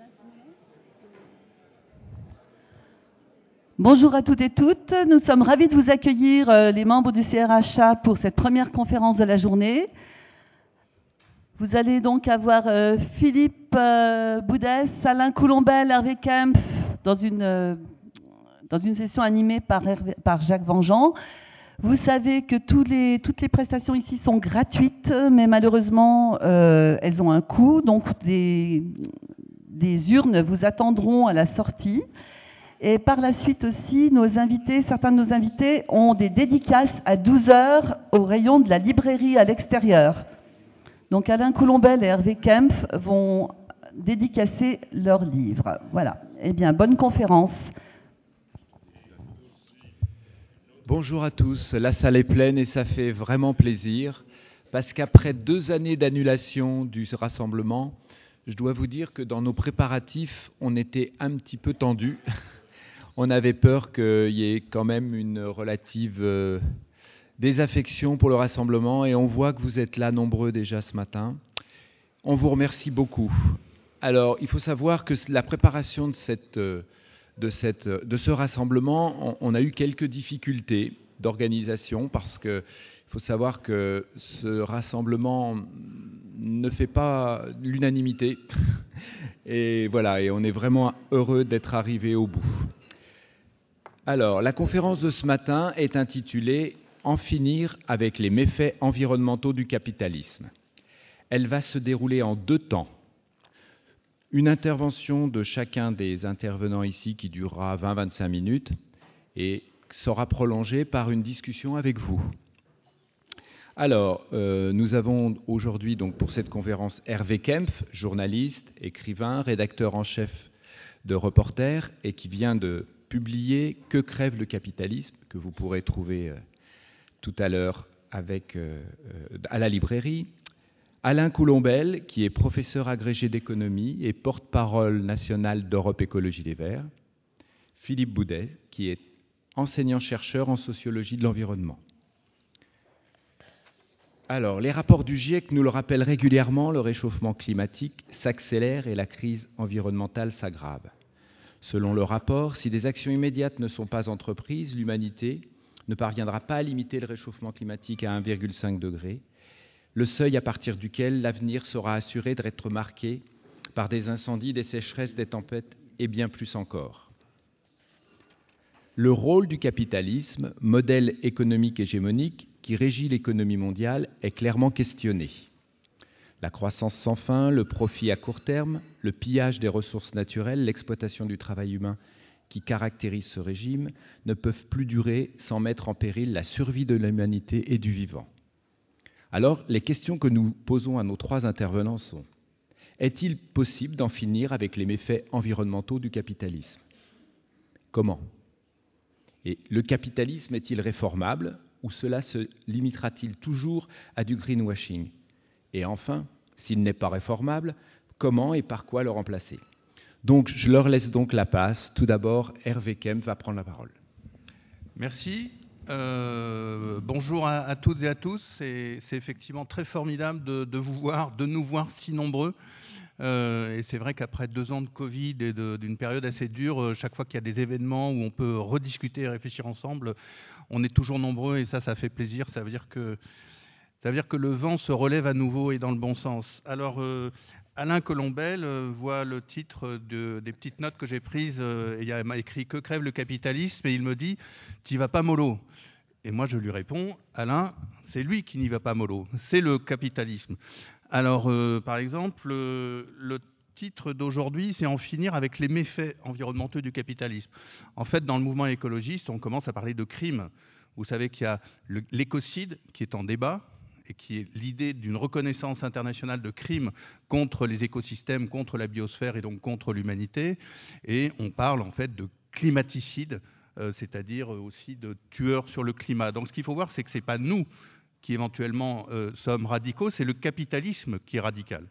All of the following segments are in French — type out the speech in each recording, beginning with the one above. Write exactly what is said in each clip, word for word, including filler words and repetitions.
Bonjour à toutes et toutes, nous sommes ravis de vous accueillir, euh, les membres du C R H A, pour cette première conférence de la journée. Vous allez donc avoir euh, Philippe euh, Boudès, Alain Coulombel, Hervé Kempf, dans une, euh, dans une session animée par, Hervé, par Jacques Vengeant. Vous savez que tous les, toutes les prestations ici sont gratuites, mais malheureusement, euh, elles ont un coût, donc des, des urnes vous attendront à la sortie. Et par la suite aussi, nos invités, certains de nos invités ont des dédicaces à douze heures au rayon de la librairie à l'extérieur. Donc Alain Coulombel et Hervé Kempf vont dédicacer leurs livres. Voilà. Eh bien, bonne conférence. Bonjour à tous. La salle est pleine et ça fait vraiment plaisir parce qu'après deux années d'annulation du rassemblement, je dois vous dire que dans nos préparatifs, on était un petit peu tendus. On avait peur qu'il y ait quand même une relative euh, désaffection pour le rassemblement et on voit que vous êtes là nombreux déjà ce matin. On vous remercie beaucoup. Alors, il faut savoir que la préparation de, cette, de, cette, de ce rassemblement, on, on a eu quelques difficultés d'organisation parce qu'il faut savoir que ce rassemblement ne fait pas l'unanimité. Et voilà, et on est vraiment heureux d'être arrivé au bout. Alors, la conférence de ce matin est intitulée « En finir avec les méfaits environnementaux du capitalisme ». Elle va se dérouler en deux temps. Une intervention de chacun des intervenants ici qui durera vingt à vingt-cinq minutes et sera prolongée par une discussion avec vous. Alors, euh, nous avons aujourd'hui donc pour cette conférence Hervé Kempf, journaliste, écrivain, rédacteur en chef de Reporter et qui vient de publier « Que crève le capitalisme » que vous pourrez trouver euh, tout à l'heure avec, euh, euh, à la librairie. Alain Coulombel, qui est professeur agrégé d'économie et porte-parole national d'Europe Écologie Les Verts. Philippe Boudès, qui est enseignant-chercheur en sociologie de l'environnement. Alors, les rapports du GIEC nous le rappellent régulièrement, le réchauffement climatique s'accélère et la crise environnementale s'aggrave. Selon le rapport, si des actions immédiates ne sont pas entreprises, l'humanité ne parviendra pas à limiter le réchauffement climatique à un virgule cinq degré, le seuil à partir duquel l'avenir sera assuré d'être marqué par des incendies, des sécheresses, des tempêtes et bien plus encore. Le rôle du capitalisme, modèle économique hégémonique qui régit l'économie mondiale, est clairement questionné. La croissance sans fin, le profit à court terme, le pillage des ressources naturelles, l'exploitation du travail humain qui caractérise ce régime ne peuvent plus durer sans mettre en péril la survie de l'humanité et du vivant. Alors, les questions que nous posons à nos trois intervenants sont: est-il possible d'en finir avec les méfaits environnementaux du capitalisme? Comment? Et le capitalisme est-il réformable ou cela se limitera-t-il toujours à du greenwashing? Et enfin, s'il n'est pas réformable, comment et par quoi le remplacer? Donc, je leur laisse donc la passe. Tout d'abord, Hervé Kempf va prendre la parole. Merci. Euh, bonjour à, à toutes et à tous. C'est effectivement très formidable de, de vous voir, de nous voir si nombreux. Euh, et c'est vrai qu'après deux ans de Covid et d'une période assez dure, chaque fois qu'il y a des événements où on peut rediscuter et réfléchir ensemble, on est toujours nombreux et ça, ça fait plaisir. Ça veut dire que Ça veut dire que le vent se relève à nouveau et dans le bon sens. Alors, euh, Alain Coulombel euh, voit le titre de, des petites notes que j'ai prises euh, et il m'a écrit « Que crève le capitalisme ?» et il me dit « Tu vas pas mollo ?» Et moi, je lui réponds « Alain, c'est lui qui n'y va pas mollo, c'est le capitalisme. » Alors, euh, par exemple, euh, le titre d'aujourd'hui, c'est « En finir avec les méfaits environnementaux du capitalisme ». En fait, dans le mouvement écologiste, on commence à parler de crimes. Vous savez qu'il y a l'écocide qui est en débat, et qui est l'idée d'une reconnaissance internationale de crimes contre les écosystèmes, contre la biosphère et donc contre l'humanité. Et on parle en fait de climaticide, euh, c'est-à-dire aussi de tueurs sur le climat. Donc ce qu'il faut voir, c'est que ce n'est pas nous qui éventuellement euh, sommes radicaux, c'est le capitalisme qui est radical.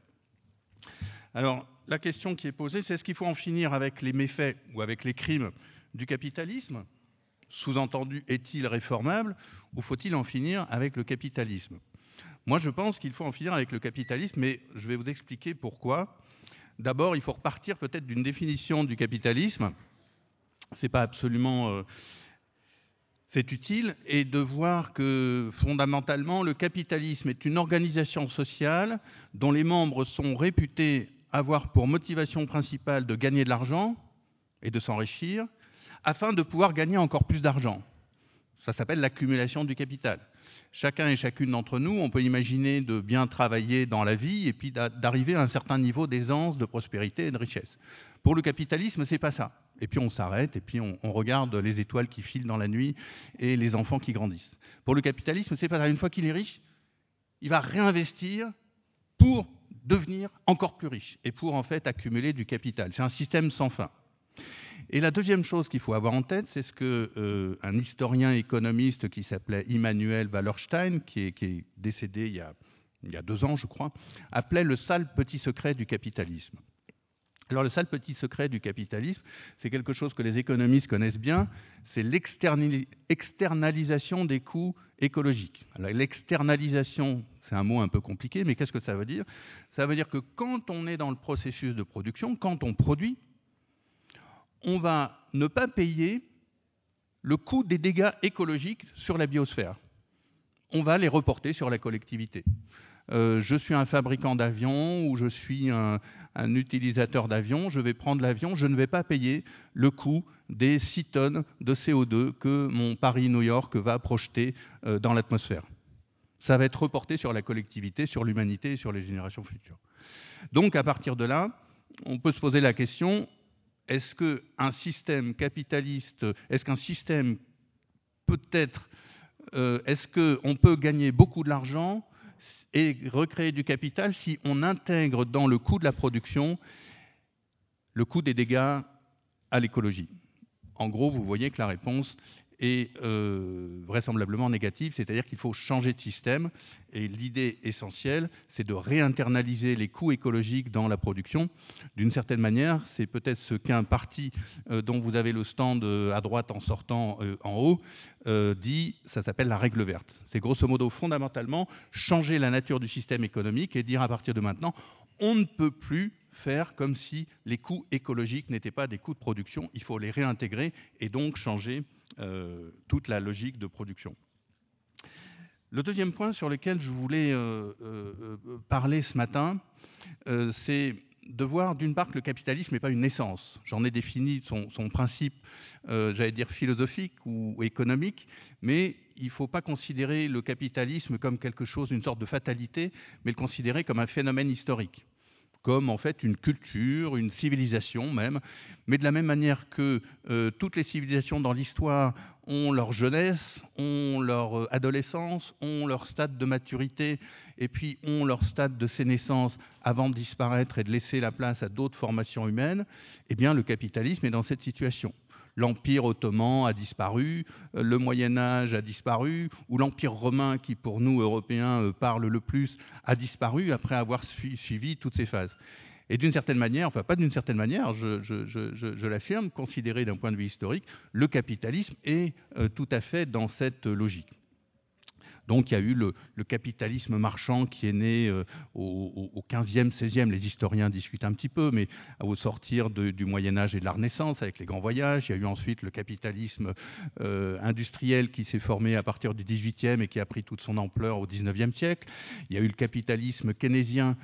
Alors la question qui est posée, c'est est-ce qu'il faut en finir avec les méfaits ou avec les crimes du capitalisme? Sous-entendu, est-il réformable ou faut-il en finir avec le capitalisme? Moi, je pense qu'il faut en finir avec le capitalisme, mais je vais vous expliquer pourquoi. D'abord, il faut repartir peut-être d'une définition du capitalisme. C'est pas absolument... Euh, c'est utile, et de voir que fondamentalement, le capitalisme est une organisation sociale dont les membres sont réputés avoir pour motivation principale de gagner de l'argent et de s'enrichir, afin de pouvoir gagner encore plus d'argent. Ça s'appelle l'accumulation du capital. Chacun et chacune d'entre nous, on peut imaginer de bien travailler dans la vie et puis d'arriver à un certain niveau d'aisance, de prospérité et de richesse. Pour le capitalisme, c'est pas ça. Et puis on s'arrête et puis on, on regarde les étoiles qui filent dans la nuit et les enfants qui grandissent. Pour le capitalisme, c'est pas ça. Une fois qu'il est riche, il va réinvestir pour devenir encore plus riche et pour en fait accumuler du capital. C'est un système sans fin. Et la deuxième chose qu'il faut avoir en tête, c'est ce que euh, un historien économiste qui s'appelait Immanuel Wallerstein, qui est, qui est décédé il y, a, il y a deux ans, je crois, appelait le sale petit secret du capitalisme. Alors le sale petit secret du capitalisme, c'est quelque chose que les économistes connaissent bien, c'est l'externalisation des coûts écologiques. L'externalisation, c'est un mot un peu compliqué, mais qu'est-ce que ça veut dire? Ça veut dire que quand on est dans le processus de production, quand on produit, on va ne pas payer le coût des dégâts écologiques sur la biosphère. On va les reporter sur la collectivité. Euh, je suis un fabricant d'avions ou je suis un, un utilisateur d'avions, je vais prendre l'avion, je ne vais pas payer le coût des six tonnes de C O deux que mon Paris-New York va projeter euh, dans l'atmosphère. Ça va être reporté sur la collectivité, sur l'humanité et sur les générations futures. Donc à partir de là, on peut se poser la question, est-ce qu'un système capitaliste, est-ce qu'un système peut être, euh, est-ce qu'on peut gagner beaucoup de l'argent et recréer du capital si on intègre dans le coût de la production le coût des dégâts à l'écologie? En gros, vous voyez que la réponse est euh, vraisemblablement négative, c'est-à-dire qu'il faut changer de système. Et l'idée essentielle, c'est de réinternaliser les coûts écologiques dans la production. D'une certaine manière, c'est peut-être ce qu'un parti euh, dont vous avez le stand euh, à droite en sortant euh, en haut euh, dit, ça s'appelle la règle verte. C'est grosso modo, fondamentalement, changer la nature du système économique et dire à partir de maintenant, on ne peut plus faire comme si les coûts écologiques n'étaient pas des coûts de production. Il faut les réintégrer et donc changer euh, toute la logique de production. Le deuxième point sur lequel je voulais euh, euh, parler ce matin, euh, c'est de voir d'une part que le capitalisme n'est pas une essence. J'en ai défini son, son principe, euh, j'allais dire philosophique ou, ou économique, mais il ne faut pas considérer le capitalisme comme quelque chose, une sorte de fatalité, mais le considérer comme un phénomène historique, comme en fait une culture, une civilisation même, mais de la même manière que euh, toutes les civilisations dans l'histoire ont leur jeunesse, ont leur adolescence, ont leur stade de maturité, et puis ont leur stade de sénescence avant de disparaître et de laisser la place à d'autres formations humaines, eh bien le capitalisme est dans cette situation. L'Empire ottoman a disparu, le Moyen-Âge a disparu, ou l'Empire romain, qui pour nous, Européens, parle le plus, a disparu après avoir suivi toutes ces phases. Et d'une certaine manière, enfin pas d'une certaine manière, je, je, je, je, je l'affirme, considéré d'un point de vue historique, le capitalisme est euh, tout à fait dans cette logique. Donc il y a eu le, le capitalisme marchand qui est né euh, au, au quinzième, seizième, les historiens discutent un petit peu, mais au sortir de, du Moyen-Âge et de la Renaissance, avec les grands voyages. Il y a eu ensuite le capitalisme euh, industriel qui s'est formé à partir du dix-huitième et qui a pris toute son ampleur au dix-neuvième siècle. Il y a eu le capitalisme keynésien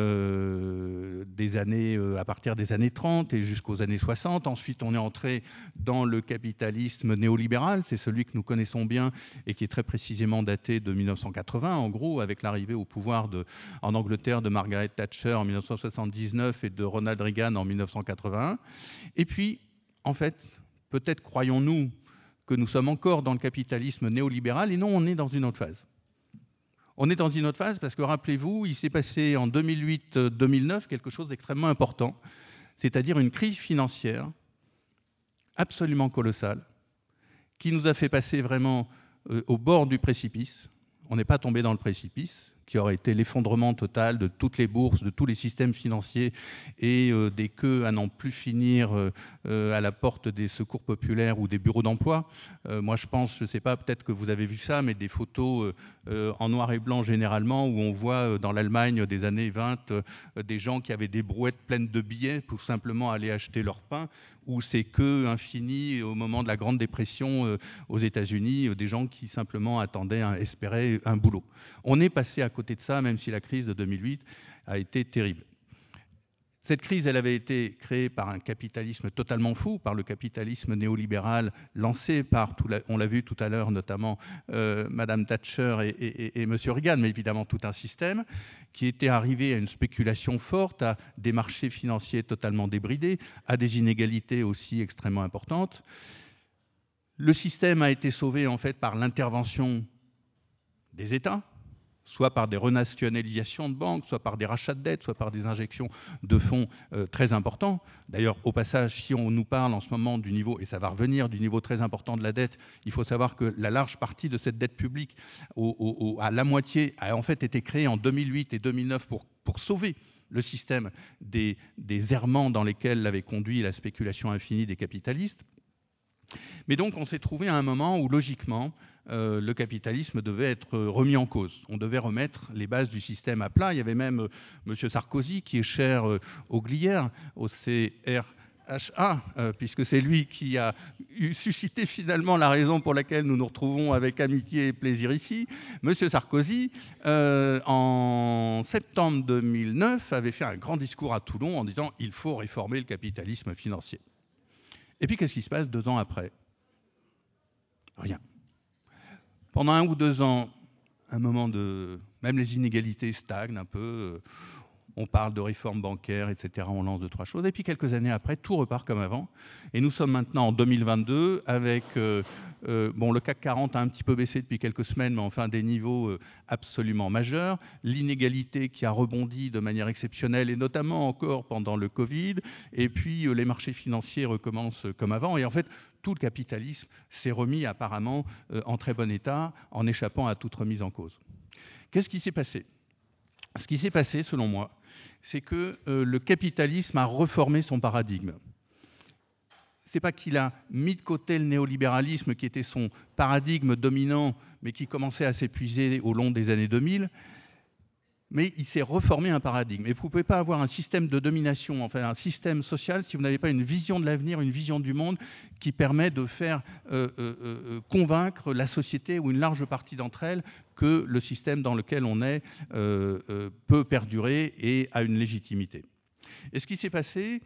euh, des années, euh, à partir des années trente et jusqu'aux années soixante. Ensuite, on est entré dans le capitalisme néolibéral, c'est celui que nous connaissons bien et qui est très précisément daté de mille neuf cent quatre-vingts, en gros, avec l'arrivée au pouvoir de, en Angleterre de Margaret Thatcher en mille neuf cent soixante-dix-neuf et de Ronald Reagan en mille neuf cent quatre-vingt-un. Et puis, en fait, peut-être croyons-nous que nous sommes encore dans le capitalisme néolibéral, et non, on est dans une autre phase. On est dans une autre phase parce que, rappelez-vous, il s'est passé en deux mille huit deux mille neuf quelque chose d'extrêmement important, c'est-à-dire une crise financière absolument colossale, qui nous a fait passer vraiment euh, au bord du précipice. On n'est pas tombé dans le précipice, qui aurait été l'effondrement total de toutes les bourses, de tous les systèmes financiers et euh, des queues à n'en plus finir euh, euh, à la porte des secours populaires ou des bureaux d'emploi. Euh, moi, je pense, je ne sais pas, peut-être que vous avez vu ça, mais des photos euh, euh, en noir et blanc généralement, où on voit euh, dans l'Allemagne des années vingt euh, des gens qui avaient des brouettes pleines de billets pour simplement aller acheter leur pain, ou ces queues infinies au moment de la Grande Dépression euh, aux États-Unis, euh, des gens qui simplement attendaient, un, espéraient un boulot. On est passé à côté de ça, même si la crise de deux mille huit a été terrible. Cette crise, elle avait été créée par un capitalisme totalement fou, par le capitalisme néolibéral lancé par, tout la, on l'a vu tout à l'heure, notamment euh, Madame Thatcher et, et, et, et Monsieur Reagan, mais évidemment tout un système qui était arrivé à une spéculation forte, à des marchés financiers totalement débridés, à des inégalités aussi extrêmement importantes. Le système a été sauvé en fait par l'intervention des États, soit par des renationalisations de banques, soit par des rachats de dettes, soit par des injections de fonds euh, très importants. D'ailleurs, au passage, si on nous parle en ce moment du niveau, et ça va revenir, du niveau très important de la dette, il faut savoir que la large partie de cette dette publique, au, au, à la moitié, a en fait été créée en deux mille huit et deux mille neuf pour, pour sauver le système des, des errements dans lesquels l'avait conduit la spéculation infinie des capitalistes. Mais donc, on s'est trouvé à un moment où, logiquement, euh, le capitalisme devait être remis en cause. On devait remettre les bases du système à plat. Il y avait même euh, M. Sarkozy, qui est cher euh, au Glières, au C R H A, euh, puisque c'est lui qui a eu, suscité finalement la raison pour laquelle nous nous retrouvons avec amitié et plaisir ici. M. Sarkozy, euh, en septembre deux mille neuf, avait fait un grand discours à Toulon en disant « il faut réformer le capitalisme financier ». Et puis, qu'est-ce qui se passe deux ans après? Rien. Pendant un ou deux ans, un moment de... Même les inégalités stagnent un peu. On parle de réforme bancaire, et cetera. On lance deux, trois choses. Et puis, quelques années après, tout repart comme avant. Et nous sommes maintenant en deux mille vingt-deux avec... Euh, euh, bon, le C A C quarante a un petit peu baissé depuis quelques semaines, mais enfin des niveaux euh, absolument majeurs. L'inégalité qui a rebondi de manière exceptionnelle, et notamment encore pendant le Covid. Et puis, euh, les marchés financiers recommencent comme avant. Et en fait, tout le capitalisme s'est remis apparemment euh, en très bon état, en échappant à toute remise en cause. Qu'est-ce qui s'est passé? Ce qui s'est passé, selon moi, c'est que euh, le capitalisme a reformé son paradigme. Ce n'est pas qu'il a mis de côté le néolibéralisme qui était son paradigme dominant, mais qui commençait à s'épuiser au long des années deux mille, mais il s'est reformé un paradigme. Et vous ne pouvez pas avoir un système de domination, enfin un système social, si vous n'avez pas une vision de l'avenir, une vision du monde qui permet de faire euh, euh, euh, convaincre la société ou une large partie d'entre elles que le système dans lequel on est euh, euh, peut perdurer et a une légitimité. Et ce qui s'est passé,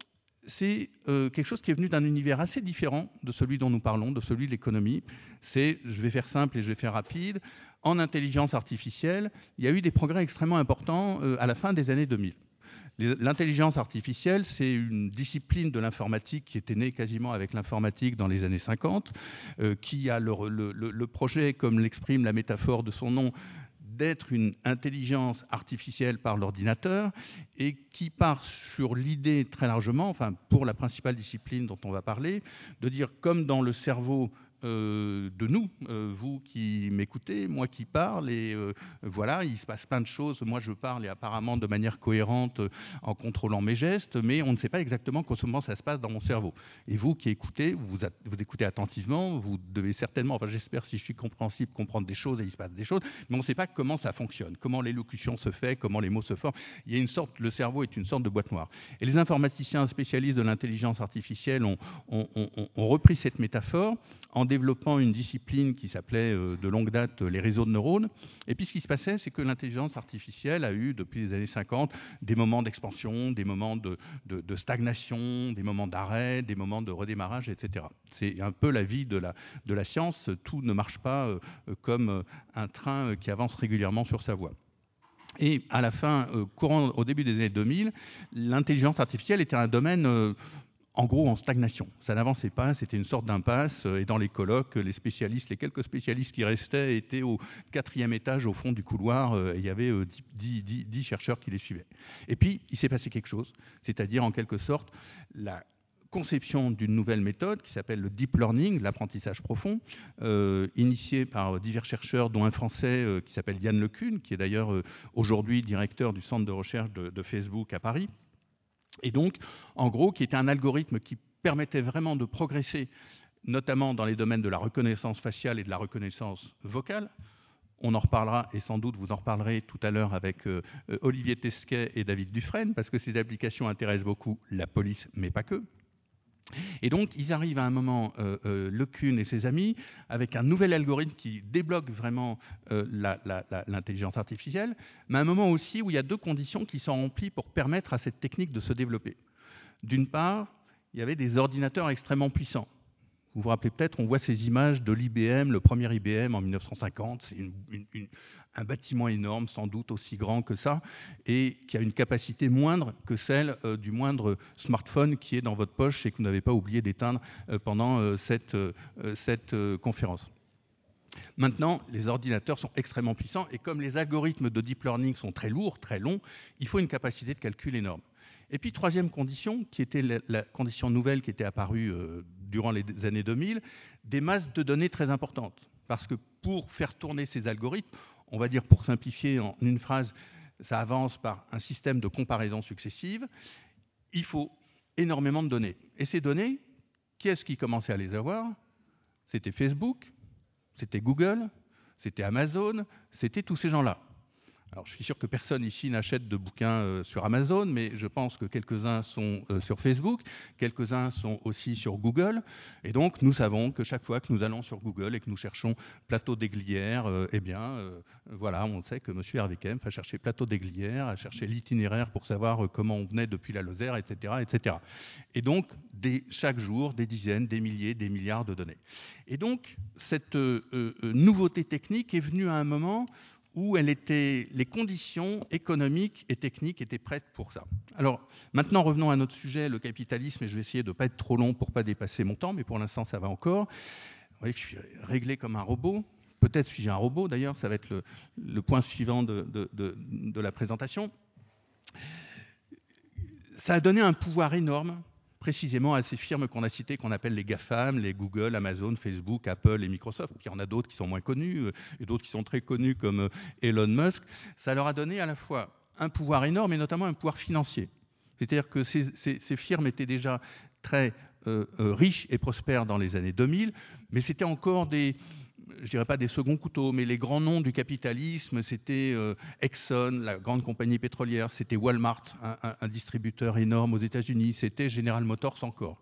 c'est euh, quelque chose qui est venu d'un univers assez différent de celui dont nous parlons, de celui de l'économie. C'est, je vais faire simple et je vais faire rapide, en intelligence artificielle, il y a eu des progrès extrêmement importants euh, à la fin des années deux mille. L'intelligence artificielle, c'est une discipline de l'informatique qui était née quasiment avec l'informatique dans les années cinquante, euh, qui a le, le, le projet, comme l'exprime la métaphore de son nom, d'être une intelligence artificielle par l'ordinateur et qui part sur l'idée très largement, enfin pour la principale discipline dont on va parler, de dire comme dans le cerveau Euh, de nous, euh, vous qui m'écoutez, moi qui parle, et euh, voilà, il se passe plein de choses. Moi, je parle et apparemment de manière cohérente euh, en contrôlant mes gestes, mais on ne sait pas exactement comment ça se passe dans mon cerveau. Et vous qui écoutez, vous, vous écoutez attentivement, vous devez certainement, enfin j'espère si je suis compréhensible, comprendre des choses et il se passe des choses, mais on ne sait pas comment ça fonctionne, comment l'élocution se fait, comment les mots se forment. Il y a une sorte, le cerveau est une sorte de boîte noire. Et les informaticiens spécialistes de l'intelligence artificielle ont, ont, ont, ont repris cette métaphore en développant une discipline qui s'appelait euh, de longue date les réseaux de neurones. Et puis ce qui se passait, c'est que l'intelligence artificielle a eu, depuis les années cinquante, des moments d'expansion, des moments de, de, de stagnation, des moments d'arrêt, des moments de redémarrage, et cetera. C'est un peu la vie de la, de la science. Tout ne marche pas euh, comme un train qui avance régulièrement sur sa voie. Et à la fin, euh, courant, au début des années deux mille, l'intelligence artificielle était un domaine... Euh, en gros en stagnation. Ça n'avançait pas, c'était une sorte d'impasse, et dans les colloques, les spécialistes, les quelques spécialistes qui restaient étaient au quatrième étage, au fond du couloir, et il y avait dix chercheurs qui les suivaient. Et puis, il s'est passé quelque chose, c'est-à-dire en quelque sorte, la conception d'une nouvelle méthode qui s'appelle le deep learning, l'apprentissage profond, euh, initié par divers chercheurs, dont un Français euh, qui s'appelle Yann LeCun, qui est d'ailleurs euh, aujourd'hui directeur du centre de recherche de, de Facebook à Paris. Et donc, en gros, qui était un algorithme qui permettait vraiment de progresser, notamment dans les domaines de la reconnaissance faciale et de la reconnaissance vocale. On en reparlera, et sans doute vous en reparlerez tout à l'heure avec euh, Olivier Tesquet et David Dufresne, parce que ces applications intéressent beaucoup la police, mais pas que. Et donc, ils arrivent à un moment, euh, euh, LeCun et ses amis, avec un nouvel algorithme qui débloque vraiment euh, la, la, la, l'intelligence artificielle, mais à un moment aussi où il y a deux conditions qui sont remplies pour permettre à cette technique de se développer. D'une part, il y avait des ordinateurs extrêmement puissants. Vous vous rappelez peut-être, on voit ces images de l'I B M, le premier I B M en mille neuf cent cinquante, c'est une, une, une, un bâtiment énorme, sans doute aussi grand que ça, et qui a une capacité moindre que celle euh, du moindre smartphone qui est dans votre poche et que vous n'avez pas oublié d'éteindre euh, pendant euh, cette, euh, cette euh, conférence. Maintenant, les ordinateurs sont extrêmement puissants, et comme les algorithmes de deep learning sont très lourds, très longs, il faut une capacité de calcul énorme. Et puis, troisième condition, qui était la, la condition nouvelle qui était apparue euh, durant les années deux mille, des masses de données très importantes. Parce que pour faire tourner ces algorithmes, on va dire pour simplifier en une phrase, ça avance par un système de comparaison successive, il faut énormément de données. Et ces données, qui est-ce qui commençait à les avoir? C'était Facebook, c'était Google, c'était Amazon, c'était tous ces gens-là. Alors, je suis sûr que personne ici n'achète de bouquins euh, sur Amazon, mais je pense que quelques-uns sont euh, sur Facebook, quelques-uns sont aussi sur Google. Et donc, nous savons que chaque fois que nous allons sur Google et que nous cherchons plateau d'Aiglières, euh, eh bien, euh, voilà, on sait que M. Hervékem va chercher plateau d'Aiglières, a cherché l'itinéraire pour savoir euh, comment on venait depuis la Lozère, et cetera, et cetera. Et donc, des, chaque jour, des dizaines, des milliers, des milliards de données. Et donc, cette euh, euh, nouveauté technique est venue à un moment où elle était, les conditions économiques et techniques étaient prêtes pour ça. Alors, maintenant, revenons à notre sujet, le capitalisme, et je vais essayer de ne pas être trop long pour ne pas dépasser mon temps, mais pour l'instant, ça va encore. Vous voyez que je suis réglé comme un robot. Peut-être suis-je un robot, d'ailleurs, ça va être le, le point suivant de, de, de, de la présentation. Ça a donné un pouvoir énorme, précisément à ces firmes qu'on a citées, qu'on appelle les GAFAM, les Google, Amazon, Facebook, Apple et Microsoft. Puis il y en a d'autres qui sont moins connus, et d'autres qui sont très connus comme Elon Musk. Ça leur a donné à la fois un pouvoir énorme, et notamment un pouvoir financier. C'est-à-dire que ces, ces, ces firmes étaient déjà très euh, euh, riches et prospères dans les années deux mille, mais c'était encore des... je ne dirais pas des seconds couteaux, mais les grands noms du capitalisme, c'était euh, Exxon, la grande compagnie pétrolière, c'était Walmart, un, un, un distributeur énorme aux États-Unis, c'était General Motors encore.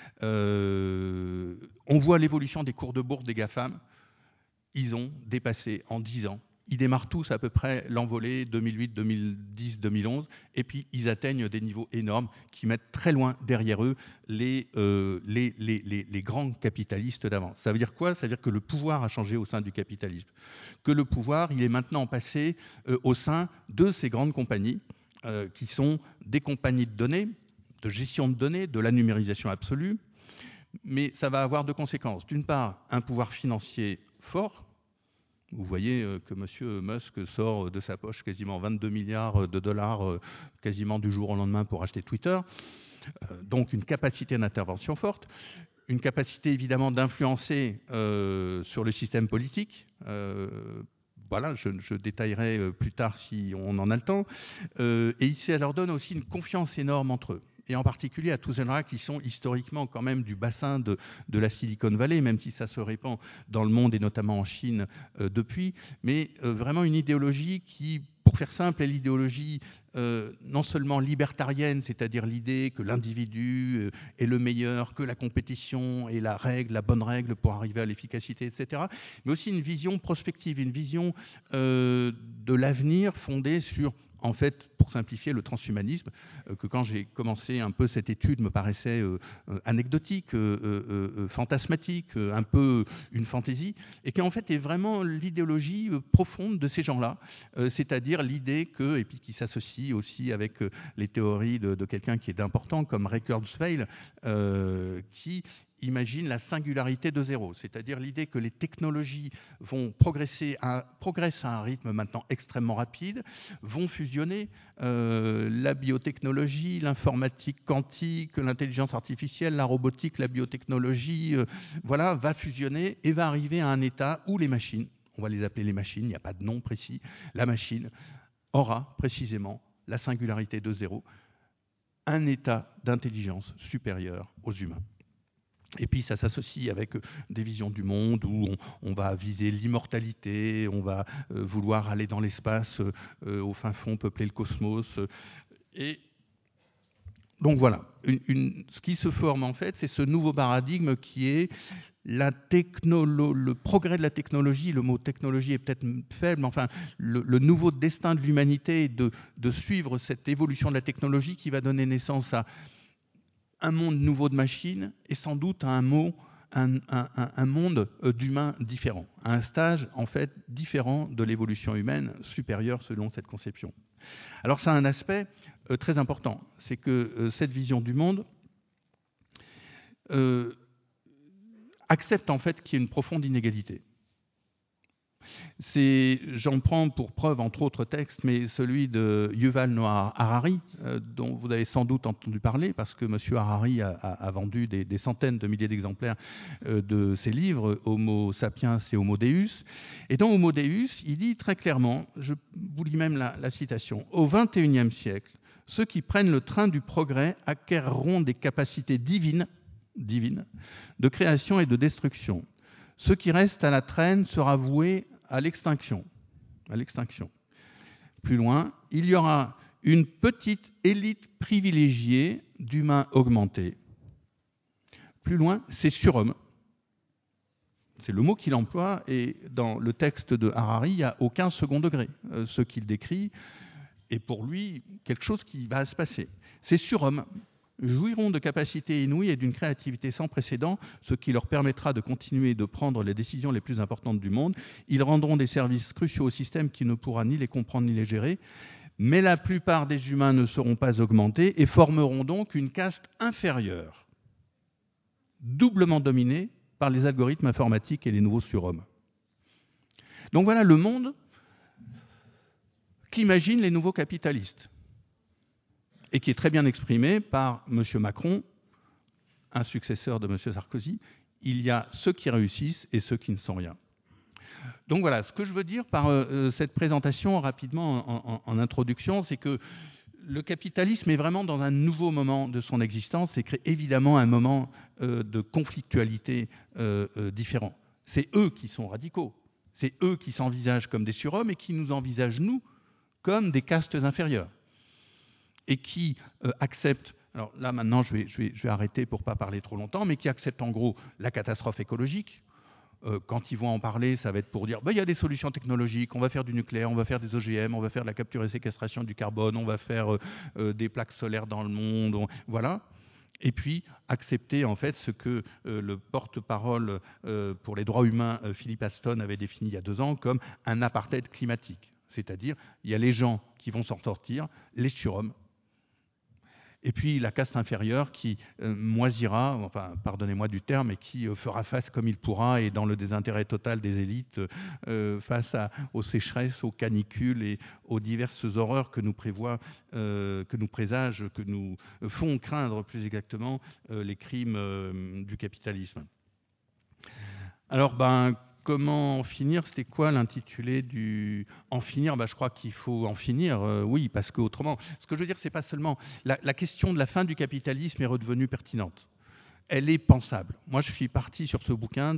Euh, on voit l'évolution des cours de bourse des GAFAM. Ils ont dépassé en dix ans. Ils démarrent tous à peu près l'envolée deux mille huit, deux mille dix, deux mille onze, et puis ils atteignent des niveaux énormes qui mettent très loin derrière eux les, euh, les, les, les, les grands capitalistes d'avant. Ça veut dire quoi? Ça veut dire que le pouvoir a changé au sein du capitalisme. Que le pouvoir, il est maintenant passé euh, au sein de ces grandes compagnies, euh, qui sont des compagnies de données, de gestion de données, de la numérisation absolue, mais ça va avoir deux conséquences. D'une part, un pouvoir financier fort. Vous voyez que M. Musk sort de sa poche quasiment vingt-deux milliards de dollars quasiment du jour au lendemain pour acheter Twitter. Donc une capacité d'intervention forte, une capacité évidemment d'influencer euh, sur le système politique. Euh, voilà, je, je détaillerai plus tard si on en a le temps. Euh, et ça leur donne aussi une confiance énorme entre eux. Et en particulier à tous ces gens-là qui sont historiquement quand même du bassin de, de la Silicon Valley, même si ça se répand dans le monde et notamment en Chine euh, depuis, mais euh, vraiment une idéologie qui, pour faire simple, est l'idéologie euh, non seulement libertarienne, c'est-à-dire l'idée que l'individu euh, est le meilleur, que la compétition est la règle, la bonne règle pour arriver à l'efficacité, et cetera, mais aussi une vision prospective, une vision euh, de l'avenir fondée sur... En fait, pour simplifier, le transhumanisme, euh, que quand j'ai commencé un peu cette étude me paraissait euh, euh, anecdotique, euh, euh, euh, fantasmatique, euh, un peu une fantaisie, et qui en fait est vraiment l'idéologie euh, profonde de ces gens-là, euh, c'est-à-dire l'idée que, et puis qui s'associe aussi avec euh, les théories de, de quelqu'un qui est important, comme Ray Kurzweil, euh, qui imagine la singularité de zéro, c'est-à-dire l'idée que les technologies vont progresser à, progressent à un rythme maintenant extrêmement rapide, vont fusionner euh, la biotechnologie, l'informatique quantique, l'intelligence artificielle, la robotique, la biotechnologie, euh, voilà, va fusionner et va arriver à un état où les machines, on va les appeler les machines, il n'y a pas de nom précis, la machine aura précisément la singularité de zéro, un état d'intelligence supérieur aux humains. Et puis ça s'associe avec des visions du monde où on, on va viser l'immortalité, on va euh, vouloir aller dans l'espace, euh, au fin fond, peupler le cosmos. Euh, et donc voilà, une, une, ce qui se forme en fait, c'est ce nouveau paradigme qui est la technolo, le progrès de la technologie. Le mot technologie est peut-être faible, mais enfin, le, le nouveau destin de l'humanité est de, de suivre cette évolution de la technologie qui va donner naissance à un monde nouveau de machines et sans doute à un, mot, un, un, un monde d'humains différents, à un stage en fait différent de l'évolution humaine, supérieure selon cette conception. Alors ça a un aspect euh, très important, c'est que euh, cette vision du monde euh, accepte en fait qu'il y ait une profonde inégalité. C'est, j'en prends pour preuve, entre autres textes, mais celui de Yuval Noah Harari, euh, dont vous avez sans doute entendu parler, parce que M. Harari a, a, a vendu des, des centaines de milliers d'exemplaires euh, de ses livres, Homo sapiens et Homo Deus. Et dans Homo Deus, il dit très clairement, je vous lis même la, la citation, « Au vingt et unième siècle, ceux qui prennent le train du progrès acquerront des capacités divines, divines de création et de destruction. Ce qui reste à la traîne sera voué à l'extinction. À l'extinction. Plus loin, il y aura une petite élite privilégiée d'humains augmentés. Plus loin, c'est surhomme. C'est le mot qu'il emploie, et dans le texte de Harari, il n'y a aucun second degré. Euh, ce qu'il décrit est pour lui quelque chose qui va se passer. C'est surhomme. Jouiront de capacités inouïes et d'une créativité sans précédent, ce qui leur permettra de continuer de prendre les décisions les plus importantes du monde. Ils rendront des services cruciaux au système qui ne pourra ni les comprendre ni les gérer, mais la plupart des humains ne seront pas augmentés et formeront donc une caste inférieure, doublement dominée par les algorithmes informatiques et les nouveaux surhommes. Donc voilà le monde qu'imagine les nouveaux capitalistes, et qui est très bien exprimé par M. Macron, un successeur de M. Sarkozy. Il y a ceux qui réussissent et ceux qui ne sont rien. Donc voilà, ce que je veux dire par euh, cette présentation rapidement en, en, en introduction, c'est que le capitalisme est vraiment dans un nouveau moment de son existence et crée évidemment un moment euh, de conflictualité euh, euh, différent. C'est eux qui sont radicaux, c'est eux qui s'envisagent comme des surhommes et qui nous envisagent, nous, comme des castes inférieures. Et qui euh, acceptent, alors là maintenant je vais, je vais, je vais arrêter pour ne pas parler trop longtemps, mais qui acceptent en gros la catastrophe écologique. Euh, quand ils vont en parler, ça va être pour dire ben, il y a des solutions technologiques, on va faire du nucléaire, on va faire des O G M, on va faire de la capture et séquestration du carbone, on va faire euh, euh, des plaques solaires dans le monde, on, voilà. Et puis accepter en fait ce que euh, le porte-parole euh, pour les droits humains, euh, Philippe Aston, avait défini il y a deux ans comme un apartheid climatique. C'est-à-dire, il y a les gens qui vont s'en sortir, les surhommes, et puis la caste inférieure qui euh, moisira, enfin, pardonnez-moi du terme, mais qui euh, fera face comme il pourra et dans le désintérêt total des élites euh, face à, aux sécheresses, aux canicules et aux diverses horreurs que nous prévoient, euh, que nous présagent, que nous font craindre plus exactement euh, les crimes euh, du capitalisme. Alors, ben, comment en finir? C'était quoi l'intitulé du en finir? Ben, je crois qu'il faut en finir, euh, oui, parce qu'autrement, ce que je veux dire, c'est pas seulement la, la question de la fin du capitalisme est redevenue pertinente. Elle est pensable. Moi, je suis parti sur ce bouquin.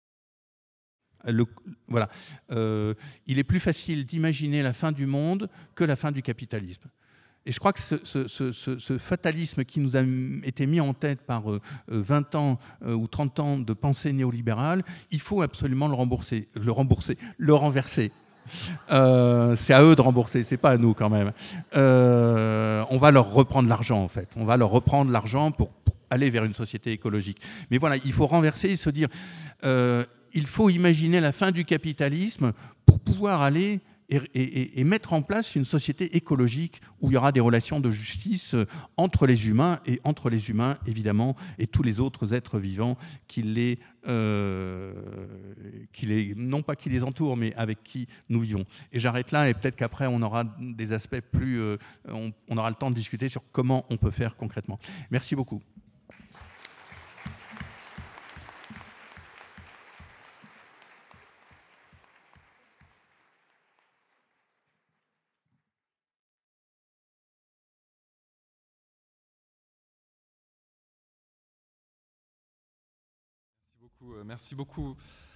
Le, voilà, euh, il est plus facile d'imaginer la fin du monde que la fin du capitalisme. Et je crois que ce, ce, ce, ce fatalisme qui nous a été mis en tête par euh, vingt ans euh, ou trente ans de pensée néolibérale, il faut absolument le rembourser, le rembourser, le renverser. Euh, c'est à eux de rembourser, c'est pas à nous quand même. Euh, on va leur reprendre l'argent en fait. On va leur reprendre l'argent pour, pour aller vers une société écologique. Mais voilà, il faut renverser et se dire, euh, il faut imaginer la fin du capitalisme pour pouvoir aller et, et, et mettre en place une société écologique où il y aura des relations de justice entre les humains et entre les humains, évidemment, et tous les autres êtres vivants qui les, euh, qui les, non pas qui les entourent, mais avec qui nous vivons. Et j'arrête là, et peut-être qu'après, on aura des aspects plus... Euh, on, on aura le temps de discuter sur comment on peut faire concrètement. Merci beaucoup. Merci beaucoup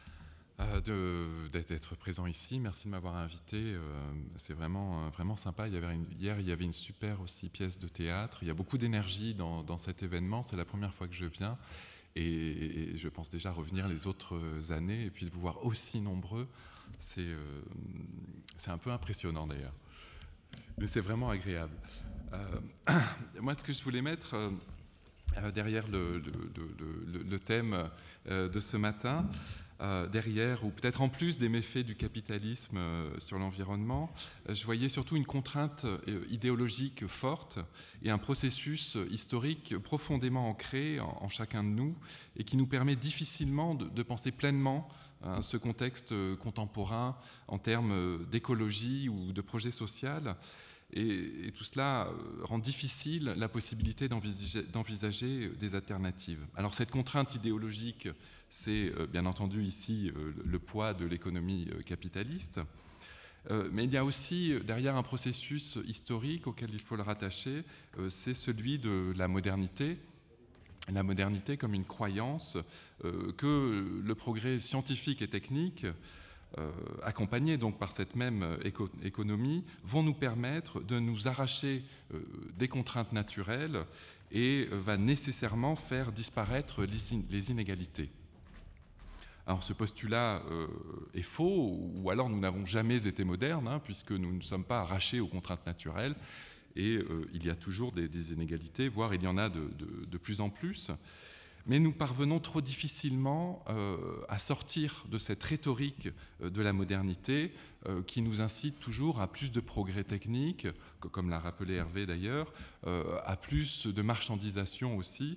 euh, d'être présent ici. Merci de m'avoir invité. Euh, C'est vraiment, euh, vraiment sympa. Il y avait une, hier, il y avait une super aussi pièce de théâtre. Il y a beaucoup d'énergie dans, dans cet événement. C'est la première fois que je viens. Et, et je pense déjà revenir les autres années. Et puis de vous voir aussi nombreux, c'est euh, un peu impressionnant d'ailleurs. Mais c'est vraiment agréable. Euh, moi, ce que je voulais mettre... Euh, Euh, derrière le, le, le, le thème euh, de ce matin, euh, derrière, ou peut-être en plus des méfaits du capitalisme euh, sur l'environnement, euh, je voyais surtout une contrainte euh, idéologique forte et un processus historique profondément ancré en, en chacun de nous et qui nous permet difficilement de, de penser pleinement hein, ce contexte contemporain en termes d'écologie ou de projet social. Et, et tout cela rend difficile la possibilité d'envisager, d'envisager des alternatives. Alors cette contrainte idéologique, c'est euh, bien entendu ici euh, le poids de l'économie euh, capitaliste, euh, mais il y a aussi derrière un processus historique auquel il faut le rattacher, euh, c'est celui de la modernité. La modernité comme une croyance euh, que le progrès scientifique et technique Euh, accompagnés donc par cette même éco économie, vont nous permettre de nous arracher euh, des contraintes naturelles et euh, va nécessairement faire disparaître les, in les inégalités. Alors ce postulat euh, est faux, ou alors nous n'avons jamais été modernes, hein, puisque nous ne sommes pas arrachés aux contraintes naturelles, et euh, il y a toujours des, des inégalités, voire il y en a de, de, de plus en plus. Mais nous parvenons trop difficilement euh, à sortir de cette rhétorique euh, de la modernité euh, qui nous incite toujours à plus de progrès techniques, que, comme l'a rappelé Hervé d'ailleurs, euh, à plus de marchandisation aussi.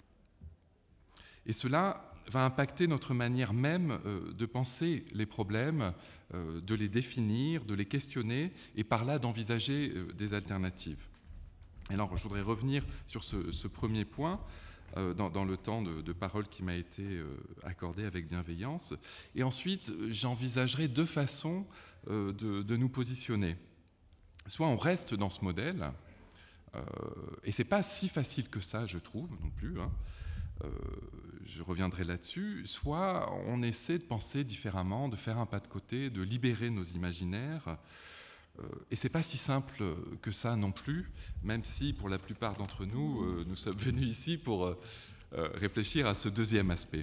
Et cela va impacter notre manière même euh, de penser les problèmes, euh, de les définir, de les questionner et par là d'envisager euh, des alternatives. Alors je voudrais revenir sur ce, ce premier point. Euh, dans, dans le temps de, de parole qui m'a été euh, accordé avec bienveillance. Et ensuite, j'envisagerai deux façons euh, de, de nous positionner. Soit on reste dans ce modèle, euh, et c'est pas si facile que ça, je trouve, non plus, hein. euh, je reviendrai là-dessus, soit on essaie de penser différemment, de faire un pas de côté, de libérer nos imaginaires. Euh, et c'est pas si simple que ça non plus, même si pour la plupart d'entre nous, euh, nous sommes venus ici pour euh, euh, réfléchir à ce deuxième aspect.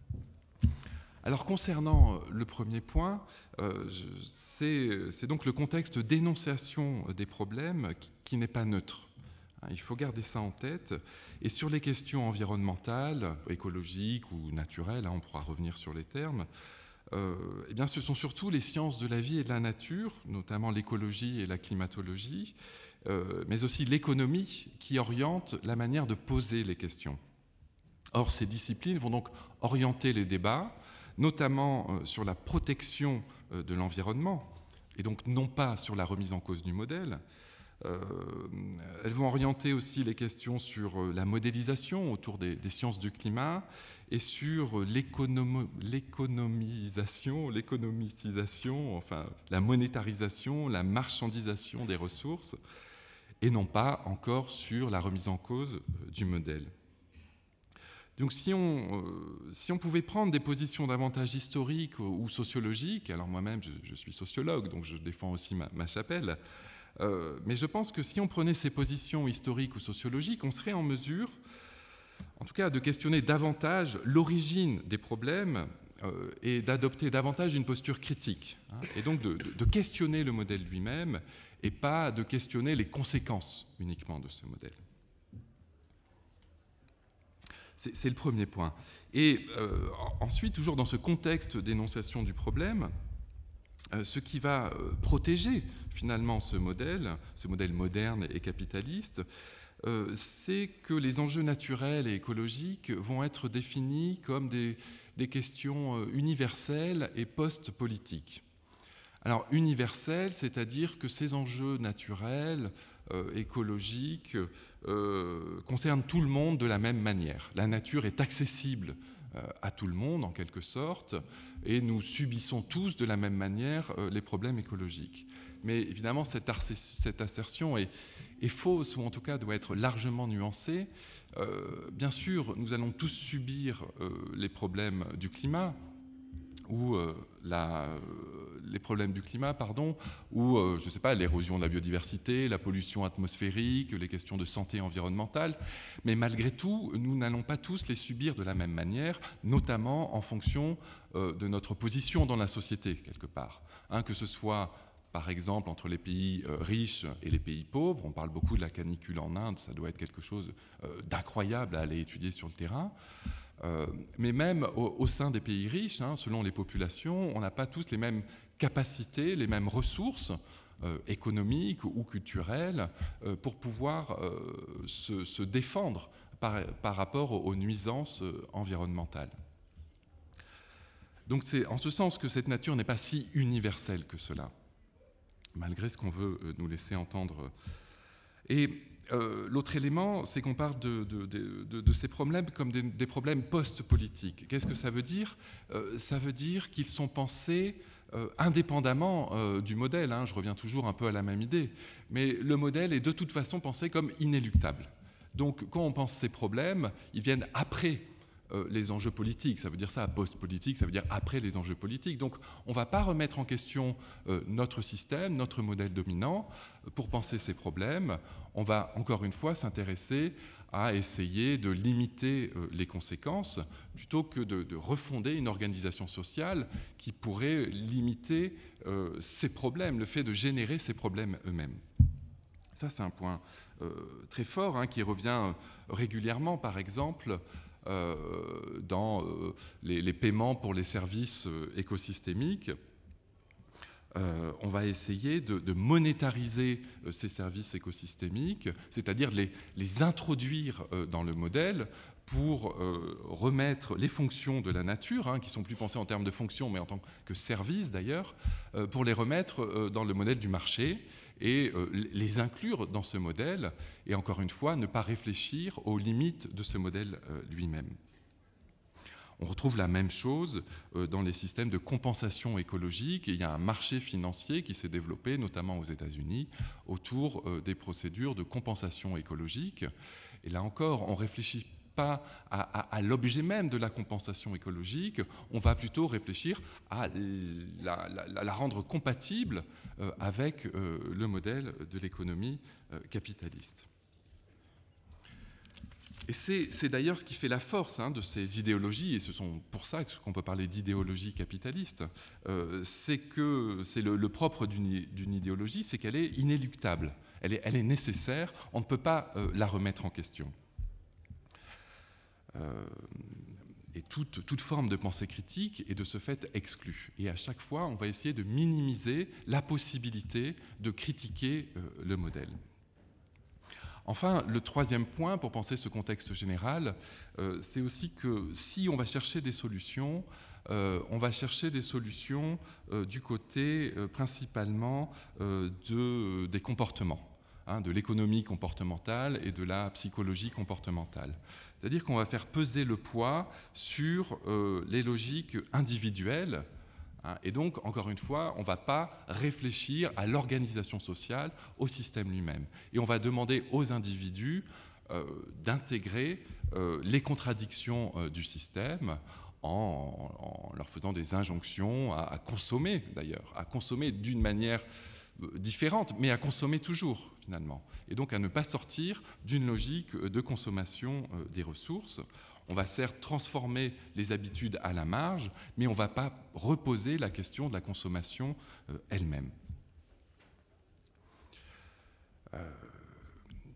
Alors concernant le premier point, euh, c'est donc le contexte d'énonciation des problèmes qui, qui n'est pas neutre. Hein, il faut garder ça en tête. Et sur les questions environnementales, écologiques ou naturelles, hein, on pourra revenir sur les termes, Euh, eh bien, ce sont surtout les sciences de la vie et de la nature, notamment l'écologie et la climatologie, euh, mais aussi l'économie qui orientent la manière de poser les questions. Or, ces disciplines vont donc orienter les débats, notamment euh, sur la protection euh, de l'environnement, et donc non pas sur la remise en cause du modèle. Euh, elles vont orienter aussi les questions sur la modélisation autour des, des sciences du climat et sur l'économisation, l'économicisation, enfin la monétarisation, la marchandisation des ressources, et non pas encore sur la remise en cause du modèle. Donc si on, euh, si on pouvait prendre des positions davantage historiques ou, ou sociologiques, alors moi-même je, je suis sociologue, donc je défends aussi ma, ma chapelle, Euh, mais je pense que si on prenait ces positions historiques ou sociologiques, on serait en mesure, en tout cas, de questionner davantage l'origine des problèmes euh, et d'adopter davantage une posture critique. Hein, et donc de, de, de questionner le modèle lui-même et pas de questionner les conséquences uniquement de ce modèle. C'est le premier point. Et euh, ensuite, toujours dans ce contexte d'énonciation du problème, Euh, ce qui va euh, protéger finalement ce modèle, ce modèle moderne et capitaliste, euh, c'est que les enjeux naturels et écologiques vont être définis comme des, des questions euh, universelles et post-politiques. Alors universelles, c'est-à-dire que ces enjeux naturels, euh, écologiques, euh, concernent tout le monde de la même manière. La nature est accessible à tout le monde en quelque sorte, et nous subissons tous de la même manière euh, les problèmes écologiques. Mais évidemment, cette, cette assertion est, est fausse, ou en tout cas doit être largement nuancée. Euh, bien sûr, nous allons tous subir euh, les problèmes du climat, ou euh, la, euh, les problèmes du climat, pardon, ou euh, je ne sais pas, l'érosion de la biodiversité, la pollution atmosphérique, les questions de santé environnementale. Mais malgré tout, nous n'allons pas tous les subir de la même manière, notamment en fonction euh, de notre position dans la société, quelque part. Hein, que ce soit, par exemple, entre les pays euh, riches et les pays pauvres. On parle beaucoup de la canicule en Inde, ça doit être quelque chose euh, d'incroyable à aller étudier sur le terrain. Euh, mais même au, au sein des pays riches, hein, selon les populations, on n'a pas tous les mêmes capacités, les mêmes ressources euh, économiques ou culturelles euh, pour pouvoir euh, se, se défendre par, par rapport aux, aux nuisances euh, environnementales. Donc c'est en ce sens que cette nature n'est pas si universelle que cela, malgré ce qu'on veut euh, nous laisser entendre. Et Euh, l'autre élément, c'est qu'on parle de, de, de, de, de ces problèmes comme des, des problèmes post-politiques. Qu'est-ce que ça veut dire ? euh, Ça veut dire qu'ils sont pensés euh, indépendamment euh, du modèle. Hein, je reviens toujours un peu à la même idée. Mais le modèle est de toute façon pensé comme inéluctable. Donc quand on pense ces problèmes, ils viennent après euh, les enjeux politiques. Ça veut dire ça, post-politique, ça veut dire après les enjeux politiques. Donc on ne va pas remettre en question euh, notre système, notre modèle dominant euh, pour penser ces problèmes. On va encore une fois s'intéresser à essayer de limiter euh, les conséquences plutôt que de, de refonder une organisation sociale qui pourrait limiter euh, ces problèmes, le fait de générer ces problèmes eux-mêmes. Ça, c'est un point euh, très fort hein, qui revient régulièrement, par exemple, euh, dans euh, les, les paiements pour les services euh, écosystémiques. Euh, on va essayer de, de monétariser euh, ces services écosystémiques, c'est-à-dire les, les introduire euh, dans le modèle pour euh, remettre les fonctions de la nature, hein, qui ne sont plus pensées en termes de fonctions, mais en tant que services d'ailleurs, euh, pour les remettre euh, dans le modèle du marché et euh, les inclure dans ce modèle, et encore une fois, ne pas réfléchir aux limites de ce modèle euh, lui-même. On retrouve la même chose dans les systèmes de compensation écologique. Et il y a un marché financier qui s'est développé, notamment aux États-Unis, autour des procédures de compensation écologique. Et là encore, on ne réfléchit pas à, à, à l'objet même de la compensation écologique, on va plutôt réfléchir à la, la, la rendre compatible avec le modèle de l'économie capitaliste. Et c'est, c'est d'ailleurs ce qui fait la force hein, de ces idéologies, et ce sont pour ça qu'on peut parler d'idéologie capitaliste, euh, c'est que c'est le, le propre d'une, d'une idéologie, c'est qu'elle est inéluctable, elle est, elle est nécessaire, on ne peut pas euh, la remettre en question. Euh, et toute, toute forme de pensée critique est de ce fait exclue. Et à chaque fois, on va essayer de minimiser la possibilité de critiquer euh, le modèle. Enfin, le troisième point pour penser ce contexte général, euh, c'est aussi que si on va chercher des solutions, euh, on va chercher des solutions euh, du côté euh, principalement euh, de, des comportements, hein, de l'économie comportementale et de la psychologie comportementale. C'est-à-dire qu'on va faire peser le poids sur euh, les logiques individuelles. Et donc, encore une fois, on ne va pas réfléchir à l'organisation sociale, au système lui-même. Et on va demander aux individus euh, d'intégrer euh, les contradictions euh, du système en, en leur faisant des injonctions à, à consommer, d'ailleurs, à consommer d'une manière euh, différente, mais à consommer toujours, finalement. Et donc à ne pas sortir d'une logique de consommation euh, des ressources. On va certes transformer les habitudes à la marge, mais on ne va pas reposer la question de la consommation euh, elle-même. Euh,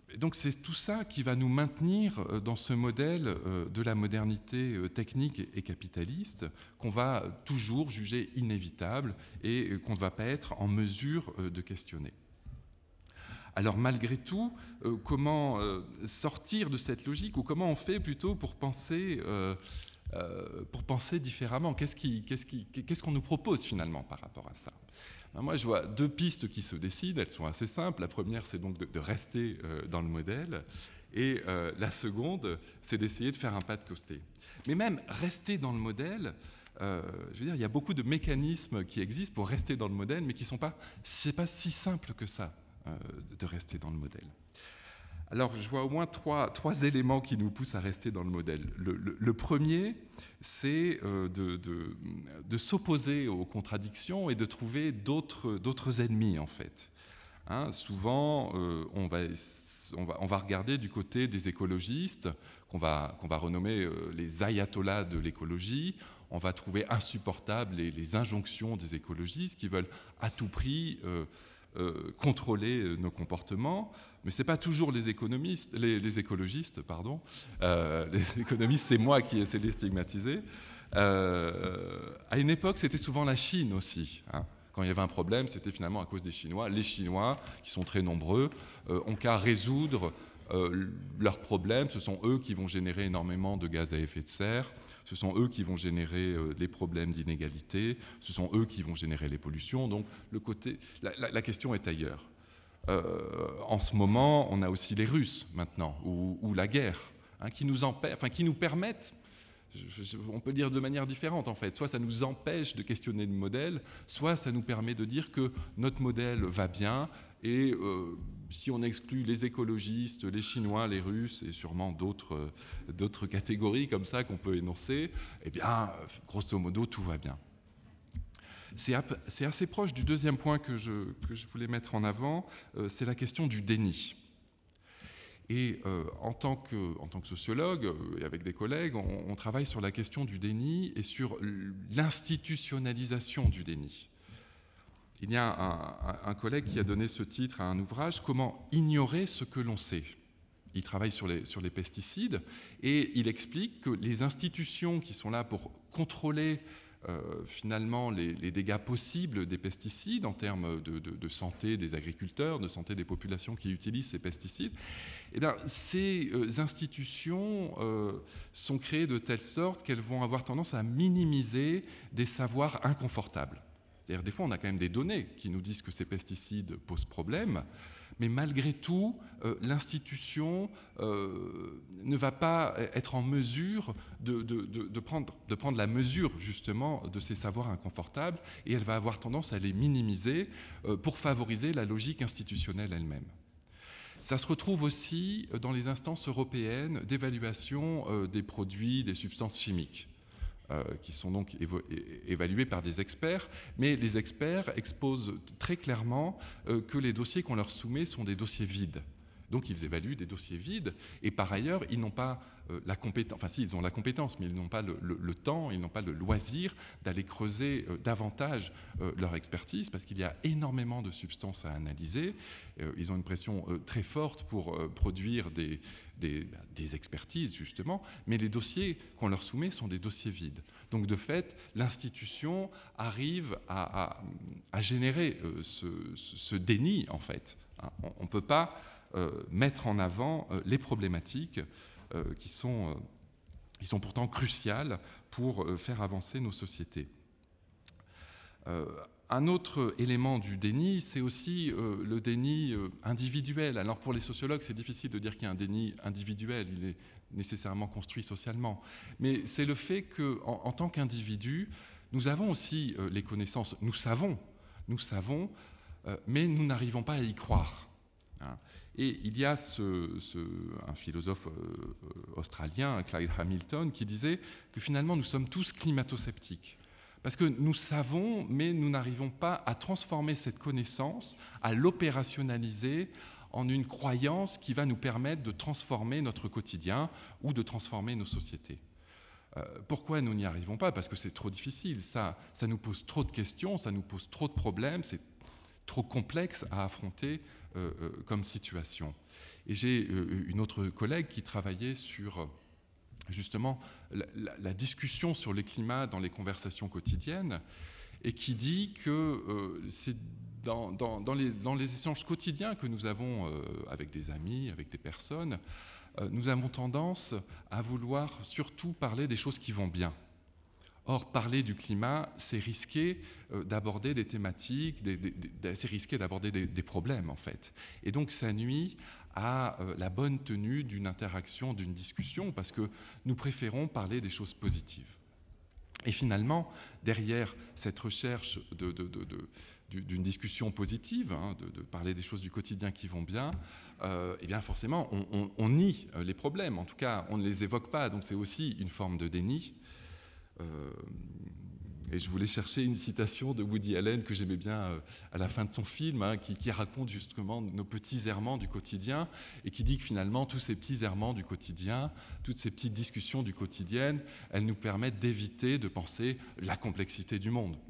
donc c'est tout ça qui va nous maintenir dans ce modèle de la modernité technique et capitaliste qu'on va toujours juger inévitable et qu'on ne va pas être en mesure de questionner. Alors malgré tout, euh, comment euh, sortir de cette logique, ou comment on fait plutôt pour penser, euh, euh, pour penser différemment? Qu'est-ce qui, qu'est-ce qui, qu'est-ce qu'on nous propose finalement par rapport à ça? Alors moi je vois deux pistes qui se décident, elles sont assez simples. La première c'est donc de, de rester euh, dans le modèle, et euh, la seconde c'est d'essayer de faire un pas de côté. Mais même rester dans le modèle, Euh, je veux dire, il y a beaucoup de mécanismes qui existent pour rester dans le modèle, mais qui ne sont pas, c'est pas si simple que ça euh, de rester dans le modèle. Alors, je vois au moins trois, trois éléments qui nous poussent à rester dans le modèle. Le, le, le premier, c'est euh, de, de, de s'opposer aux contradictions et de trouver d'autres, d'autres ennemis, en fait. Hein, souvent, euh, on va On va, on va regarder du côté des écologistes, qu'on va, qu'on va renommer euh, les ayatollahs de l'écologie. On va trouver insupportables les, les injonctions des écologistes qui veulent à tout prix euh, euh, contrôler nos comportements. Mais ce n'est pas toujours les, économistes, les, les écologistes. Pardon. Euh, les économistes, c'est moi qui essaie de les stigmatiser. Euh, à une époque, c'était souvent la Chine aussi, hein. Quand il y avait un problème, c'était finalement à cause des Chinois. Les Chinois, qui sont très nombreux, euh, ont qu'à résoudre euh, leurs problèmes. Ce sont eux qui vont générer énormément de gaz à effet de serre. Ce sont eux qui vont générer euh, les problèmes d'inégalité. Ce sont eux qui vont générer les pollutions. Donc, le côté, la, la, la question est ailleurs. Euh, en ce moment, on a aussi les Russes maintenant, ou, ou la guerre, hein, qui nous empêchent, enfin, qui nous permettent. Je, je, on peut dire de manière différente en fait, soit ça nous empêche de questionner le modèle, soit ça nous permet de dire que notre modèle va bien, et euh, si on exclut les écologistes, les Chinois, les Russes et sûrement d'autres, euh, d'autres catégories comme ça qu'on peut énoncer, eh bien grosso modo tout va bien. C'est, ap- c'est assez proche du deuxième point que je, que je voulais mettre en avant, euh, c'est la question du déni. Et euh, en, tant que, en tant que sociologue euh, et avec des collègues, on, on travaille sur la question du déni et sur l'institutionnalisation du déni. Il y a un, un, un collègue qui a donné ce titre à un ouvrage, « Comment ignorer ce que l'on sait ». Il travaille sur les, sur les pesticides et il explique que les institutions qui sont là pour contrôler Euh, finalement les, les dégâts possibles des pesticides en termes de, de, de santé des agriculteurs, de santé des populations qui utilisent ces pesticides, eh bien, ces euh, institutions euh, sont créées de telle sorte qu'elles vont avoir tendance à minimiser des savoirs inconfortables. C'est-à-dire, des fois, on a quand même des données qui nous disent que ces pesticides posent problème, mais malgré tout, euh, l'institution euh, ne va pas être en mesure de, de, de, de, prendre, de prendre la mesure, justement, de ces savoirs inconfortables, et elle va avoir tendance à les minimiser euh, pour favoriser la logique institutionnelle elle-même. Ça se retrouve aussi dans les instances européennes d'évaluation euh, des produits, des substances chimiques. Euh, qui sont donc évo- évalués par des experts, mais les experts exposent très clairement euh, que les dossiers qu'on leur soumet sont des dossiers vides. Donc ils évaluent des dossiers vides, et par ailleurs, ils n'ont pas euh, la compétence, enfin si, ils ont la compétence, mais ils n'ont pas le, le, le temps, ils n'ont pas le loisir d'aller creuser euh, davantage euh, leur expertise, parce qu'il y a énormément de substances à analyser. Euh, ils ont une pression euh, très forte pour euh, produire des, des, des expertises, justement, mais les dossiers qu'on leur soumet sont des dossiers vides. Donc de fait, l'institution arrive à, à, à générer euh, ce, ce déni, en fait. Hein, on ne peut pas Euh, mettre en avant euh, les problématiques euh, qui, sont, euh, qui sont pourtant cruciales pour euh, faire avancer nos sociétés. Euh, un autre élément du déni, c'est aussi euh, le déni euh, individuel. Alors pour les sociologues, c'est difficile de dire qu'il y a un déni individuel, il est nécessairement construit socialement. Mais c'est le fait qu'en en tant qu'individu, nous avons aussi euh, les connaissances, nous savons, nous savons, euh, mais nous n'arrivons pas à y croire. Hein. Et il y a ce, ce, un philosophe euh, australien, Clyde Hamilton, qui disait que finalement nous sommes tous climato-sceptiques. Parce que nous savons, mais nous n'arrivons pas à transformer cette connaissance, à l'opérationnaliser en une croyance qui va nous permettre de transformer notre quotidien ou de transformer nos sociétés. Euh, pourquoi nous n'y arrivons pas? Parce que c'est trop difficile, ça, ça nous pose trop de questions, ça nous pose trop de problèmes, c'est trop complexe à affronter euh, euh, comme situation. Et j'ai euh, une autre collègue qui travaillait sur... Euh, justement la, la, la discussion sur les climats dans les conversations quotidiennes, et qui dit que euh, c'est dans, dans, dans, les, dans les échanges quotidiens que nous avons euh, avec des amis, avec des personnes, euh, nous avons tendance à vouloir surtout parler des choses qui vont bien. Or, parler du climat, c'est risquer euh, d'aborder des thématiques, des, des, des, c'est risquer d'aborder des, des problèmes, en fait. Et donc, ça nuit à euh, la bonne tenue d'une interaction, d'une discussion, parce que nous préférons parler des choses positives. Et finalement, derrière cette recherche de, de, de, de, d'une discussion positive, hein, de, de parler des choses du quotidien qui vont bien, euh, eh bien forcément, on, on, on nie les problèmes. En tout cas, on ne les évoque pas, donc c'est aussi une forme de déni. Euh, et je voulais chercher une citation de Woody Allen que j'aimais bien euh, à la fin de son film, hein, qui, qui raconte justement nos petits errements du quotidien, et qui dit que finalement tous ces petits errements du quotidien, toutes ces petites discussions du quotidien, elles nous permettent d'éviter de penser la complexité du monde.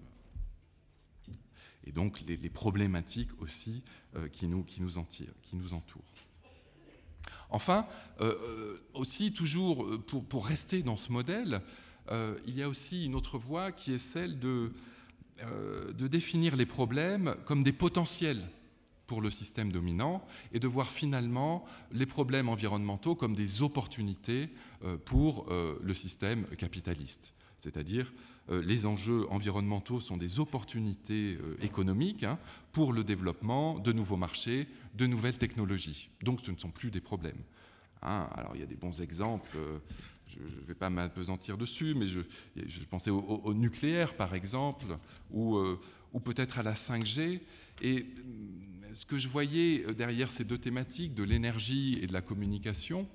Et donc les, les problématiques aussi euh, qui, nous, qui, nous entirent, qui nous entourent. Enfin, euh, aussi toujours pour, pour rester dans ce modèle, Euh, il y a aussi une autre voie qui est celle de, euh, de définir les problèmes comme des potentiels pour le système dominant et de voir finalement les problèmes environnementaux comme des opportunités euh, pour euh, le système capitaliste. C'est-à-dire euh, les enjeux environnementaux sont des opportunités euh, économiques hein, pour le développement de nouveaux marchés, de nouvelles technologies. Donc ce ne sont plus des problèmes. Hein, alors il y a des bons exemples, euh, je ne vais pas m'apesantir dessus, mais je, je pensais au, au, au nucléaire par exemple, ou, euh, ou peut-être à la cinq G. Et euh, ce que je voyais derrière ces deux thématiques, de l'énergie et de la communication,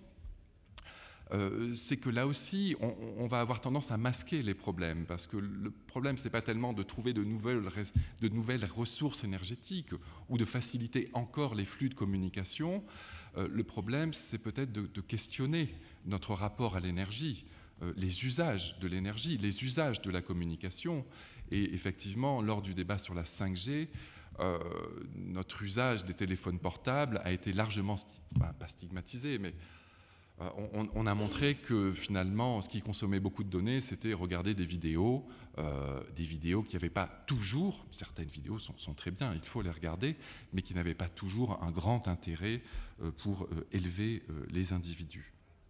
euh, c'est que là aussi, on, on va avoir tendance à masquer les problèmes, parce que le problème, ce n'est pas tellement de trouver de nouvelles, de nouvelles ressources énergétiques ou de faciliter encore les flux de communication. Euh, le problème, c'est peut-être de, de questionner notre rapport à l'énergie, euh, les usages de l'énergie, les usages de la communication. Et effectivement, lors du débat sur la cinq G, euh, notre usage des téléphones portables a été largement, bah, pas stigmatisé, mais euh, on, on a montré que finalement, ce qui consommait beaucoup de données, c'était regarder des vidéos, euh, des vidéos qui n'avaient pas toujours, certaines vidéos sont, sont très bien, il faut les regarder, mais qui n'avaient pas toujours un grand intérêt euh, pour euh, élever euh, les individus.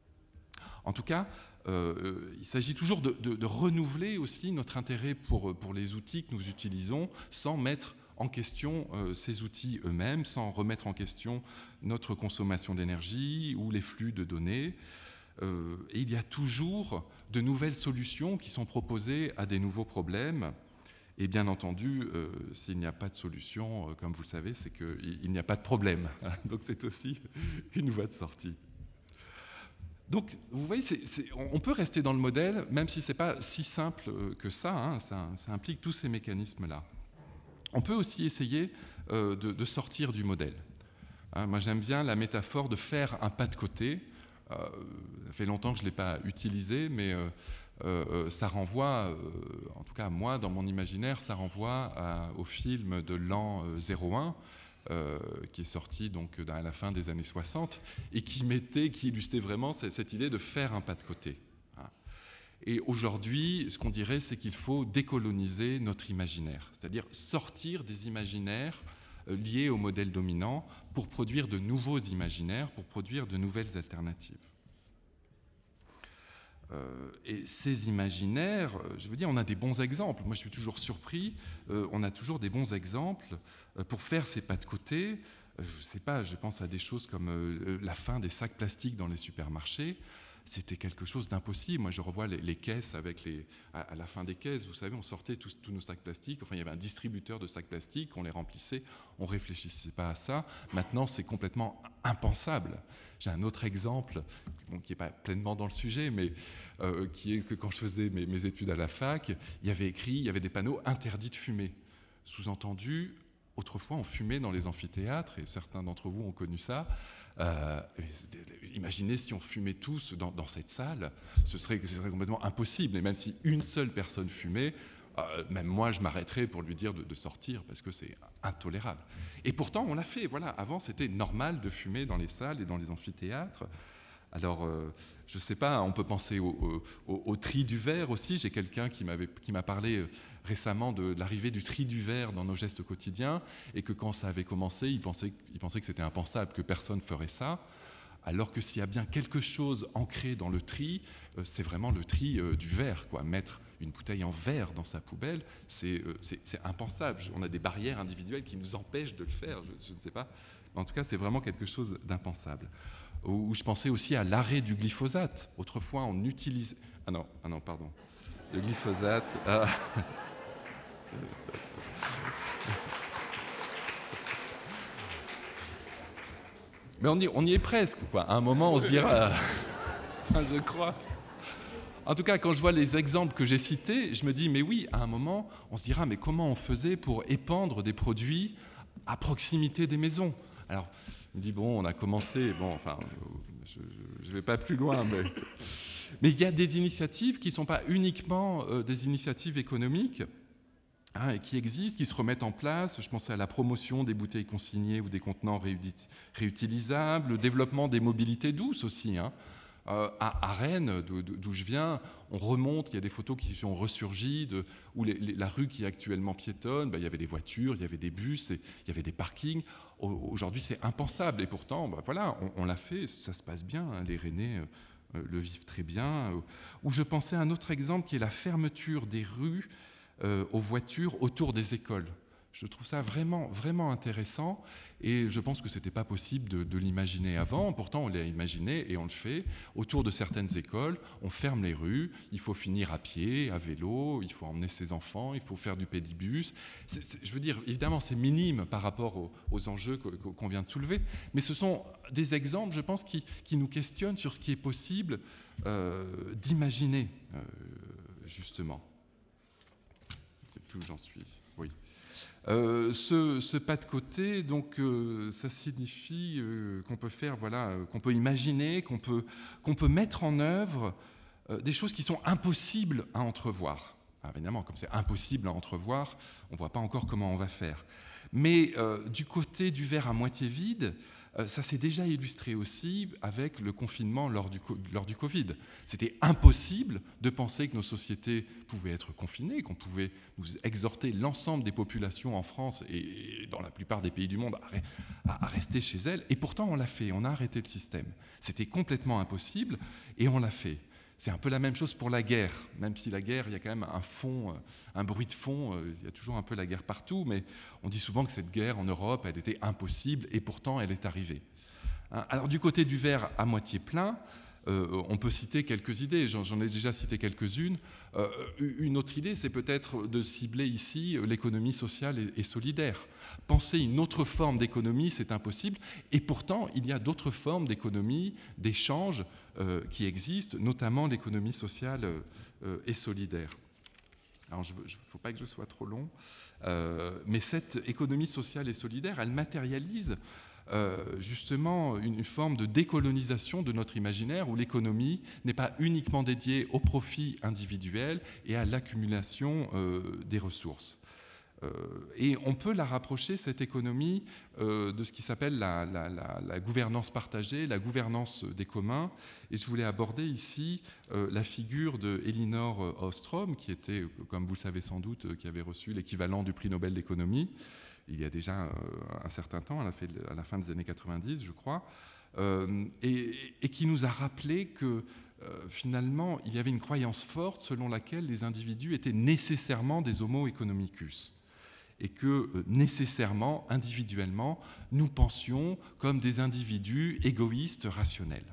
En tout cas, euh, il s'agit toujours de, de, de renouveler aussi notre intérêt pour, pour les outils que nous utilisons sans mettre en question euh, ces outils eux-mêmes, sans remettre en question notre consommation d'énergie ou les flux de données. Euh, et il y a toujours de nouvelles solutions qui sont proposées à des nouveaux problèmes. Et bien entendu, euh, s'il n'y a pas de solution, euh, comme vous le savez, c'est qu'il il n'y a pas de problème. Donc c'est aussi une voie de sortie. Donc, vous voyez, c'est, c'est, on peut rester dans le modèle, même si ce n'est pas si simple que ça, hein, ça, ça implique tous ces mécanismes-là. On peut aussi essayer euh, de, de sortir du modèle. Hein, moi, j'aime bien la métaphore de faire un pas de côté. Euh, ça fait longtemps que je ne l'ai pas utilisé, mais euh, euh, ça renvoie, euh, en tout cas moi, dans mon imaginaire, ça renvoie à, au film de l'an zéro un, Euh, qui est sorti donc à la fin des années soixante et qui mettait, qui illustrait vraiment cette, cette idée de faire un pas de côté. Hein. Et aujourd'hui, ce qu'on dirait, c'est qu'il faut décoloniser notre imaginaire, c'est-à-dire sortir des imaginaires euh, liés au modèle dominant pour produire de nouveaux imaginaires, pour produire de nouvelles alternatives. Euh, et ces imaginaires, je veux dire, on a des bons exemples. Moi, je suis toujours surpris. Euh, on a toujours des bons exemples euh, pour faire ces pas de côté. Euh, je ne sais pas, je pense à des choses comme euh, la fin des sacs plastiques dans les supermarchés. C'était quelque chose d'impossible. Moi, je revois les, les caisses avec les, à, à la fin des caisses, vous savez, on sortait tous, tous nos sacs plastiques. Enfin, il y avait un distributeur de sacs plastiques, on les remplissait, on ne réfléchissait pas à ça. Maintenant, c'est complètement impensable. J'ai un autre exemple, bon, qui n'est pas pleinement dans le sujet, mais euh, qui est que quand je faisais mes, mes études à la fac, il y avait écrit, il y avait des panneaux interdits de fumer. Sous-entendu, autrefois, on fumait dans les amphithéâtres, et certains d'entre vous ont connu ça. Euh, imaginez si on fumait tous dans, dans cette salle, ce serait, ce serait complètement impossible. Et même si une seule personne fumait, euh, même moi, je m'arrêterais pour lui dire de, de sortir parce que c'est intolérable. Et pourtant, on l'a fait. Voilà. Avant, c'était normal de fumer dans les salles et dans les amphithéâtres. Alors, euh, je ne sais pas, on peut penser au, au, au tri du verre aussi. J'ai quelqu'un qui, m'avait, qui m'a parlé euh, récemment de, de l'arrivée du tri du verre dans nos gestes quotidiens, et que quand ça avait commencé, il pensait, il pensait que c'était impensable, que personne ferait ça, alors que s'il y a bien quelque chose ancré dans le tri, euh, c'est vraiment le tri euh, du verre, quoi. Mettre une bouteille en verre dans sa poubelle, c'est, euh, c'est, c'est impensable. On a des barrières individuelles qui nous empêchent de le faire, je, je ne sais pas. Mais en tout cas, c'est vraiment quelque chose d'impensable. Où je pensais aussi à l'arrêt du glyphosate. Autrefois, on utilisait... Ah non, ah non, pardon. Le glyphosate... Ah. Mais on y, on y est presque, quoi. À un moment, on se dira... Enfin, je crois. En tout cas, quand je vois les exemples que j'ai cités, je me dis, mais oui, à un moment, on se dira, mais comment on faisait pour épandre des produits à proximité des maisons? Alors, il me dit, bon, on a commencé, bon, enfin, je ne vais pas plus loin, mais, mais il y a des initiatives qui ne sont pas uniquement euh, des initiatives économiques, hein, et qui existent, qui se remettent en place. Je pensais à la promotion des bouteilles consignées ou des contenants réutilisables, le développement des mobilités douces aussi, hein. Euh, à, à Rennes, d'où, d'où je viens, on remonte, il y a des photos qui sont ressurgies, de, où les, les, la rue qui est actuellement piétonne, ben, il y avait des voitures, il y avait des bus, et, il y avait des parkings. Au, aujourd'hui, c'est impensable, et pourtant, ben, voilà, on, on l'a fait, ça se passe bien, hein, les Rennais euh, le vivent très bien. Euh, où je pensais à un autre exemple qui est la fermeture des rues euh, aux voitures autour des écoles. Je trouve ça vraiment, vraiment intéressant, et je pense que ce n'était pas possible de, de l'imaginer avant. Pourtant, on l'a imaginé et on le fait. Autour de certaines écoles, on ferme les rues, il faut finir à pied, à vélo, il faut emmener ses enfants, il faut faire du pédibus. C'est, c'est, je veux dire, évidemment, c'est minime par rapport aux, aux enjeux qu'on vient de soulever, mais ce sont des exemples, je pense, qui, qui nous questionnent sur ce qui est possible euh, d'imaginer, euh, justement. Je ne sais plus où j'en suis. Oui. Euh, ce, ce pas de côté, donc, euh, ça signifie euh, qu'on peut faire, voilà, euh, qu'on peut imaginer, qu'on peut, qu'on peut mettre en œuvre euh, des choses qui sont impossibles à entrevoir. Alors, évidemment, comme c'est impossible à entrevoir, on ne voit pas encore comment on va faire. Mais euh, du côté du verre à moitié vide, euh, ça s'est déjà illustré aussi avec le confinement lors du, lors du Covid. C'était impossible de penser que nos sociétés pouvaient être confinées, qu'on pouvait nous exhorter l'ensemble des populations en France et dans la plupart des pays du monde à, à, à rester chez elles. Et pourtant, on l'a fait, on a arrêté le système. C'était complètement impossible et on l'a fait. C'est un peu la même chose pour la guerre, même si la guerre, il y a quand même un fond, un bruit de fond, il y a toujours un peu la guerre partout, mais on dit souvent que cette guerre en Europe, elle était impossible, et pourtant elle est arrivée. Alors du côté du verre à moitié plein, euh, on peut citer quelques idées, j'en, j'en ai déjà cité quelques-unes. Euh, une autre idée, c'est peut-être de cibler ici l'économie sociale et, et solidaire. Penser une autre forme d'économie, c'est impossible, et pourtant il y a d'autres formes d'économie, d'échange euh, qui existent, notamment l'économie sociale euh, et solidaire. Alors, il ne faut pas que je sois trop long, euh, mais cette économie sociale et solidaire, elle matérialise euh, justement une, une forme de décolonisation de notre imaginaire, où l'économie n'est pas uniquement dédiée au profit individuel et à l'accumulation euh, des ressources. Euh, et on peut la rapprocher, cette économie, euh, de ce qui s'appelle la, la, la, la gouvernance partagée, la gouvernance des communs. Et je voulais aborder ici euh, la figure de Elinor Ostrom, qui était, comme vous le savez sans doute, euh, qui avait reçu l'équivalent du prix Nobel d'économie, il y a déjà euh, un certain temps, à la, fin, à la fin des années quatre-vingt-dix, je crois, euh, et, et qui nous a rappelé que Euh, finalement, il y avait une croyance forte selon laquelle les individus étaient nécessairement des homo economicus, et que euh, nécessairement, individuellement, nous pensions comme des individus égoïstes rationnels.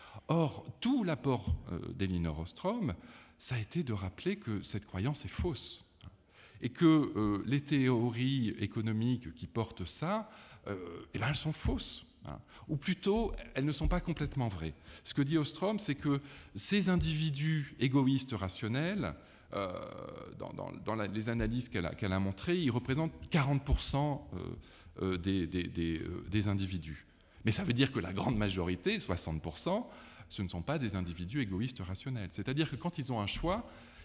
Or, tout l'apport euh, d'Elinor Ostrom, ça a été de rappeler que cette croyance est fausse, et que euh, les théories économiques qui portent ça, euh, eh ben, elles sont fausses. Ou plutôt, elles ne sont pas complètement vraies. Ce que dit Ostrom, c'est que ces individus égoïstes rationnels, euh, dans, dans, dans la, les analyses qu'elle a, qu'elle a montrées, ils représentent quarante pour cent euh, des, des, des, des individus. Mais ça veut dire que la grande majorité, soixante pour cent, ce ne sont pas des individus égoïstes rationnels. C'est-à-dire que quand ils ont un choix,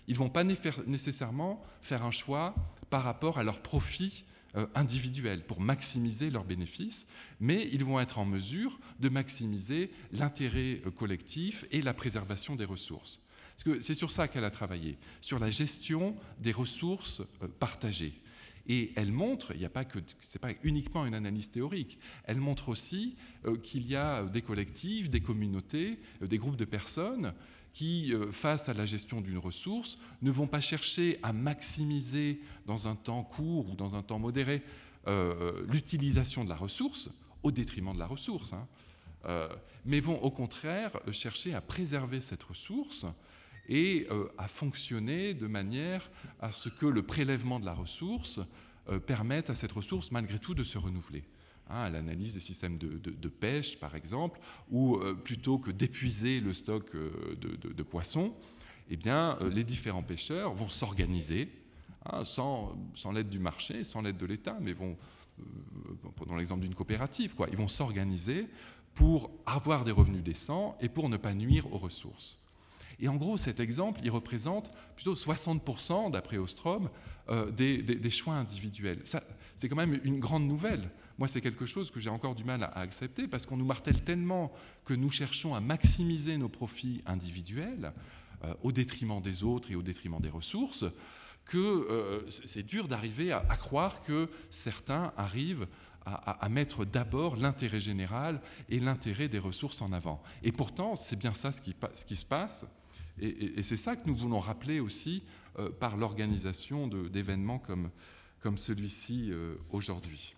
Ils ne vont pas nécessairement faire un choix par rapport à leur profit euh, individuel pour maximiser leurs bénéfices, mais ils vont être en mesure de maximiser l'intérêt euh, collectif et la préservation des ressources. Parce que c'est sur ça qu'elle a travaillé, sur la gestion des ressources euh, partagées. Et elle montre, il n'y a pas que, c'est pas uniquement une analyse théorique, elle montre aussi euh, qu'il y a des collectifs, des communautés, euh, des groupes de personnes qui, euh, face à la gestion d'une ressource, ne vont pas chercher à maximiser dans un temps court ou dans un temps modéré euh, l'utilisation de la ressource au détriment de la ressource, hein, euh, mais vont au contraire chercher à préserver cette ressource et euh, à fonctionner de manière à ce que le prélèvement de la ressource euh, permette à cette ressource malgré tout de se renouveler. Hein, à l'analyse des systèmes de, de, de pêche, par exemple, où euh, plutôt que d'épuiser le stock euh, de, de, de poissons, eh bien, euh, les différents pêcheurs vont s'organiser, hein, sans, sans l'aide du marché, sans l'aide de l'État, mais vont, euh, prenons l'exemple d'une coopérative, quoi, ils vont s'organiser pour avoir des revenus décents et pour ne pas nuire aux ressources. Et en gros, cet exemple, il représente plutôt soixante pour cent, d'après Ostrom, euh, des, des, des choix individuels. Ça, c'est quand même une grande nouvelle. Moi, c'est quelque chose que j'ai encore du mal à, à accepter, parce qu'on nous martèle tellement que nous cherchons à maximiser nos profits individuels euh, au détriment des autres et au détriment des ressources, que euh, c'est dur d'arriver à, à croire que certains arrivent à, à, à mettre d'abord l'intérêt général et l'intérêt des ressources en avant. Et pourtant, c'est bien ça ce qui, ce qui se passe. Et, et, et c'est ça que nous voulons rappeler aussi euh, par l'organisation de, d'événements comme, comme celui-ci euh, aujourd'hui.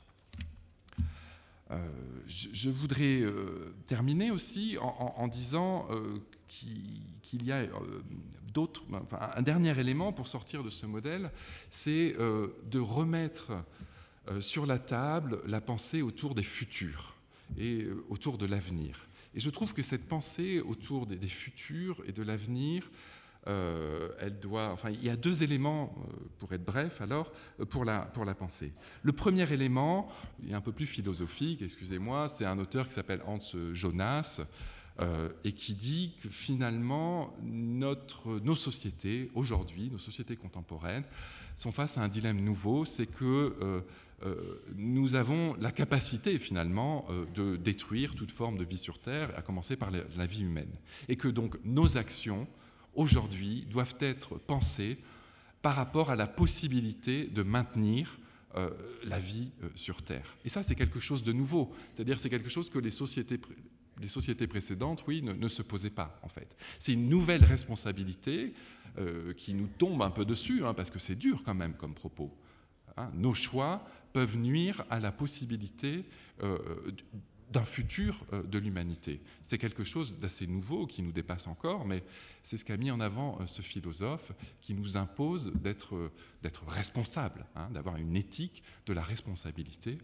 Euh, je, je voudrais euh, terminer aussi en, en, en disant euh, qu'il, qu'il y a euh, d'autres, enfin, un dernier élément pour sortir de ce modèle, c'est euh, de remettre euh, sur la table la pensée autour des futurs et euh, autour de l'avenir. Et je trouve que cette pensée autour des, des futurs et de l'avenir, euh, elle doit, enfin, il y a deux éléments, euh, pour être bref, alors, pour la, pour la pensée. Le premier élément, il est un peu plus philosophique, excusez-moi, c'est un auteur qui s'appelle Hans Jonas, euh, et qui dit que finalement, notre, nos sociétés, aujourd'hui, nos sociétés contemporaines, sont face à un dilemme nouveau, c'est que euh, Euh, nous avons la capacité finalement euh, de détruire toute forme de vie sur Terre, à commencer par la, la vie humaine. Et que donc nos actions, aujourd'hui, doivent être pensées par rapport à la possibilité de maintenir euh, la vie euh, sur Terre. Et ça, c'est quelque chose de nouveau. C'est-à-dire c'est quelque chose que les sociétés, les sociétés précédentes, oui, ne, ne se posaient pas, en fait. C'est une nouvelle responsabilité euh, qui nous tombe un peu dessus, hein, parce que c'est dur quand même comme propos. Hein, nos choix peuvent nuire à la possibilité euh, d'un futur euh, de l'humanité. C'est quelque chose d'assez nouveau qui nous dépasse encore, mais c'est ce qu'a mis en avant euh, ce philosophe qui nous impose d'être, euh, d'être responsable, hein, d'avoir une éthique de la responsabilité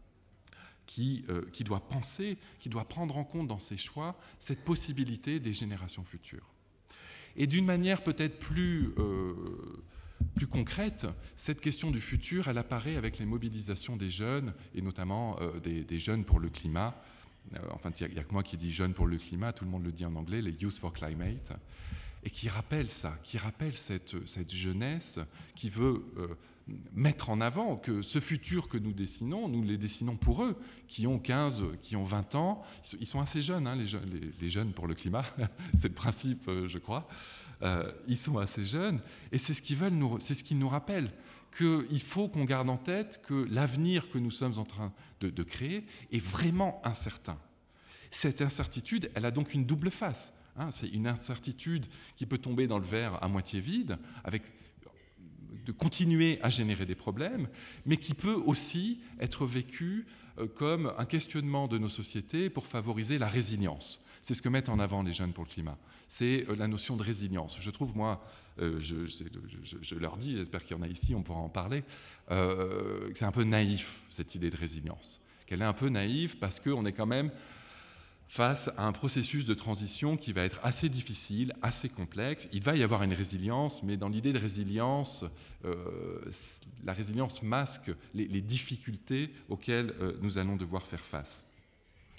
qui, euh, qui doit penser, qui doit prendre en compte dans ses choix cette possibilité des générations futures. Et d'une manière peut-être plus... Euh, Plus concrète, cette question du futur, elle apparaît avec les mobilisations des jeunes, et notamment euh, des, des jeunes pour le climat. Euh, enfin, il n'y a, a que moi qui dis jeunes pour le climat, tout le monde le dit en anglais, les Youth for Climate, et qui rappelle ça, qui rappelle cette, cette jeunesse qui veut euh, mettre en avant que ce futur que nous dessinons, nous les dessinons pour eux, qui ont quinze, qui ont vingt ans, ils sont assez jeunes, hein, les, je, les, les jeunes pour le climat, c'est le principe, euh, je crois. Euh, ils sont assez jeunes, et c'est ce qu'ils veulent nous, c'est ce qu'ils nous rappellent, qu'il faut qu'on garde en tête que l'avenir que nous sommes en train de, de créer est vraiment incertain. Cette incertitude, elle a donc une double face. Hein, c'est une incertitude qui peut tomber dans le verre à moitié vide, avec de continuer à générer des problèmes, mais qui peut aussi être vécue euh, comme un questionnement de nos sociétés pour favoriser la résilience. C'est ce que mettent en avant les jeunes pour le climat. C'est euh, la notion de résilience. Je trouve, moi, euh, je, je, je leur dis, j'espère qu'il y en a ici, on pourra en parler, euh, que c'est un peu naïf, cette idée de résilience. Qu'elle est un peu naïve parce qu'on est quand même face à un processus de transition qui va être assez difficile, assez complexe. Il va y avoir une résilience, mais dans l'idée de résilience, euh, la résilience masque les, les difficultés auxquelles euh, nous allons devoir faire face.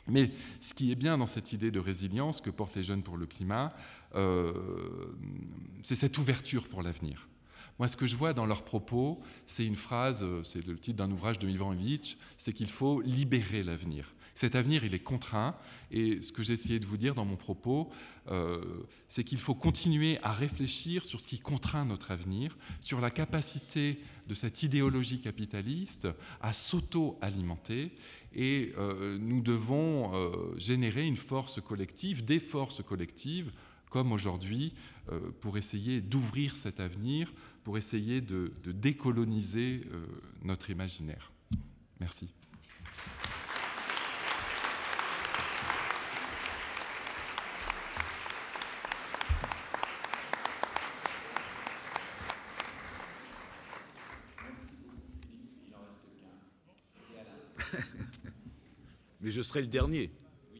Mais ce qui est bien dans cette idée de résilience que portent les jeunes pour le climat, euh, c'est cette ouverture pour l'avenir. Moi, ce que je vois dans leurs propos, c'est une phrase, c'est le titre d'un ouvrage de Ivan Illich, c'est qu'il faut libérer l'avenir. Cet avenir, il est contraint, et ce que j'ai essayé de vous dire dans mon propos, euh, c'est qu'il faut continuer à réfléchir sur ce qui contraint notre avenir, sur la capacité de cette idéologie capitaliste à s'auto-alimenter, et euh, nous devons euh, générer une force collective, des forces collectives, comme aujourd'hui, euh, pour essayer d'ouvrir cet avenir, pour essayer de, de décoloniser euh, notre imaginaire. Merci. Mais je serai le dernier.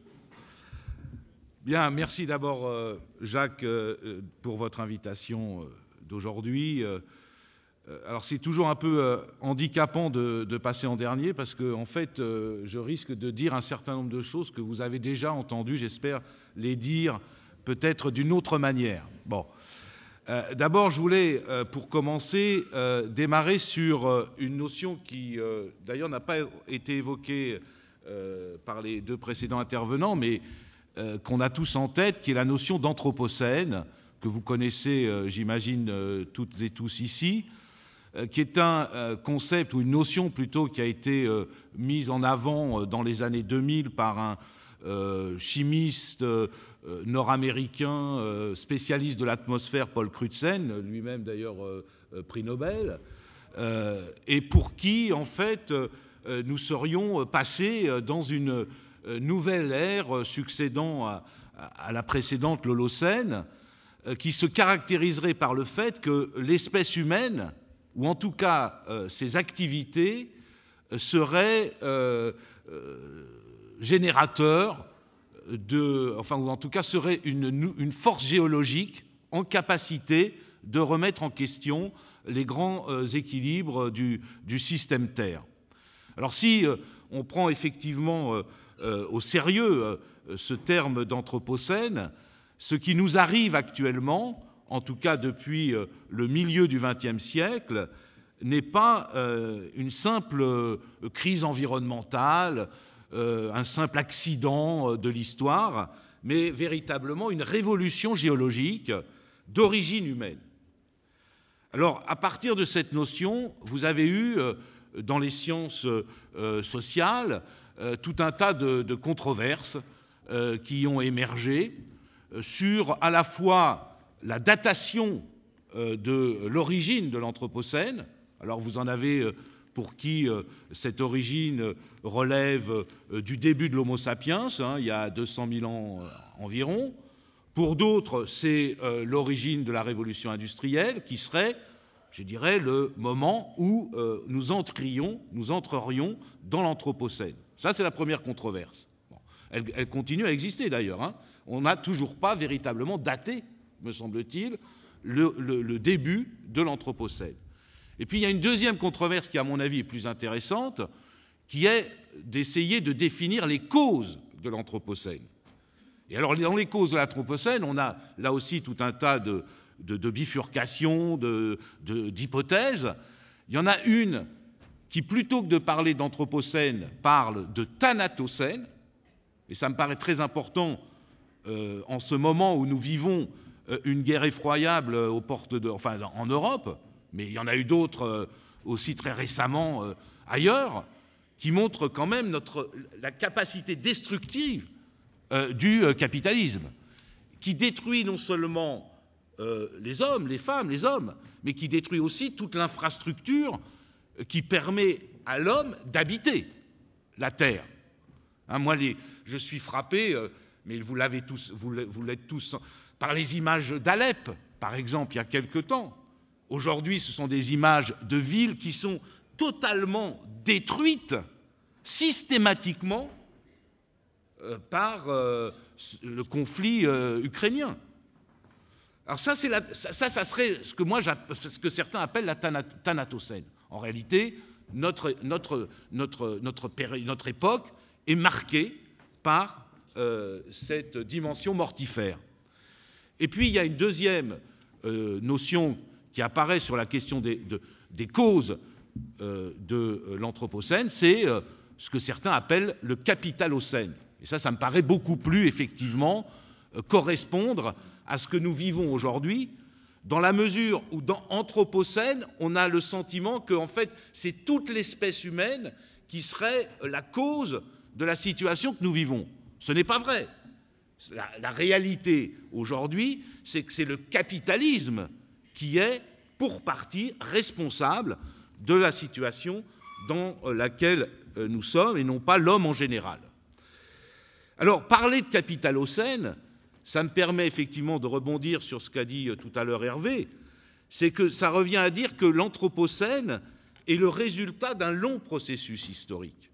Bien, merci d'abord euh, Jacques euh, pour votre invitation euh, d'aujourd'hui. Euh, alors c'est toujours un peu euh, handicapant de, de passer en dernier parce que en fait euh, je risque de dire un certain nombre de choses que vous avez déjà entendues, j'espère les dire peut-être d'une autre manière. Bon. Euh, d'abord je voulais euh, pour commencer euh, démarrer sur euh, une notion qui euh, d'ailleurs n'a pas été évoquée euh, par les deux précédents intervenants mais euh, qu'on a tous en tête, qui est la notion d'anthropocène, que vous connaissez, euh, j'imagine, euh, toutes et tous ici, euh, qui est un euh, concept, ou une notion plutôt, qui a été euh, mise en avant euh, dans les années deux mille par un euh, chimiste euh, nord-américain, euh, spécialiste de l'atmosphère, Paul Crutzen, lui-même d'ailleurs euh, euh, prix Nobel, euh, et pour qui, en fait, euh, nous serions passés dans une nouvelle ère succédant à, à la précédente, l'Holocène, qui se caractériserait par le fait que l'espèce humaine, ou en tout cas euh, ses activités, seraient euh, euh, générateurs de, enfin, ou en tout cas seraient une, une force géologique en capacité de remettre en question les grands euh, équilibres du, du système Terre. Alors si euh, on prend effectivement euh, euh, au sérieux euh, ce terme d'anthropocène, ce qui nous arrive actuellement, en tout cas depuis euh, le milieu du vingtième siècle, n'est pas euh, une simple euh, crise environnementale, euh, un simple accident euh, de l'histoire, mais véritablement une révolution géologique d'origine humaine. Alors, à partir de cette notion, vous avez eu, euh, dans les sciences euh, sociales, euh, tout un tas de, de controverses euh, qui ont émergé euh, sur à la fois la datation euh, de l'origine de l'Anthropocène. Alors, vous en avez euh, pour qui euh, cette origine relève euh, du début de l'Homo sapiens, hein, il y a deux cent mille ans euh, environ. Pour d'autres, c'est euh, l'origine de la révolution industrielle, qui serait, je dirais, le moment où euh, nous entrions, nous entrerions dans l'Anthropocène. Ça, c'est la première controverse. Bon. Elle, elle continue à exister, d'ailleurs. Hein. On n'a toujours pas véritablement daté, me semble-t-il, le, le, le début de l'Anthropocène. Et puis, il y a une deuxième controverse qui, à mon avis, est plus intéressante, qui est d'essayer de définir les causes de l'Anthropocène. Et alors, dans les causes de l'Anthropocène, on a là aussi tout un tas de, de, de bifurcations, de, de, d'hypothèses. Il y en a une qui, plutôt que de parler d'Anthropocène, parle de Thanatocène, et ça me paraît très important euh, en ce moment où nous vivons euh, une guerre effroyable aux portes de, enfin, en Europe, mais il y en a eu d'autres euh, aussi très récemment euh, ailleurs, qui montrent quand même notre, la capacité destructive Euh, du euh, capitalisme, qui détruit non seulement euh, les hommes, les femmes, les hommes, mais qui détruit aussi toute l'infrastructure euh, qui permet à l'homme d'habiter la Terre. Hein, moi, les, je suis frappé, euh, mais vous l'avez tous, vous, vous l'êtes tous, par les images d'Alep, par exemple, il y a quelque temps. Aujourd'hui, ce sont des images de villes qui sont totalement détruites, systématiquement, Euh, par euh, le conflit euh, ukrainien. Alors ça, c'est la, ça, ça, ça serait ce que, moi, ce que certains appellent la Thanatocène. En réalité, notre, notre, notre, notre, péri, notre époque est marquée par euh, cette dimension mortifère. Et puis il y a une deuxième euh, notion qui apparaît sur la question des, de, des causes euh, de l'Anthropocène, c'est euh, ce que certains appellent le capitalocène. Et ça, ça me paraît beaucoup plus effectivement euh, correspondre à ce que nous vivons aujourd'hui, dans la mesure où dans Anthropocène, on a le sentiment que en fait, c'est toute l'espèce humaine qui serait la cause de la situation que nous vivons. Ce n'est pas vrai. La, la réalité aujourd'hui, c'est que c'est le capitalisme qui est, pour partie, responsable de la situation dans laquelle nous sommes, et non pas l'homme en général. Alors, parler de capitalocène, ça me permet effectivement de rebondir sur ce qu'a dit tout à l'heure Hervé, c'est que ça revient à dire que l'Anthropocène est le résultat d'un long processus historique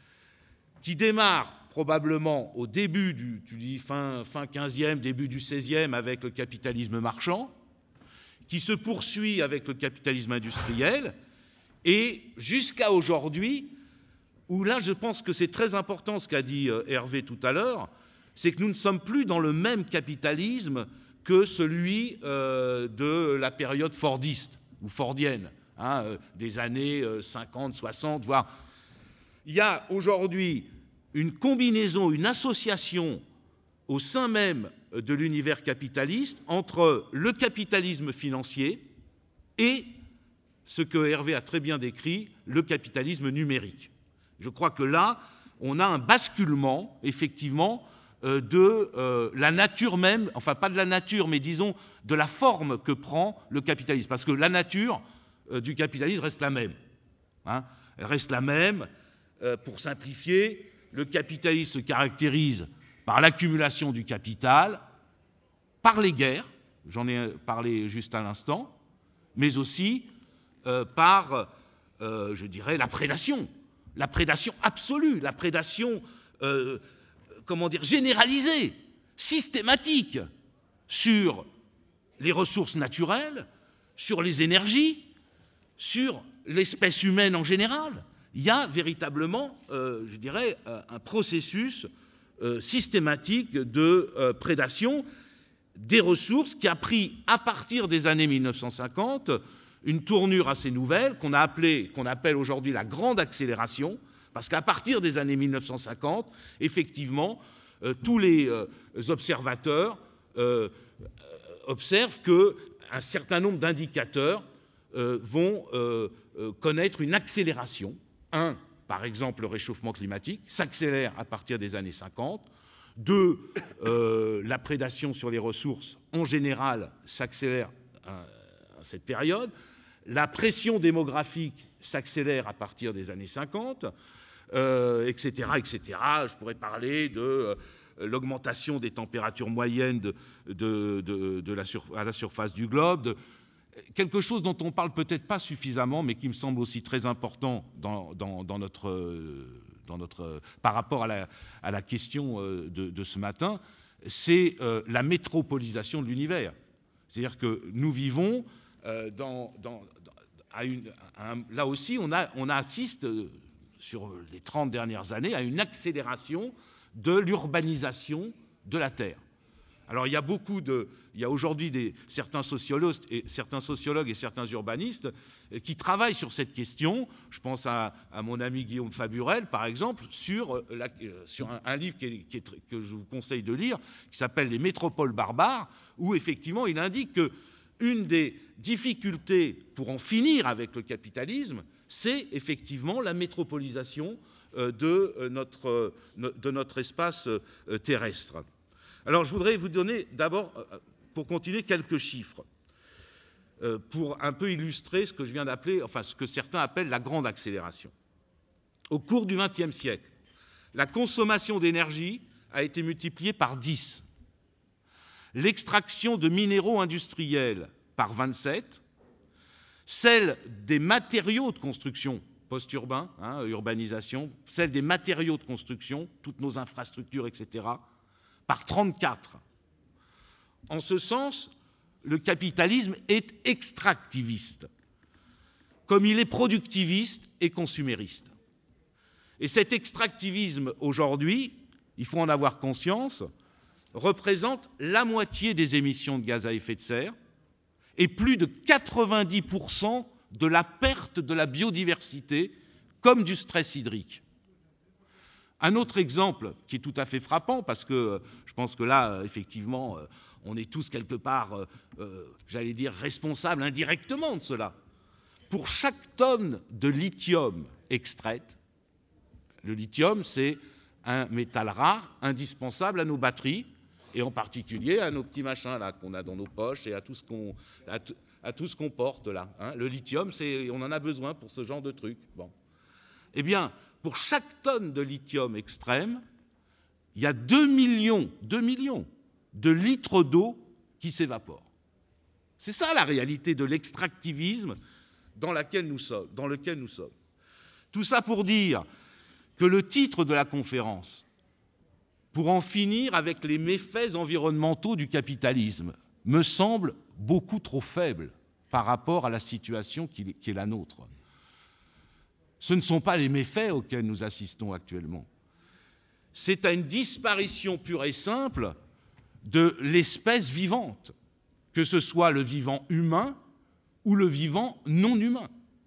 qui démarre probablement au début du, tu dis fin, fin quinzième, début du seizième avec le capitalisme marchand, qui se poursuit avec le capitalisme industriel, et jusqu'à aujourd'hui, où là je pense que c'est très important ce qu'a dit Hervé tout à l'heure, c'est que nous ne sommes plus dans le même capitalisme que celui euh, de la période fordiste ou fordienne, hein, euh, des années euh, cinquante, soixante, voire... Il y a aujourd'hui une combinaison, une association au sein même de l'univers capitaliste entre le capitalisme financier et ce que Hervé a très bien décrit, le capitalisme numérique. Je crois que là, on a un basculement, effectivement, de euh, la nature même, enfin pas de la nature, mais disons de la forme que prend le capitalisme. Parce que la nature euh, du capitalisme reste la même. Hein, elle reste la même. Euh, pour simplifier, le capitalisme se caractérise par l'accumulation du capital, par les guerres, j'en ai parlé juste à l'instant, mais aussi euh, par, euh, je dirais, la prédation. La prédation absolue, la prédation... Euh, comment dire, généralisée, systématique, sur les ressources naturelles, sur les énergies, sur l'espèce humaine en général. Il y a véritablement, euh, je dirais, un processus euh, systématique de euh, prédation des ressources qui a pris, à partir des années mille neuf cent cinquante, une tournure assez nouvelle qu'on a appelée, qu'on appelle aujourd'hui la grande accélération. Parce qu'à partir des années mille neuf cent cinquante, effectivement, euh, tous les euh, observateurs euh, observent qu'un certain nombre d'indicateurs euh, vont euh, euh, connaître une accélération. Un, par exemple, le réchauffement climatique s'accélère à partir des années cinquante. Deux, euh, la prédation sur les ressources, en général, s'accélère à, à cette période. La pression démographique s'accélère à partir des années cinquante. Euh, et cetera, et cetera. Je pourrais parler de euh, l'augmentation des températures moyennes de, de, de, de la sur, à la surface du globe, de, quelque chose dont on ne parle peut-être pas suffisamment, mais qui me semble aussi très important dans, dans, dans notre, dans notre, par rapport à la, à la question de, de ce matin, c'est euh, la métropolisation de l'univers. C'est-à-dire que nous vivons euh, dans, dans, à une, à un, là aussi, on, a, on assiste sur les trente dernières années, à une accélération de l'urbanisation de la Terre. Alors il y a beaucoup de, il y a aujourd'hui des, certains sociologues et certains sociologues et certains urbanistes qui travaillent sur cette question. Je pense à, à mon ami Guillaume Faburel, par exemple, sur, la, sur un, un livre qui est, qui est, que je vous conseille de lire, qui s'appelle « Les métropoles barbares », où effectivement il indique que une des difficultés pour en finir avec le capitalisme, c'est effectivement la métropolisation de notre, de notre espace terrestre. Alors je voudrais vous donner d'abord, pour continuer, quelques chiffres, pour un peu illustrer ce que je viens d'appeler, enfin ce que certains appellent la grande accélération. Au cours du vingtième siècle, la consommation d'énergie a été multipliée par dix, l'extraction de minéraux industriels par vingt-sept, celle des matériaux de construction post-urbain, hein, urbanisation, celle des matériaux de construction, toutes nos infrastructures, et cetera, par trente-quatre. En ce sens, le capitalisme est extractiviste, comme il est productiviste et consumériste. Et cet extractivisme, aujourd'hui, il faut en avoir conscience, représente la moitié des émissions de gaz à effet de serre et plus de quatre-vingt-dix pour cent de la perte de la biodiversité, comme du stress hydrique. Un autre exemple qui est tout à fait frappant, parce que je pense que là, effectivement, on est tous quelque part, euh, j'allais dire, responsables indirectement de cela. Pour chaque tonne de lithium extraite, le lithium, c'est un métal rare, indispensable à nos batteries, et en particulier à nos petits machins là qu'on a dans nos poches et à tout ce qu'on à, à tout ce qu'on porte là. Hein. Le lithium, c'est, on en a besoin pour ce genre de truc. Bon. Eh bien, pour chaque tonne de lithium extrême, il y a deux millions, deux millions de litres d'eau qui s'évaporent. C'est ça la réalité de l'extractivisme dans laquelle nous sommes, dans lequel nous sommes. Tout ça pour dire que le titre de la conférence, pour en finir avec les méfaits environnementaux du capitalisme, me semble beaucoup trop faible par rapport à la situation qui est la nôtre. Ce ne sont pas les méfaits auxquels nous assistons actuellement. C'est à une disparition pure et simple de l'espèce vivante, que ce soit le vivant humain ou le vivant non humain.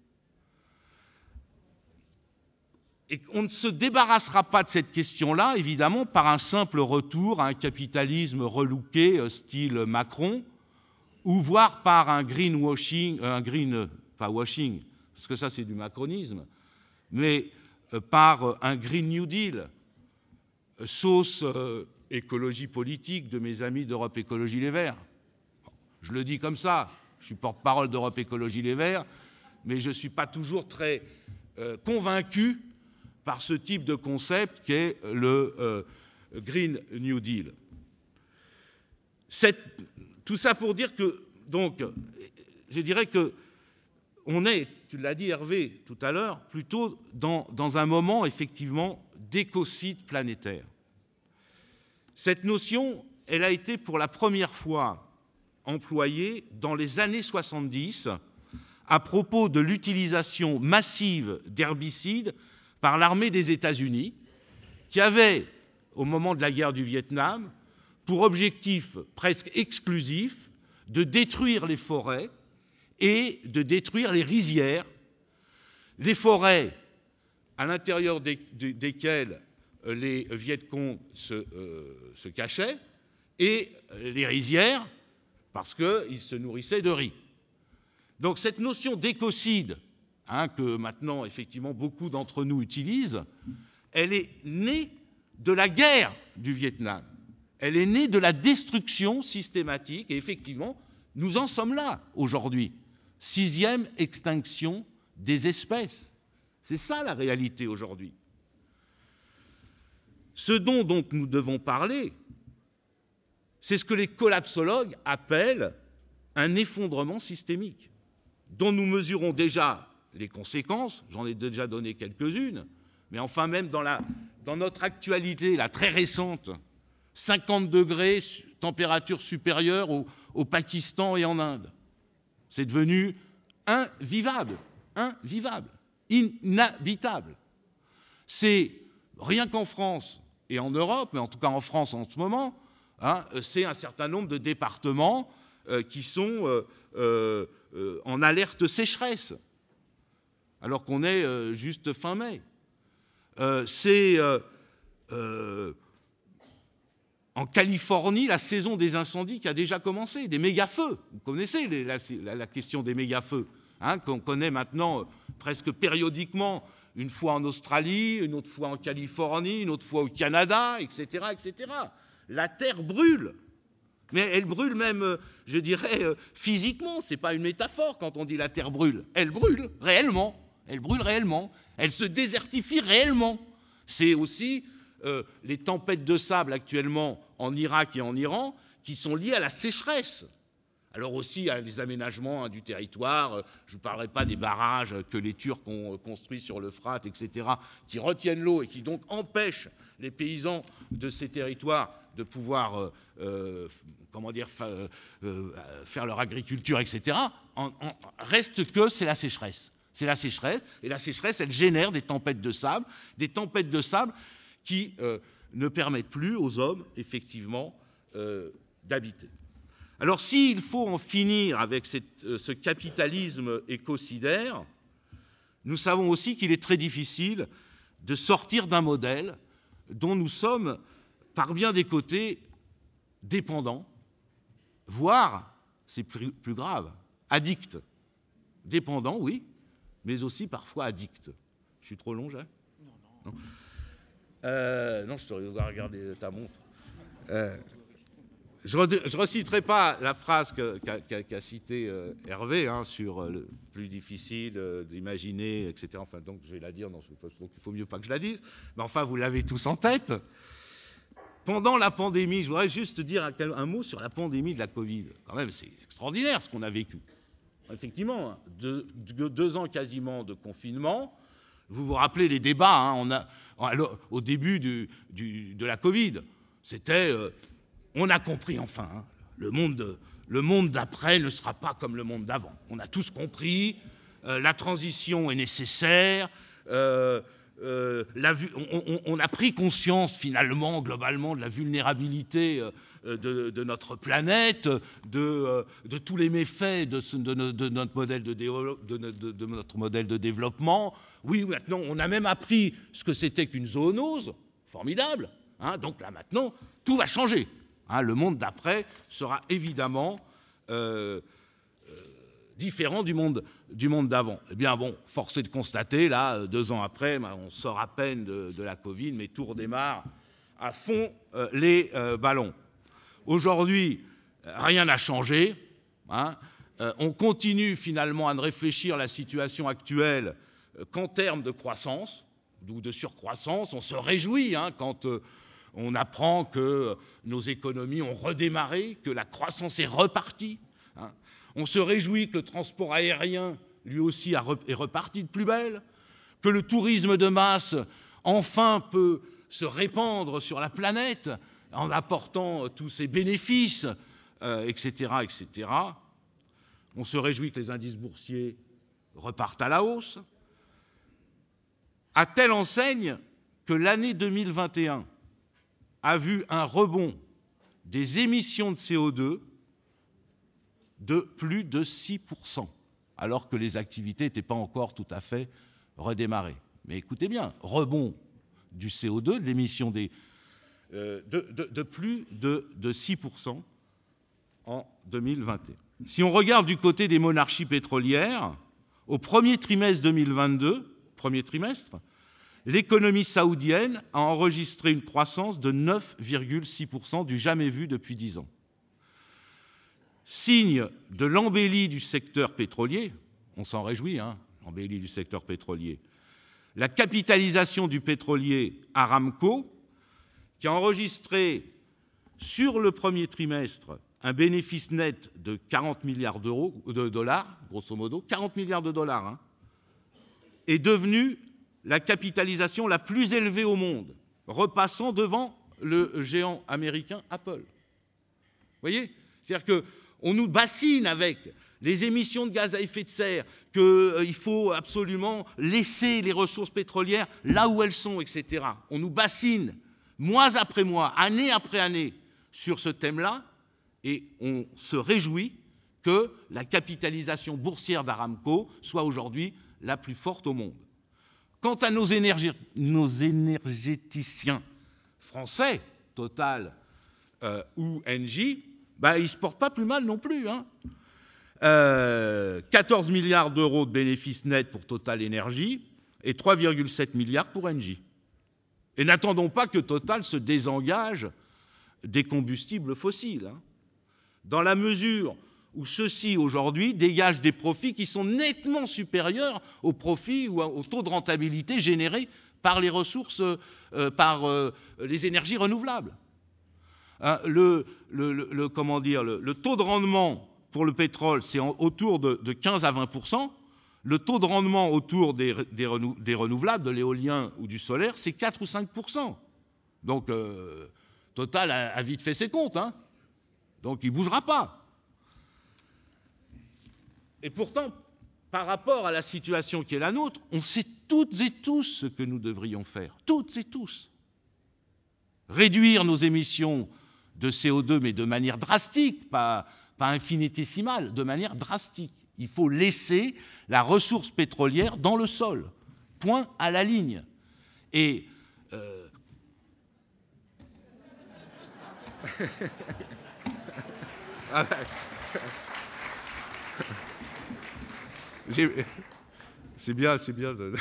Et on ne se débarrassera pas de cette question-là, évidemment, par un simple retour à un capitalisme relooké, style Macron, ou voire par un greenwashing, un green, pas washing, parce que ça c'est du macronisme, mais par un Green New Deal, sauce euh, écologie politique de mes amis d'Europe Écologie Les Verts. Je le dis comme ça, je suis porte-parole d'Europe Écologie Les Verts, mais je ne suis pas toujours très euh, convaincu par ce type de concept qu'est le euh, Green New Deal. Cette, tout ça pour dire que, donc, je dirais que on est, tu l'as dit Hervé tout à l'heure, plutôt dans, dans un moment effectivement d'écocide planétaire. Cette notion, elle a été pour la première fois employée dans les années soixante-dix à propos de l'utilisation massive d'herbicides par l'armée des États-Unis, qui avait, au moment de la guerre du Vietnam, pour objectif presque exclusif de détruire les forêts et de détruire les rizières, les forêts à l'intérieur des, des, desquelles les Vietcong se, euh, se cachaient, et les rizières parce qu'ils se nourrissaient de riz. Donc cette notion d'écocide, hein, que maintenant effectivement beaucoup d'entre nous utilisent, elle est née de la guerre du Vietnam. Elle est née de la destruction systématique, et effectivement, nous en sommes là aujourd'hui. Sixième extinction des espèces. C'est ça la réalité aujourd'hui. Ce dont donc nous devons parler, c'est ce que les collapsologues appellent un effondrement systémique, dont nous mesurons déjà les conséquences, j'en ai déjà donné quelques-unes, mais enfin même dans, la, dans notre actualité, la très récente, cinquante degrés, température supérieure au, au Pakistan et en Inde. C'est devenu invivable, invivable, inhabitable. C'est, rien qu'en France et en Europe, mais en tout cas en France en ce moment, hein, c'est un certain nombre de départements euh, qui sont euh, euh, euh, en alerte sécheresse, alors qu'on est euh, juste fin mai. Euh, c'est euh, euh, en Californie la saison des incendies qui a déjà commencé, des méga-feux. Vous connaissez les, la, la, la question des méga-feux, hein, qu'on connaît maintenant euh, presque périodiquement, une fois en Australie, une autre fois en Californie, une autre fois au Canada, et cetera, et cetera. La Terre brûle, mais elle brûle même, euh, je dirais, euh, physiquement. Ce n'est pas une métaphore quand on dit la Terre brûle. Elle brûle réellement. Elle brûle réellement. Elle se désertifie réellement. C'est aussi euh, les tempêtes de sable actuellement en Irak et en Iran qui sont liées à la sécheresse. Alors aussi à les aménagements hein, du territoire. Je ne parlerai pas des barrages que les Turcs ont construits sur l'Euphrate, et cetera, qui retiennent l'eau et qui donc empêchent les paysans de ces territoires de pouvoir euh, euh, comment dire, fa euh, faire leur agriculture, et cetera. En, en, reste que c'est la sécheresse. C'est la sécheresse, et la sécheresse, elle génère des tempêtes de sable, des tempêtes de sable qui, euh, ne permettent plus aux hommes, effectivement, euh, d'habiter. Alors, s'il faut en finir avec cette, euh, ce capitalisme écocidaire, nous savons aussi qu'il est très difficile de sortir d'un modèle dont nous sommes, par bien des côtés, dépendants, voire, c'est plus, plus grave, addicts. Dépendants, oui, mais aussi parfois addicts. Je suis trop long, Jacques ? Non, non. Euh, non, je te dois regarder ta montre. Euh, je ne reciterai pas la phrase qu'a qu qu citée euh, Hervé hein, sur euh, le plus difficile euh, d'imaginer, et cetera. Enfin, donc je vais la dire, non, donc il faut mieux pas que je la dise. Mais enfin, vous l'avez tous en tête. Pendant la pandémie, je voudrais juste dire un, un mot sur la pandémie de la Covid. Quand même, c'est extraordinaire ce qu'on a vécu. Effectivement, hein, deux, deux, deux ans quasiment de confinement. Vous vous rappelez les débats hein, on a, alors, au début du, du, de la Covid. C'était, euh, on a compris enfin, hein, le monde, le monde d'après ne sera pas comme le monde d'avant. On a tous compris, euh, la transition est nécessaire, euh, euh, la, on, on, on a pris conscience finalement, globalement, de la vulnérabilité euh, de, de notre planète, de, euh, de tous les méfaits de, ce, de, de, notre modèle de, de, de, de notre modèle de développement. Oui, maintenant, on a même appris ce que c'était qu'une zoonose, formidable. Hein, donc là, maintenant, tout va changer. Hein, le monde d'après sera évidemment euh, euh, différent du monde, du monde d'avant. Eh bien, bon, force est de constater, là, deux ans après, ben, on sort à peine de, de la Covid, mais tout redémarre à fond euh, les euh, ballons. Aujourd'hui, rien n'a changé. Hein, euh, on continue finalement à ne réfléchir à la situation actuelle qu'en termes de croissance, ou de surcroissance. On se réjouit hein, quand euh, on apprend que nos économies ont redémarré, que la croissance est repartie. Hein. On se réjouit que le transport aérien, lui aussi, a re est reparti de plus belle, que le tourisme de masse, enfin, peut se répandre sur la planète en apportant tous ses bénéfices, euh, et cetera, et cetera. On se réjouit que les indices boursiers repartent à la hausse, à telle enseigne que l'année deux mille vingt et un a vu un rebond des émissions de C O deux de plus de six pour cent, alors que les activités n'étaient pas encore tout à fait redémarrées. Mais écoutez bien, rebond du C O deux, de l'émission des, euh, de, de, de plus de, de six pour cent en deux mille vingt et un. Si on regarde du côté des monarchies pétrolières, au premier trimestre deux mille vingt-deux, premier trimestre, l'économie saoudienne a enregistré une croissance de neuf virgule six pour cent du jamais vu depuis dix ans. Signe de l'embellie du secteur pétrolier, on s'en réjouit, hein, l'embellie du secteur pétrolier, la capitalisation du pétrolier Aramco, qui a enregistré sur le premier trimestre un bénéfice net de quarante milliards d'euros, de dollars, grosso modo, quarante milliards de dollars, hein, est devenue la capitalisation la plus élevée au monde, repassant devant le géant américain Apple. Vous voyez ? C'est-à-dire qu'on nous bassine avec les émissions de gaz à effet de serre, qu'il euh, faut absolument laisser les ressources pétrolières là où elles sont, et cetera. On nous bassine mois après mois, année après année, sur ce thème-là, et on se réjouit que la capitalisation boursière d'Aramco soit aujourd'hui la plus forte au monde. Quant à nos, énergi nos énergéticiens français, Total euh, ou Engie, bah, ils ne se portent pas plus mal non plus. Hein. Euh, quatorze milliards d'euros de bénéfices nets pour Total Énergie et trois virgule sept milliards pour Engie. Et n'attendons pas que Total se désengage des combustibles fossiles. Hein. Dans la mesure où ceux-ci, aujourd'hui, dégagent des profits qui sont nettement supérieurs aux profits ou au taux de rentabilité générés par les ressources, euh, par euh, les énergies renouvelables. Hein, le, le, le, le, comment dire, le, le taux de rendement pour le pétrole, c'est autour de, de quinze à vingt pour cent. Le taux de rendement autour des, des, renou des renouvelables, de l'éolien ou du solaire, c'est quatre ou cinq pour cent. Donc, euh, Total a, a vite fait ses comptes. Hein. Donc, il ne bougera pas. Et pourtant, par rapport à la situation qui est la nôtre, on sait toutes et tous ce que nous devrions faire. Toutes et tous. réduire nos émissions de C O deux, mais de manière drastique, pas, pas infinitésimale, de manière drastique. Il faut laisser la ressource pétrolière dans le sol, point à la ligne. Et euh... c'est bien, c'est bien. De...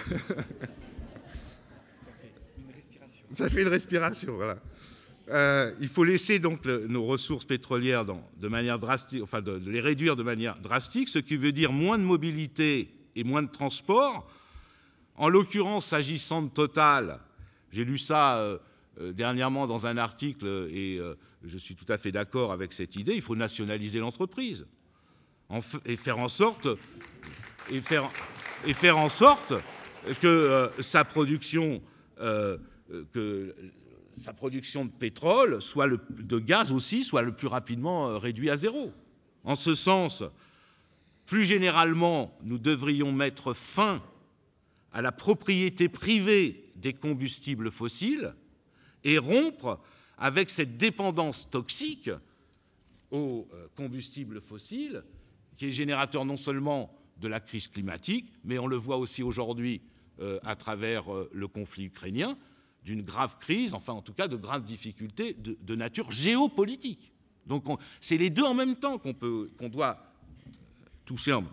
Ça fait une respiration, voilà. Euh, il faut laisser donc le, nos ressources pétrolières dans, de manière drastique, enfin de, de les réduire de manière drastique, ce qui veut dire moins de mobilité et moins de transport. En l'occurrence, s'agissant de Total, j'ai lu ça euh, euh, dernièrement dans un article et euh, je suis tout à fait d'accord avec cette idée. Il faut nationaliser l'entreprise en et faire en sorte et faire, et faire en sorte que euh, sa production euh, que sa production de pétrole, soit le, de gaz aussi, soit le plus rapidement euh, réduit à zéro. En ce sens, plus généralement, nous devrions mettre fin à la propriété privée des combustibles fossiles et rompre avec cette dépendance toxique aux euh, combustibles fossiles, qui est générateur non seulement de la crise climatique, mais on le voit aussi aujourd'hui euh, à travers euh, le conflit ukrainien, d'une grave crise, enfin en tout cas de graves difficultés de, de nature géopolitique. Donc c'est les deux en même temps qu'on peut, qu'on doit toucher en main.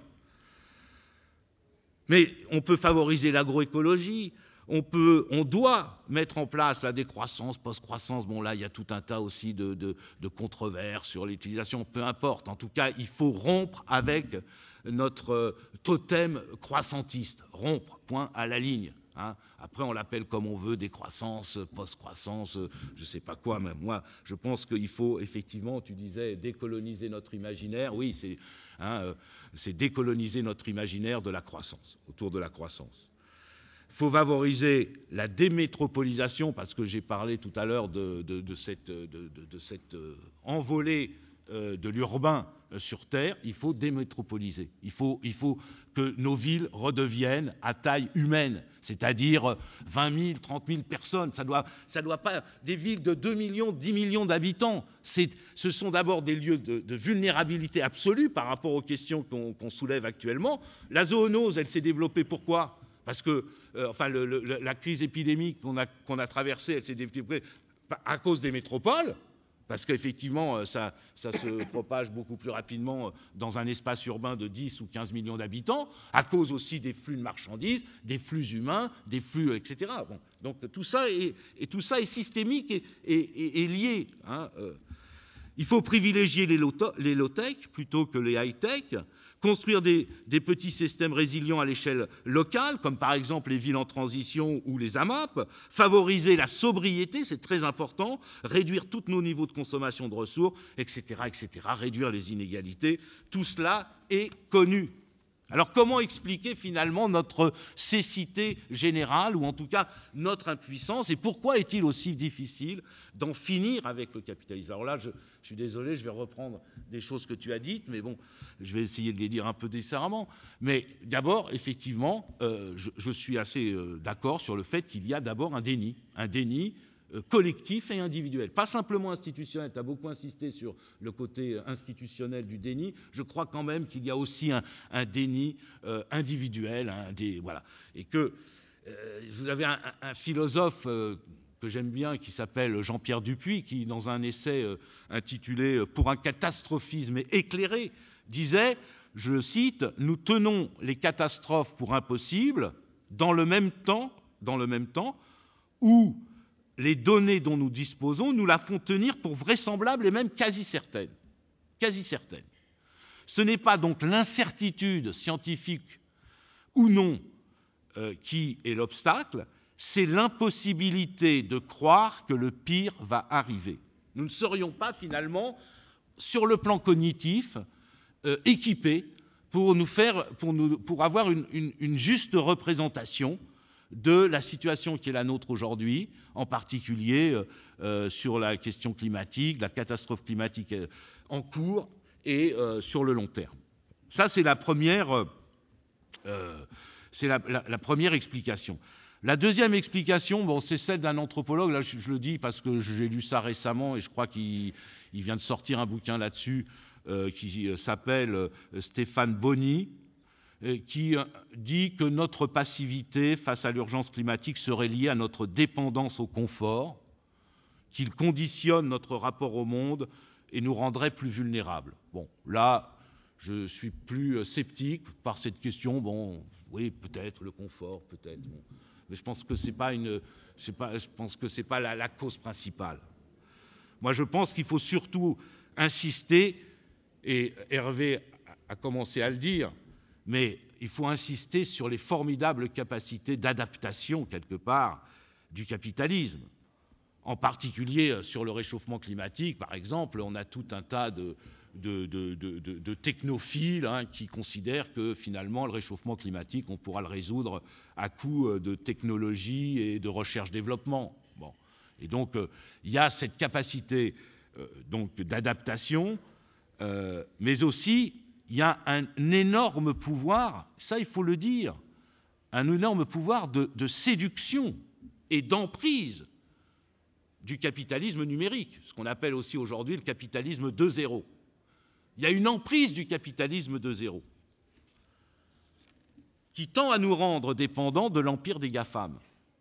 Mais on peut favoriser l'agroécologie, on peut, on doit mettre en place la décroissance, post-croissance. Bon là, il y a tout un tas aussi de, de, de controverses sur l'utilisation, peu importe. En tout cas, il faut rompre avec notre totem croissantiste. Rompre, point à la ligne. Hein. Après, on l'appelle comme on veut, décroissance, post-croissance, je ne sais pas quoi, mais moi, je pense qu'il faut effectivement, tu disais, décoloniser notre imaginaire. Oui, c'est hein, c'est décoloniser notre imaginaire de la croissance, autour de la croissance. Il faut favoriser la démétropolisation, parce que j'ai parlé tout à l'heure de, de, de cette, de, de, de cette envolée euh, de l'urbain euh, sur Terre. Il faut démétropoliser. Il faut, il faut que nos villes redeviennent à taille humaine, c'est-à-dire vingt mille, trente mille personnes. Ça doit, ça doit pas des villes de deux millions, dix millions d'habitants. C'est, ce sont d'abord des lieux de, de vulnérabilité absolue par rapport aux questions qu'on, qu'on soulève actuellement. La zoonose, elle s'est développée pourquoi ? Parce que, euh, enfin, le, le, la crise épidémique qu'on a, qu'on a traversée, elle s'est développée à cause des métropoles. Parce qu'effectivement, ça, ça se propage beaucoup plus rapidement dans un espace urbain de dix ou quinze millions d'habitants, à cause aussi des flux de marchandises, des flux humains, des flux, et cetera. Bon, donc tout ça est, et tout ça est systémique et, et, et, et lié. Hein. Il faut privilégier les low-tech plutôt que les high-tech, construire des, des petits systèmes résilients à l'échelle locale, comme par exemple les villes en transition ou les A M A P, favoriser la sobriété, c'est très important, réduire tous nos niveaux de consommation de ressources, et cetera, et cetera, réduire les inégalités. Tout cela est connu. Alors comment expliquer finalement notre cécité générale, ou en tout cas notre impuissance, et pourquoi est-il aussi difficile d'en finir avec le capitalisme? Alors là, je, je suis désolé, je vais reprendre des choses que tu as dites, mais bon, je vais essayer de les dire un peu différemment. Mais d'abord, effectivement, euh, je, je suis assez euh, d'accord sur le fait qu'il y a d'abord un déni, un déni collectif et individuel. Pas simplement institutionnel, tu as beaucoup insisté sur le côté institutionnel du déni, je crois quand même qu'il y a aussi un, un déni euh, individuel, un dé, voilà. Et que euh, vous avez un, un philosophe euh, que j'aime bien, qui s'appelle Jean-Pierre Dupuy, qui, dans un essai euh, intitulé « Pour un catastrophisme éclairé », disait, je cite, « Nous tenons les catastrophes pour impossibles dans le même temps, dans le même temps où les données dont nous disposons nous la font tenir pour vraisemblables et même quasi certaines. Quasi certaines. Ce n'est pas donc l'incertitude scientifique ou non euh, qui est l'obstacle, c'est l'impossibilité de croire que le pire va arriver. Nous ne serions pas finalement, sur le plan cognitif, euh, équipés pour, nous faire, pour, nous, pour avoir une, une, une juste représentation de la situation qui est la nôtre aujourd'hui, en particulier euh, sur la question climatique, la catastrophe climatique en cours et euh, sur le long terme. Ça, c'est la première, euh, c'est la, la, la première explication. La deuxième explication, bon, c'est celle d'un anthropologue, là je, je le dis parce que j'ai lu ça récemment et je crois qu'il il vient de sortir un bouquin là-dessus euh, qui euh, s'appelle euh, Stéphane Bonny, euh, qui euh, dit que notre passivité face à l'urgence climatique serait liée à notre dépendance au confort, qu'il conditionne notre rapport au monde et nous rendrait plus vulnérables. Bon, là, je suis plus sceptique par cette question. Bon, oui, peut-être le confort, peut-être. Bon. Mais je pense que c'est pas une, c'est pas, je pense que c'est pas la, la cause principale. Moi, je pense qu'il faut surtout insister, et Hervé a commencé à le dire, mais il faut insister sur les formidables capacités d'adaptation, quelque part, du capitalisme. En particulier sur le réchauffement climatique, par exemple, on a tout un tas de, de, de, de, de, de technophiles hein, qui considèrent que finalement le réchauffement climatique, on pourra le résoudre à coup de technologie et de recherche-développement. Bon. Et donc, euh, il y a cette capacité euh, donc, d'adaptation, euh, mais aussi il y a un énorme pouvoir, ça il faut le dire, un énorme pouvoir de, de séduction et d'emprise du capitalisme numérique, ce qu'on appelle aussi aujourd'hui le capitalisme deux zéro. Il y a une emprise du capitalisme deux zéro qui tend à nous rendre dépendants de l'empire des GAFAM,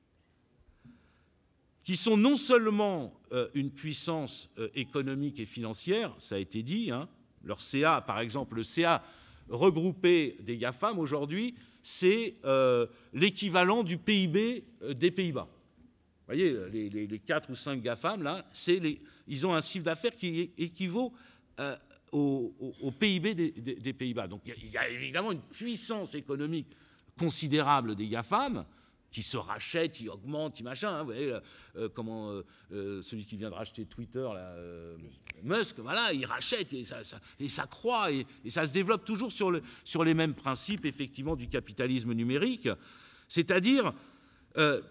qui sont non seulement euh, une puissance euh, économique et financière, ça a été dit, hein, leur C A, par exemple, le C A regroupé des GAFAM aujourd'hui, c'est euh, l'équivalent du P I B euh, des Pays-Bas. Vous voyez, les, les, les quatre ou cinq GAFAM, là, les, ils ont un chiffre d'affaires qui équivaut euh, au, au, au P I B des, des, des Pays-Bas. Donc il y, y a évidemment une puissance économique considérable des GAFAM qui se rachètent, qui augmentent, qui machin. Hein, vous voyez, euh, comment euh, euh, celui qui vient de racheter Twitter, là, euh, Musk, voilà, il rachète et ça, ça, et ça croît et, et ça se développe toujours sur, le, sur les mêmes principes, effectivement, du capitalisme numérique, c'est-à-dire euh,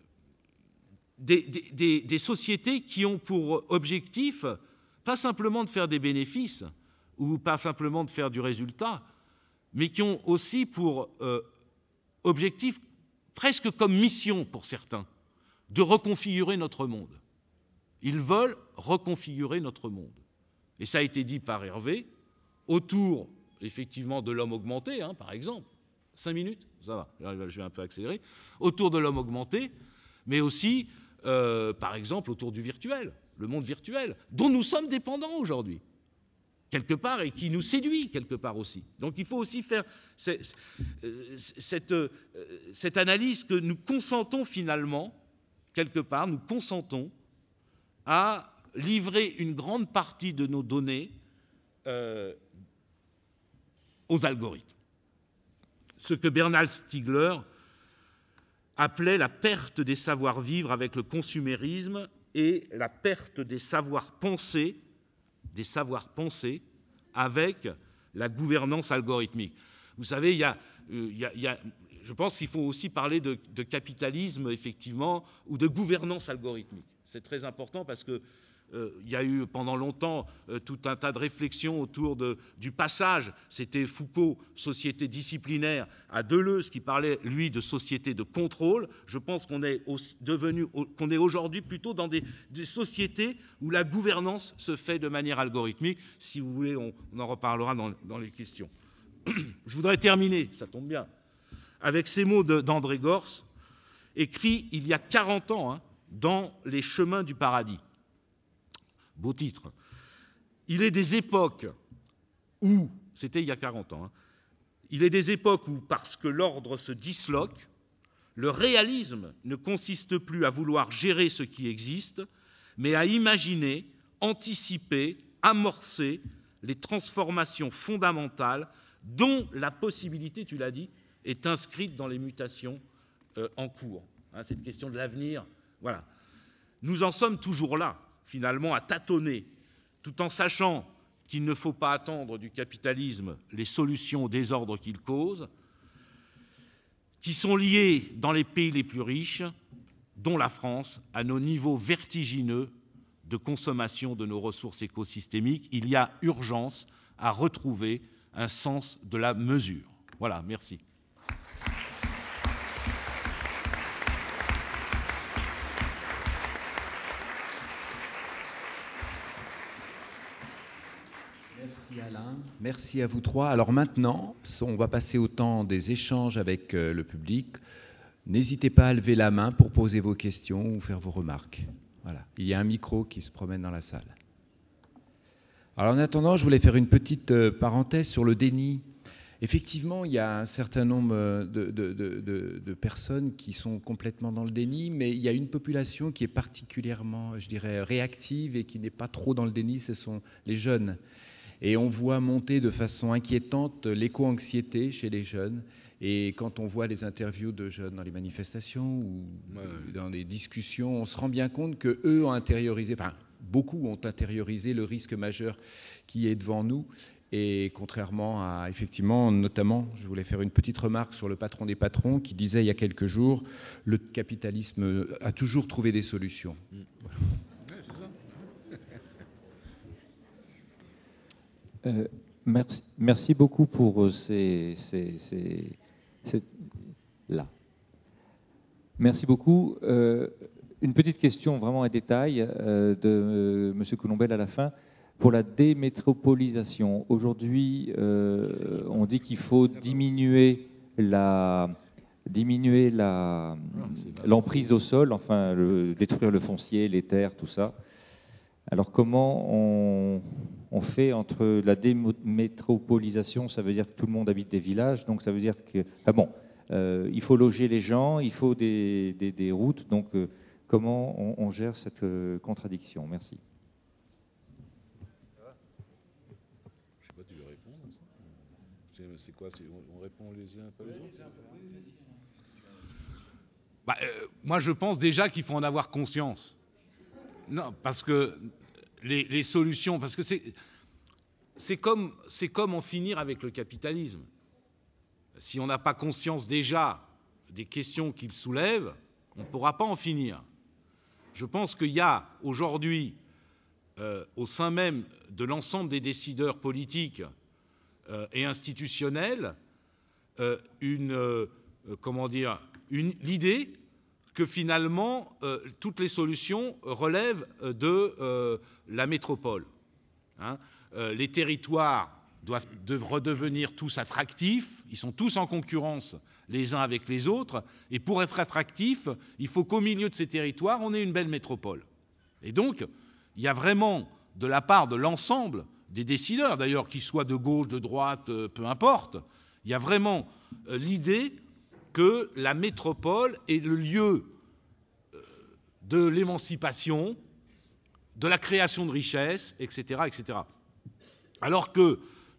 Des, des, des sociétés qui ont pour objectif pas simplement de faire des bénéfices ou pas simplement de faire du résultat, mais qui ont aussi pour euh, objectif, presque comme mission pour certains, de reconfigurer notre monde. Ils veulent reconfigurer notre monde. Et ça a été dit par Hervé, autour effectivement de l'homme augmenté, hein, par exemple. Cinq minutes, ça va, je vais un peu accélérer. Autour de l'homme augmenté, mais aussi Euh, par exemple, autour du virtuel, le monde virtuel, dont nous sommes dépendants aujourd'hui, quelque part, et qui nous séduit quelque part aussi. Donc il faut aussi faire cette, cette, cette analyse que nous consentons finalement, quelque part, nous consentons à livrer une grande partie de nos données euh, aux algorithmes. Ce que Bernard Stiegler appelait la perte des savoir-vivre avec le consumérisme et la perte des savoirs-penser, des savoirs-penser avec la gouvernance algorithmique. Vous savez, il y a, euh, il y a, il y a, je pense qu'il faut aussi parler de, de capitalisme, effectivement, ou de gouvernance algorithmique. C'est très important parce que Euh, il y a eu pendant longtemps euh, tout un tas de réflexions autour de, du passage, c'était Foucault, société disciplinaire, à Deleuze qui parlait, lui, de société de contrôle. Je pense qu'on est, aussi devenu, qu'on est aujourd'hui plutôt dans des, des sociétés où la gouvernance se fait de manière algorithmique. Si vous voulez, on, on en reparlera dans, dans les questions. Je voudrais terminer, ça tombe bien, avec ces mots d'André Gorz, écrits il y a quarante ans, hein, dans Les chemins du paradis. Beau titre. Il est des époques où, c'était il y a quarante ans, hein, il est des époques où, parce que l'ordre se disloque, le réalisme ne consiste plus à vouloir gérer ce qui existe, mais à imaginer, anticiper, amorcer les transformations fondamentales dont la possibilité, tu l'as dit, est inscrite dans les mutations euh, en cours. Hein, cette question de l'avenir, voilà. Nous en sommes toujours là, finalement, à tâtonner, tout en sachant qu'il ne faut pas attendre du capitalisme les solutions au désordre qu'il cause, qui sont liées dans les pays les plus riches, dont la France, à nos niveaux vertigineux de consommation de nos ressources écosystémiques. Il y a urgence à retrouver un sens de la mesure. Voilà, merci. Alain, merci à vous trois. Alors maintenant, on va passer au temps des échanges avec euh, le public. N'hésitez pas à lever la main pour poser vos questions ou faire vos remarques. Voilà. Il y a un micro qui se promène dans la salle. Alors en attendant, je voulais faire une petite euh, parenthèse sur le déni. Effectivement, il y a un certain nombre de, de, de, de, de personnes qui sont complètement dans le déni, mais il y a une population qui est particulièrement, je dirais, réactive et qui n'est pas trop dans le déni, ce sont les jeunes. Et on voit monter de façon inquiétante l'éco-anxiété chez les jeunes. Et quand on voit les interviews de jeunes dans les manifestations ou dans des discussions, on se rend bien compte qu'eux ont intériorisé, enfin, beaucoup ont intériorisé le risque majeur qui est devant nous. Et contrairement à, effectivement, notamment, je voulais faire une petite remarque sur le patron des patrons qui disait il y a quelques jours, le capitalisme a toujours trouvé des solutions. Mmh. Euh, merci, merci beaucoup pour ces, ces, ces, ces là. Merci beaucoup. Euh, une petite question, vraiment un détail euh, de euh, M. Colombel à la fin. Pour la démétropolisation, aujourd'hui, euh, on dit qu'il faut diminuer la diminuer la l'emprise au sol, enfin le, détruire le foncier, les terres, tout ça. Alors comment on, on fait entre la démétropolisation, ça veut dire que tout le monde habite des villages, donc ça veut dire que ah bon, euh, il faut loger les gens, il faut des, des, des routes, donc euh, comment on, on gère cette euh, contradiction? Merci. C'est quoi, on répond les uns après les autres? Bah, euh, moi, je pense déjà qu'il faut en avoir conscience. Non, parce que les, les solutions, parce que c'est, c'est comme, c'est comme en finir avec le capitalisme. Si on n'a pas conscience déjà des questions qu'il soulève, on ne pourra pas en finir. Je pense qu'il y a aujourd'hui, euh, au sein même de l'ensemble des décideurs politiques, Euh, et institutionnelle, euh, une, euh, comment dire, une, l'idée que finalement euh, toutes les solutions relèvent de euh, la métropole. Hein. Euh, les territoires doivent de redevenir tous attractifs, ils sont tous en concurrence les uns avec les autres, et pour être attractifs, il faut qu'au milieu de ces territoires, on ait une belle métropole. Et donc, il y a vraiment, de la part de l'ensemble des décideurs, d'ailleurs, qu'ils soient de gauche, de droite, euh, peu importe, il y a vraiment euh, l'idée que la métropole est le lieu euh, de l'émancipation, de la création de richesses, et cetera, et cetera. Alors que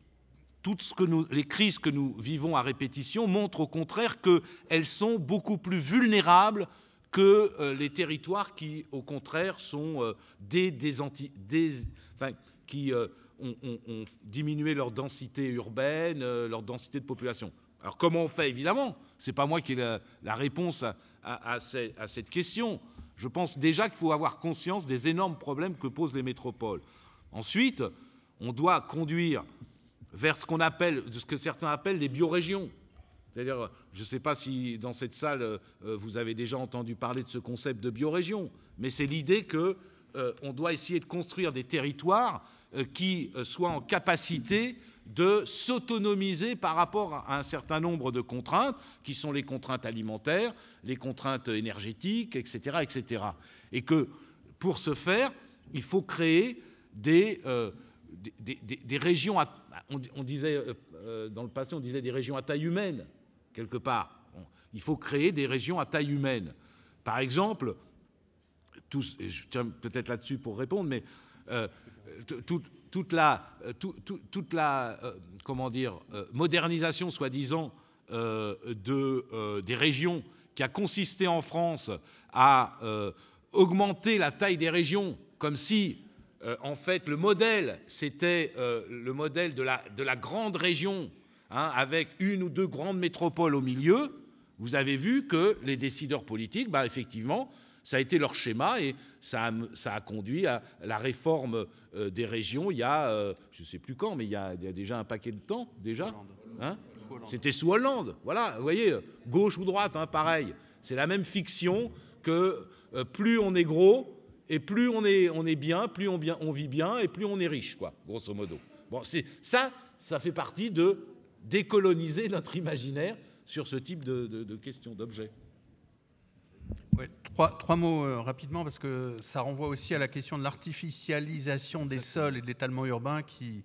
toutes ce que nous, les crises que nous vivons à répétition montrent au contraire qu'elles sont beaucoup plus vulnérables que euh, les territoires qui, au contraire, sont euh, des, des, anti, des enfin, qui euh, ont, ont, ont diminué leur densité urbaine, euh, leur densité de population. Alors comment on fait? Évidemment, ce n'est pas moi qui ai la, la réponse à, à, à, ces, à cette question. Je pense déjà qu'il faut avoir conscience des énormes problèmes que posent les métropoles. Ensuite, on doit conduire vers ce qu'on appelle, ce que certains appellent les biorégions. C'est-à-dire, je ne sais pas si dans cette salle, euh, vous avez déjà entendu parler de ce concept de biorégion, mais c'est l'idée qu'on euh, doit essayer de construire des territoires euh, qui euh, soient en capacité de s'autonomiser par rapport à un certain nombre de contraintes, qui sont les contraintes alimentaires, les contraintes énergétiques, et cetera, et cetera. Et que, pour ce faire, il faut créer des... Euh, Des, des, des régions, à, on, on disait, euh, dans le passé, on disait des régions à taille humaine, quelque part. Bon, il faut créer des régions à taille humaine. Par exemple, tous, et je tiens peut-être là-dessus pour répondre, mais euh, tout, toute la, tout, tout, toute la euh, comment dire, euh, modernisation, soi-disant, euh, de, euh, des régions, qui a consisté en France à euh, augmenter la taille des régions, comme si Euh, en fait, le modèle, c'était euh, le modèle de la, de la grande région, hein, avec une ou deux grandes métropoles au milieu. Vous avez vu que les décideurs politiques, bah, effectivement, ça a été leur schéma et ça a, ça a conduit à la réforme euh, des régions il y a, euh, je ne sais plus quand, mais il y, a, il y a déjà un paquet de temps, déjà. Hein, c'était sous Hollande. Voilà, vous voyez, gauche ou droite, hein, pareil. C'est la même fiction que euh, plus on est gros, et plus on est, on est bien, plus on, bien, on vit bien, et plus on est riche, quoi, grosso modo. Bon, c'est, ça, ça fait partie de décoloniser notre imaginaire sur ce type de, de, de questions, d'objets. Ouais, trois, trois mots euh, rapidement, parce que ça renvoie aussi à la question de l'artificialisation des sols et de l'étalement urbain qui,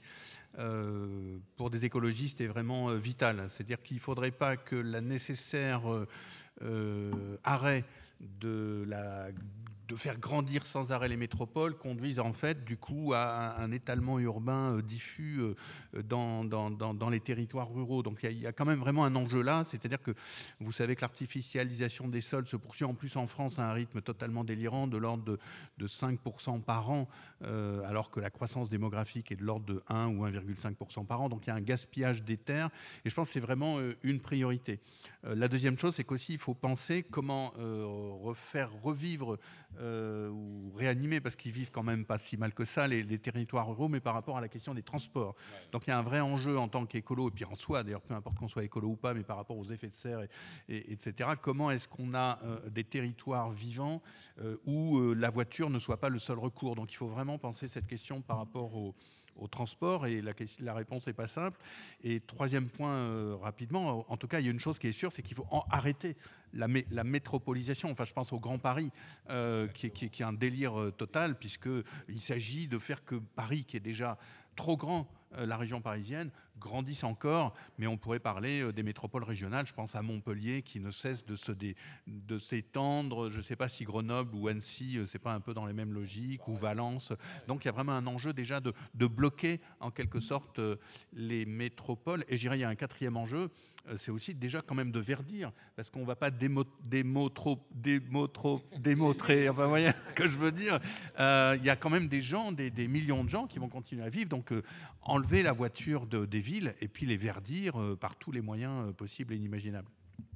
euh, pour des écologistes, est vraiment euh, vitale. C'est-à-dire qu'il ne faudrait pas que la nécessaire euh, euh, arrêt de, la, de faire grandir sans arrêt les métropoles conduise en fait du coup à un, un étalement urbain euh, diffus euh, dans, dans, dans, dans les territoires ruraux. Donc il y, a, il y a quand même vraiment un enjeu là, c'est-à-dire que vous savez que l'artificialisation des sols se poursuit en plus en France à un rythme totalement délirant, de l'ordre de, de cinq pour cent par an, euh, alors que la croissance démographique est de l'ordre de un ou un virgule cinq pour cent par an. Donc il y a un gaspillage des terres et je pense que c'est vraiment euh, une priorité. Euh, la deuxième chose, c'est qu'aussi il faut penser comment euh, refaire revivre euh, ou réanimer, parce qu'ils vivent quand même pas si mal que ça, les, les territoires ruraux, mais par rapport à la question des transports. Ouais. Donc il y a un vrai enjeu en tant qu'écolo, et puis en soi, d'ailleurs, peu importe qu'on soit écolo ou pas, mais par rapport aux effets de serre, et, et, etc. Comment est-ce qu'on a euh, des territoires vivants euh, où euh, la voiture ne soit pas le seul recours? Donc il faut vraiment penser cette question par rapport au au transport, et la, la réponse n'est pas simple. Et troisième point, euh, rapidement, en tout cas, il y a une chose qui est sûre, c'est qu'il faut en arrêter la, mé la métropolisation. Enfin, je pense au Grand Paris, euh, qui, qui, qui est un délire euh, total, puisqu'il s'agit de faire que Paris, qui est déjà trop grand, euh, la région parisienne, grandisse encore, mais on pourrait parler euh, des métropoles régionales. Je pense à Montpellier, qui ne cesse de se dé, de s'étendre. Je ne sais pas si Grenoble ou Annecy, euh, c'est pas un peu dans les mêmes logiques, ou Valence. Donc il y a vraiment un enjeu déjà de, de bloquer en quelque sorte euh, les métropoles. Et je dirais il y a un quatrième enjeu, euh, c'est aussi déjà quand même de verdir, parce qu'on ne va pas démo, démo, trop, démo, trop, démotrer, enfin vous voyez ce que je veux dire. Euh, il y a quand même des gens, des, des millions de gens qui vont continuer à vivre, donc euh, enlever la voiture de, des villes et puis les verdir euh, par tous les moyens euh, possibles et inimaginables.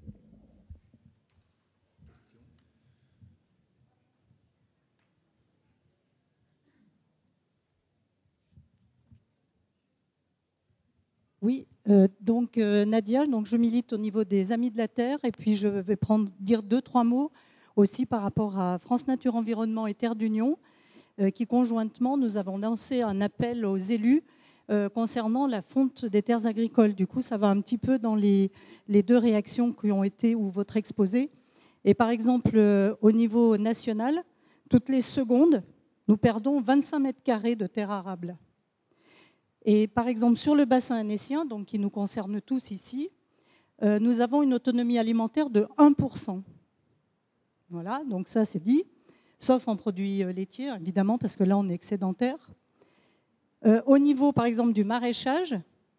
Oui, euh, donc euh, Nadia, donc je milite au niveau des Amis de la Terre, et puis je vais prendre, dire deux, trois mots aussi par rapport à France Nature Environnement et Terre d'Union, euh, qui conjointement, nous avons lancé un appel aux élus euh, concernant la fonte des terres agricoles. Du coup, ça va un petit peu dans les, les deux réactions qui ont été, ou votre exposé. Et par exemple, euh, au niveau national, toutes les secondes, nous perdons vingt-cinq mètres carrés de terres arables. Et par exemple, sur le bassin annécien, donc qui nous concerne tous ici, euh, nous avons une autonomie alimentaire de un pour cent. Voilà, donc ça c'est dit, sauf en produits laitiers, évidemment, parce que là on est excédentaire. Euh, au niveau, par exemple, du maraîchage,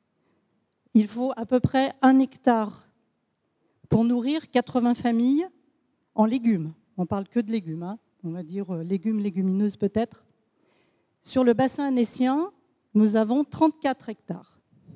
il faut à peu près un hectare pour nourrir quatre-vingts familles en légumes. On ne parle que de légumes, hein. On va dire euh, légumes, légumineuses peut-être. Sur le bassin annécien, nous avons trente-quatre hectares.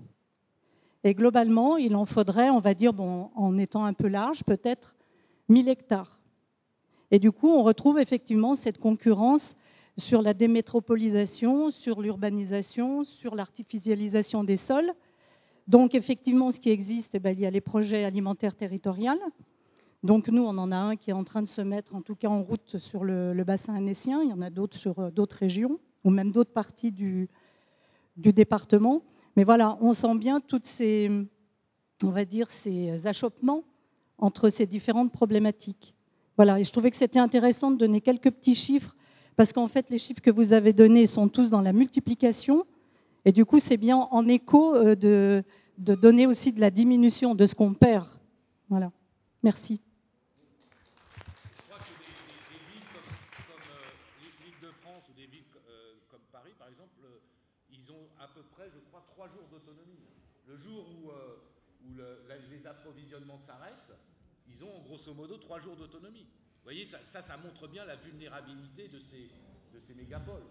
Et globalement, il en faudrait, on va dire, bon, en étant un peu large, peut-être mille hectares. Et du coup, on retrouve effectivement cette concurrence sur la démétropolisation, sur l'urbanisation, sur l'artificialisation des sols. Donc, effectivement, ce qui existe, eh bien, il y a les projets alimentaires territoriaux. Donc, nous, on en a un qui est en train de se mettre, en tout cas, en route sur le, le bassin annécien. Il y en a d'autres sur euh, d'autres régions, ou même d'autres parties du du département. Mais voilà, on sent bien toutes ces, on va dire, ces achoppements entre ces différentes problématiques. Voilà, et je trouvais que c'était intéressant de donner quelques petits chiffres, parce qu'en fait, les chiffres que vous avez donnés sont tous dans la multiplication, et du coup, c'est bien en écho de, de donner aussi de la diminution de ce qu'on perd. Voilà, merci. Je crois que des, des, des villes comme, comme euh, l'Île-de-France ou des villes euh, comme Paris, par exemple, euh, ils ont à peu près, je crois, trois jours d'autonomie. Le jour où, euh, où le, la, les approvisionnements s'arrêtent, ils ont grosso modo trois jours d'autonomie. Vous voyez, ça, ça, ça montre bien la vulnérabilité de ces, de ces mégapoles.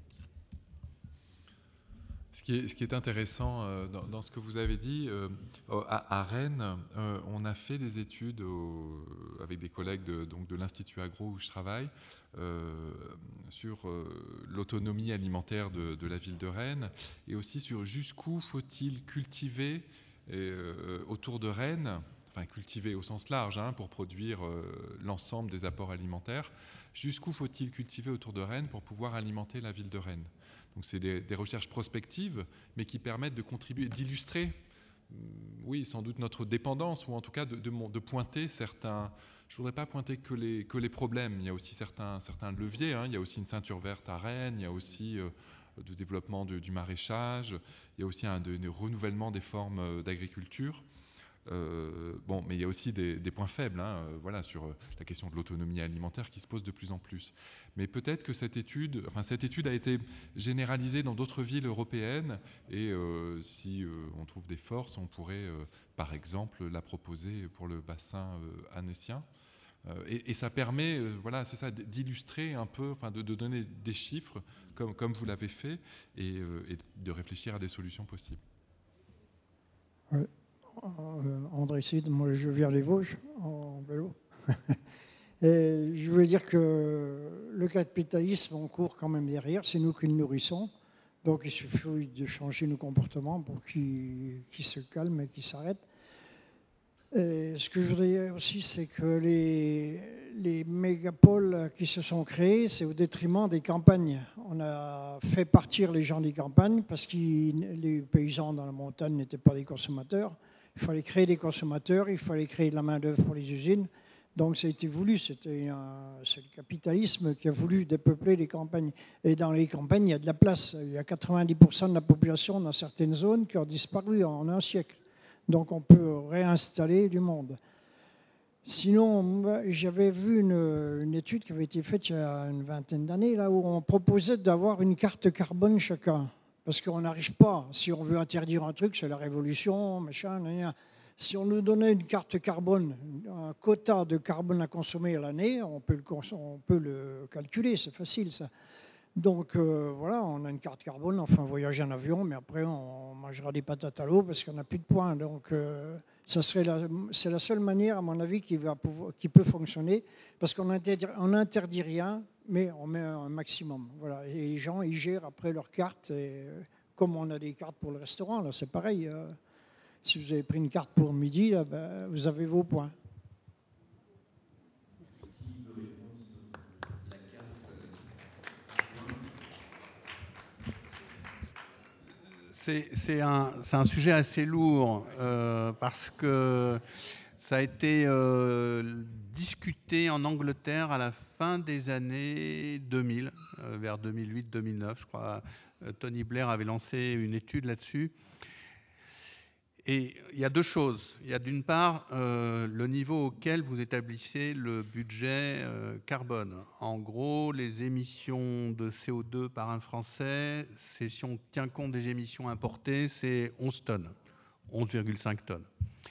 Ce qui est, ce qui est intéressant euh, dans, dans ce que vous avez dit, euh, à, à Rennes, euh, on a fait des études au, avec des collègues de, donc de l'Institut Agro où je travaille, euh, sur euh, l'autonomie alimentaire de, de la ville de Rennes, et aussi sur jusqu'où faut-il cultiver euh, autour de Rennes, enfin cultiver au sens large, hein, pour produire euh, l'ensemble des apports alimentaires, jusqu'où faut-il cultiver autour de Rennes pour pouvoir alimenter la ville de Rennes. Donc c'est des, des recherches prospectives, mais qui permettent de contribuer, d'illustrer, oui, sans doute notre dépendance, ou en tout cas de, de, de pointer certains... Je ne voudrais pas pointer que les, que les problèmes, il y a aussi certains, certains leviers, hein. Il y a aussi une ceinture verte à Rennes, il y a aussi euh, du développement de, du maraîchage, il y a aussi un de, de renouvellement des formes d'agriculture. Euh, bon, mais il y a aussi des, des points faibles, hein, euh, voilà, sur euh, la question de l'autonomie alimentaire qui se pose de plus en plus. Mais peut-être que cette étude, enfin, cette étude a été généralisée dans d'autres villes européennes, et euh, si euh, on trouve des forces, on pourrait, euh, par exemple, la proposer pour le bassin euh, annécien. Euh, et, et ça permet, euh, voilà, c'est ça, d'illustrer un peu, enfin, de, de donner des chiffres, comme, comme vous l'avez fait, et, euh, et de réfléchir à des solutions possibles. Ouais. Euh, André Cid, moi je viens des Vosges en vélo. Et je veux dire que le capitalisme, on court quand même derrière, c'est nous qui le nourrissons. Donc il suffit de changer nos comportements pour qu'ils qu'ils se calment et qu'ils s'arrêtent. Et ce que je voudrais dire aussi, c'est que les, les mégapoles qui se sont créés, c'est au détriment des campagnes. On a fait partir les gens des campagnes parce que les paysans dans la montagne n'étaient pas des consommateurs. Il fallait créer des consommateurs, il fallait créer de la main-d'œuvre pour les usines. Donc ça a été voulu, c'était un, c'est le capitalisme qui a voulu dépeupler les campagnes. Et dans les campagnes, il y a de la place. Il y a quatre-vingt-dix pour cent de la population dans certaines zones qui ont disparu en un siècle. Donc on peut réinstaller du monde. Sinon, j'avais vu une, une étude qui avait été faite il y a une vingtaine d'années, là où on proposait d'avoir une carte carbone chacun. Parce qu'on n'arrive pas, si on veut interdire un truc, c'est la révolution, machin, rien. Si on nous donnait une carte carbone, un quota de carbone à consommer à l'année, on peut le, on peut le calculer, c'est facile ça. Donc euh, voilà, on a une carte carbone, on fait un voyage en avion, mais après on mangera des patates à l'eau parce qu'on n'a plus de points. Donc euh, ça serait la, c'est la seule manière, à mon avis, qui, va pouvoir, qui peut fonctionner, parce qu'on n'interdit, on n'interdit rien, mais on met un maximum. Voilà. Et les gens, ils gèrent après leur carte, et, comme on a des cartes pour le restaurant, là c'est pareil. Euh, si vous avez pris une carte pour midi, là, ben, vous avez vos points. C'est, c'est, un, c'est un sujet assez lourd euh, parce que ça a été euh, discuté en Angleterre à la fin des années deux mille, euh, vers deux mille huit deux mille neuf, je crois. Euh, Tony Blair avait lancé une étude là-dessus. Et il y a deux choses. Il y a d'une part euh, le niveau auquel vous établissez le budget euh, carbone. En gros, les émissions de C O deux par un Français, c'est, si on tient compte des émissions importées, c'est onze tonnes, onze virgule cinq tonnes.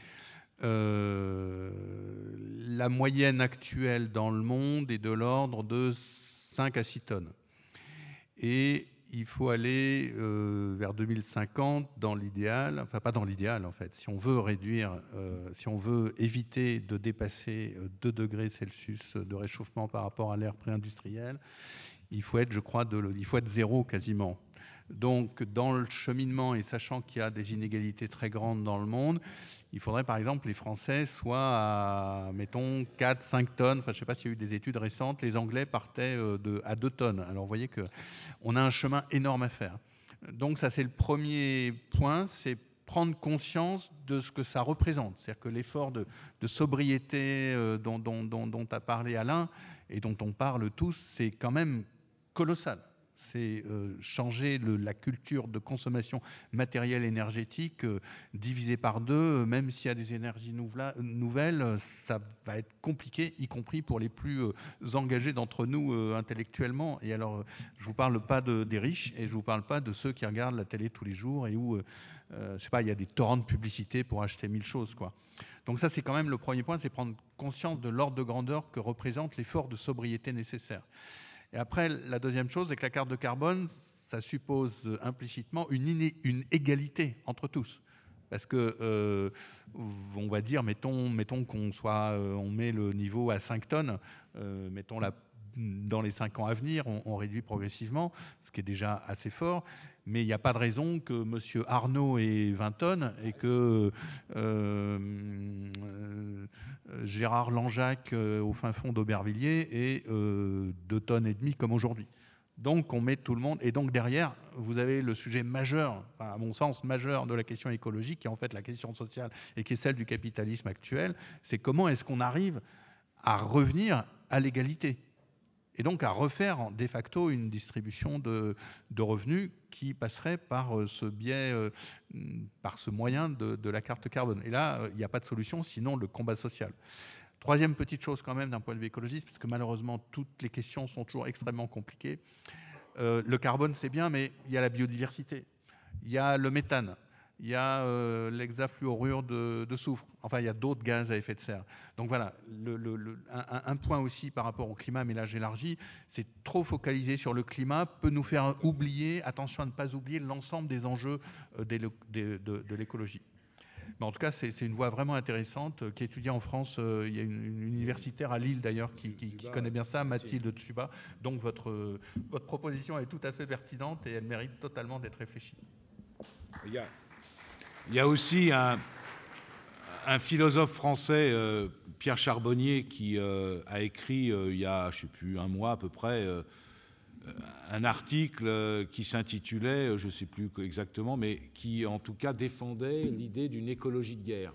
Euh, la moyenne actuelle dans le monde est de l'ordre de cinq à six tonnes. Et il faut aller euh, vers deux mille cinquante dans l'idéal, enfin pas dans l'idéal en fait, si on veut réduire, euh, si on veut éviter de dépasser deux degrés Celsius de réchauffement par rapport à l'ère pré-industrielle, il faut être, je crois, de, il faut être zéro quasiment. Donc dans le cheminement, et sachant qu'il y a des inégalités très grandes dans le monde, il faudrait par exemple que les Français soient à, mettons, quatre cinq tonnes. Enfin, je ne sais pas s'il y a eu des études récentes. Les Anglais partaient de, à deux tonnes. Alors vous voyez qu'on a un chemin énorme à faire. Donc ça, c'est le premier point, c'est prendre conscience de ce que ça représente. C'est-à-dire que l'effort de, de sobriété dont, dont, dont, dont a parlé Alain et dont on parle tous, c'est quand même colossal. C'est euh, changer le, la culture de consommation matérielle énergétique, euh, divisée par deux, euh, même s'il y a des énergies nouvela, nouvelles, euh, ça va être compliqué, y compris pour les plus euh, engagés d'entre nous euh, intellectuellement. Et alors, euh, je ne vous parle pas de, des riches et je ne vous parle pas de ceux qui regardent la télé tous les jours et où, euh, euh, je sais pas, il y a des torrents de publicité pour acheter mille choses, quoi. Donc ça, c'est quand même le premier point, c'est prendre conscience de l'ordre de grandeur que représente l'effort de sobriété nécessaire. Et après, la deuxième chose, c'est que la carte de carbone, ça suppose euh, implicitement une, iné- une égalité entre tous. Parce que, euh, on va dire, mettons, mettons qu'on soit, euh, on met le niveau à cinq tonnes, euh, mettons la dans les cinq ans à venir, on, on réduit progressivement, ce qui est déjà assez fort. Mais il n'y a pas de raison que M. Arnaud ait vingt tonnes et que euh, euh, Gérard Langeac, euh, au fin fond d'Aubervilliers, ait euh, deux tonnes et demie comme aujourd'hui. Donc on met tout le monde, et donc derrière, vous avez le sujet majeur, enfin, à mon sens majeur de la question écologique, qui est en fait la question sociale et qui est celle du capitalisme actuel, c'est comment est-ce qu'on arrive à revenir à l'égalité et donc à refaire de facto une distribution de, de revenus qui passerait par euh, ce biais, euh, par ce moyen de, de la carte carbone. Et là, il n'y a pas de solution, sinon le combat social. Troisième petite chose quand même d'un point de vue écologiste, parce que malheureusement toutes les questions sont toujours extrêmement compliquées. Euh, le carbone c'est bien, mais il y a la biodiversité, il y a le méthane, il y a euh, l'hexafluorure de, de soufre, enfin il y a d'autres gaz à effet de serre. Donc voilà, le, le, le, un, un point aussi par rapport au climat, mais là j'élargis, c'est trop focalisé sur le climat peut nous faire oublier, attention à ne pas oublier l'ensemble des enjeux euh, des, des, de, de l'écologie. Mais en tout cas, c'est une voie vraiment intéressante euh, qui est étudiée en France. Euh, il y a une, une universitaire à Lille, d'ailleurs, qui, qui, qui connaît bien ça, Mathilde Tsuba. Donc, votre, euh, votre proposition est tout à fait pertinente et elle mérite totalement d'être réfléchie. Il y a, il y a aussi un, un philosophe français, euh, Pierre Charbonnier, qui euh, a écrit, euh, il y a, je ne sais plus, un mois à peu près, euh, un article qui s'intitulait, je ne sais plus exactement, mais qui en tout cas défendait l'idée d'une écologie de guerre.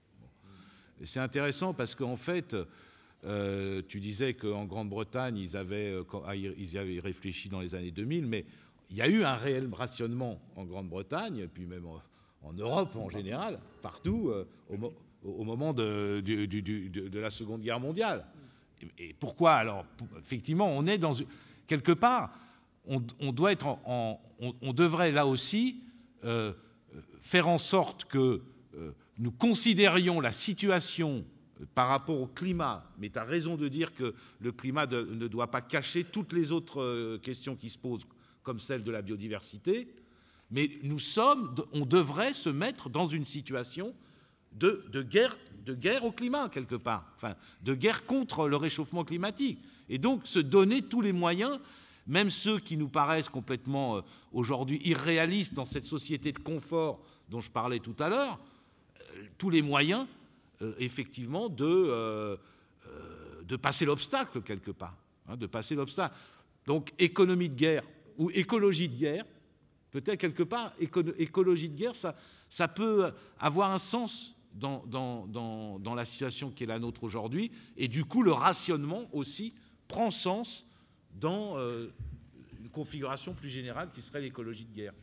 C'est intéressant parce qu'en fait, euh, tu disais qu'en Grande-Bretagne, ils avaient, ils avaient réfléchi dans les années deux mille, mais il y a eu un réel rationnement en Grande-Bretagne, et puis même en, en Europe en général, partout, euh, au, mo au moment de, du, du, du, de, de la Seconde Guerre mondiale. Et, et pourquoi alors? Effectivement, on est dans une... Quelque part, on, on, doit être en, en, on, on devrait là aussi euh, faire en sorte que euh, nous considérions la situation euh, par rapport au climat, mais tu as raison de dire que le climat de, ne doit pas cacher toutes les autres euh, questions qui se posent, comme celle de la biodiversité, mais nous sommes, on devrait se mettre dans une situation de, de, guerre, de guerre au climat, quelque part, enfin, de guerre contre le réchauffement climatique. Et donc se donner tous les moyens, même ceux qui nous paraissent complètement euh, aujourd'hui irréalistes dans cette société de confort dont je parlais tout à l'heure, euh, tous les moyens euh, effectivement de, euh, euh, de passer l'obstacle quelque part, hein, de passer l'obstacle. Donc économie de guerre ou écologie de guerre, peut-être quelque part, éco écologie de guerre, ça, ça peut avoir un sens dans, dans, dans, dans la situation qui est la nôtre aujourd'hui, et du coup le rationnement aussi prend sens dans euh, une configuration plus générale qui serait l'écologie de guerre.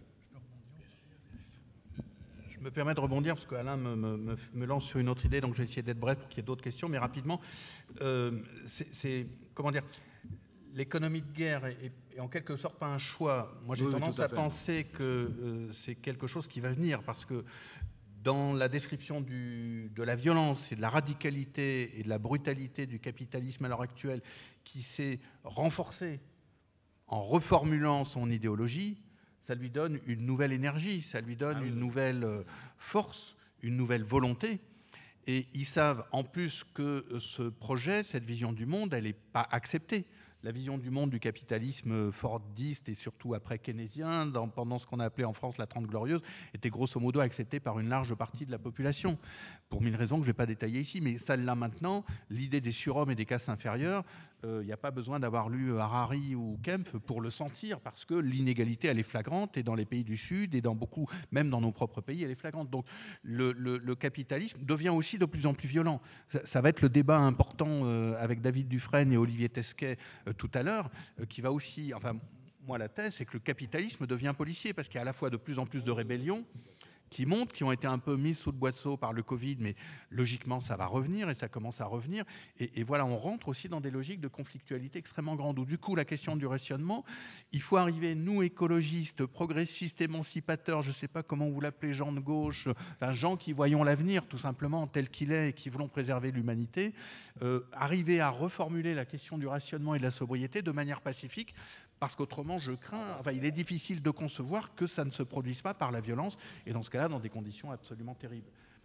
Je me permets de rebondir parce qu'Alain me, me, me lance sur une autre idée, donc je vais essayer d'être bref pour qu'il y ait d'autres questions, mais rapidement, euh, c'est, comment dire, l'économie de guerre est, est en quelque sorte pas un choix. Moi j'ai oui, tendance à, à penser que euh, c'est quelque chose qui va venir, parce que dans la description du, de la violence et de la radicalité et de la brutalité du capitalisme à l'heure actuelle, qui s'est renforcé en reformulant son idéologie, ça lui donne une nouvelle énergie, ça lui donne ah oui. une nouvelle force, une nouvelle volonté. Et ils savent en plus que ce projet, cette vision du monde, elle n'est pas acceptée. La vision du monde du capitalisme fordiste et surtout après keynésien, dans, pendant ce qu'on a appelé en France la Trente Glorieuse, était grosso modo acceptée par une large partie de la population, pour mille raisons que je ne vais pas détailler ici, mais celle-là maintenant, l'idée des surhommes et des classes inférieures, il euh, n'y a pas besoin d'avoir lu Harari ou Kempf pour le sentir, parce que l'inégalité, elle est flagrante, et dans les pays du Sud, et dans beaucoup, même dans nos propres pays, elle est flagrante. Donc le, le, le capitalisme devient aussi de plus en plus violent. Ça, ça va être le débat important euh, avec David Dufresne et Olivier Tesquet euh, tout à l'heure, euh, qui va aussi... Enfin, moi, la thèse, c'est que le capitalisme devient policier, parce qu'il y a à la fois de plus en plus de rébellions qui montent, qui ont été un peu mises sous le boisseau par le Covid, mais logiquement, ça va revenir, et ça commence à revenir. Et, et voilà, on rentre aussi dans des logiques de conflictualité extrêmement grandes, où du coup, la question du rationnement, il faut arriver, nous, écologistes, progressistes, émancipateurs, je ne sais pas comment vous l'appelez, gens de gauche, enfin, gens qui voyons l'avenir, tout simplement, tel qu'il est, et qui voulons préserver l'humanité, euh, arriver à reformuler la question du rationnement et de la sobriété de manière pacifique, parce qu'autrement, je crains, enfin, il est difficile de concevoir que ça ne se produise pas par la violence, et dans ce cas-là, dans des conditions absolument terribles.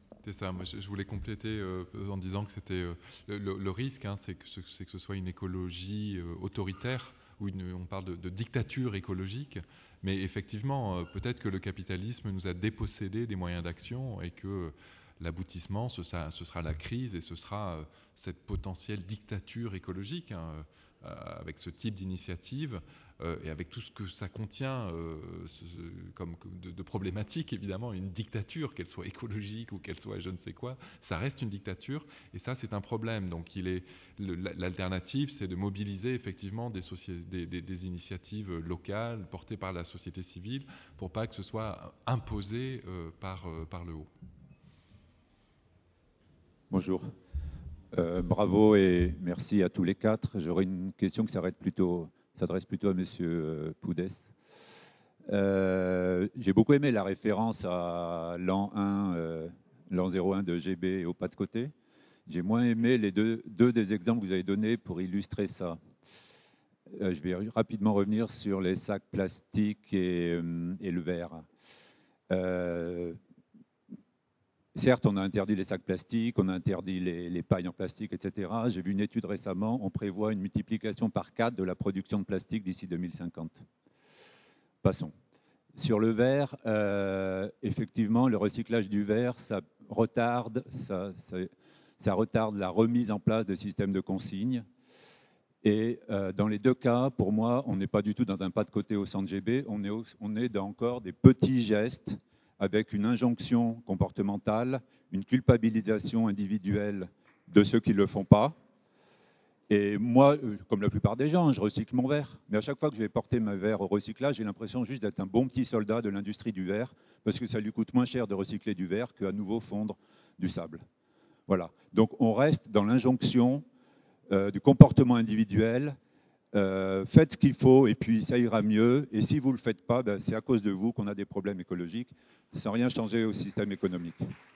C'est ça, moi je voulais compléter euh, en disant que c'était euh, le, le, le risque, hein, c'est que, ce, que ce soit une écologie euh, autoritaire, ou une, on parle de, de dictature écologique, mais effectivement, euh, peut-être que le capitalisme nous a dépossédé des moyens d'action et que euh, l'aboutissement, ce, ce sera la crise et ce sera euh, cette potentielle dictature écologique, hein, euh, avec ce type d'initiative. Euh, et avec tout ce que ça contient euh, ce, comme de, de problématiques, évidemment, une dictature, qu'elle soit écologique ou qu'elle soit je ne sais quoi, ça reste une dictature, et ça c'est un problème. Donc il est, le, l'alternative, c'est de mobiliser effectivement des, des, des, des initiatives locales, portées par la société civile, pour pas que ce soit imposé euh, par, euh, par le haut. Bonjour. Euh, bravo et merci à tous les quatre. J'aurais une question qui s'arrête plutôt... s'adresse plutôt à M. Poudès. Euh, j'ai beaucoup aimé la référence à l'an un, euh, l'an zéro un de G B au pas de côté. J'ai moins aimé les deux, deux des exemples que vous avez donnés pour illustrer ça. Euh, je vais rapidement revenir sur les sacs plastiques et, euh, et le verre. Euh, Certes, on a interdit les sacs plastiques, on a interdit les, les pailles en plastique, et cetera. J'ai vu une étude récemment, on prévoit une multiplication par quatre de la production de plastique d'ici deux mille cinquante. Passons. Sur le verre, euh, effectivement, le recyclage du verre, ça retarde, ça, ça, ça retarde la remise en place de systèmes de consignes. Et euh, dans les deux cas, pour moi, on n'est pas du tout dans un pas de côté au centre G B, on est, au, on est dans encore des petits gestes avec une injonction comportementale, une culpabilisation individuelle de ceux qui ne le font pas. Et moi, comme la plupart des gens, je recycle mon verre. Mais à chaque fois que je vais porter mon verre au recyclage, j'ai l'impression juste d'être un bon petit soldat de l'industrie du verre, parce que ça lui coûte moins cher de recycler du verre qu'à nouveau fondre du sable. Voilà. Donc on reste dans l'injonction euh, du comportement individuel. Euh, faites ce qu'il faut et puis ça ira mieux. Et si vous ne le faites pas, ben, c'est à cause de vous qu'on a des problèmes écologiques, sans rien changer au système économique.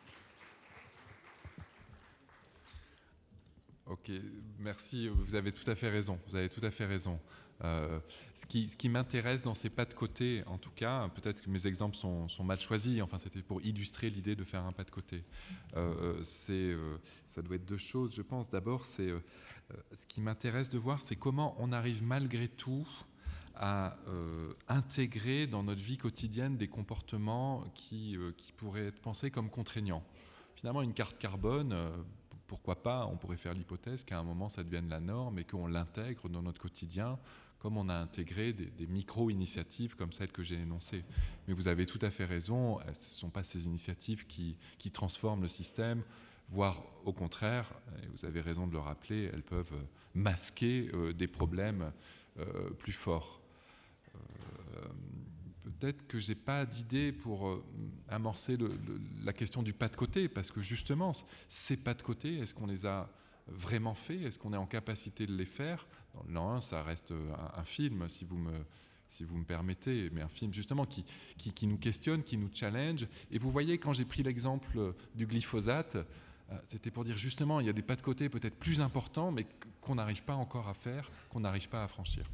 Ok, merci. Vous avez tout à fait raison. Vous avez tout à fait raison. Euh, ce qui, ce qui m'intéresse dans ces pas de côté, en tout cas, peut-être que mes exemples sont, sont mal choisis. Enfin, c'était pour illustrer l'idée de faire un pas de côté. Euh, c'est, euh, ça doit être deux choses, je pense. D'abord, c'est euh, ce qui m'intéresse de voir, c'est comment on arrive malgré tout à euh, intégrer dans notre vie quotidienne des comportements qui, euh, qui pourraient être pensés comme contraignants. Finalement, une carte carbone, euh, pourquoi pas, on pourrait faire l'hypothèse qu'à un moment ça devienne la norme et qu'on l'intègre dans notre quotidien, comme on a intégré des, des micro-initiatives comme celles que j'ai énoncées. Mais vous avez tout à fait raison, ce ne sont pas ces initiatives qui, qui transforment le système, voire au contraire, et vous avez raison de le rappeler, elles peuvent masquer euh, des problèmes euh, plus forts. Euh, Peut-être que je n'ai pas d'idée pour euh, amorcer le, le, la question du pas de côté, parce que justement, ces pas de côté, est-ce qu'on les a vraiment faits? Est-ce qu'on est en capacité de les faire? Dans le l'an un, ça reste un, un film, si vous me... si vous me permettez, mais un film justement qui, qui, qui nous questionne, qui nous challenge. Et vous voyez, quand j'ai pris l'exemple du glyphosate, euh, c'était pour dire justement, il y a des pas de côté peut-être plus importants, mais qu'on n'arrive pas encore à faire, qu'on n'arrive pas à franchir.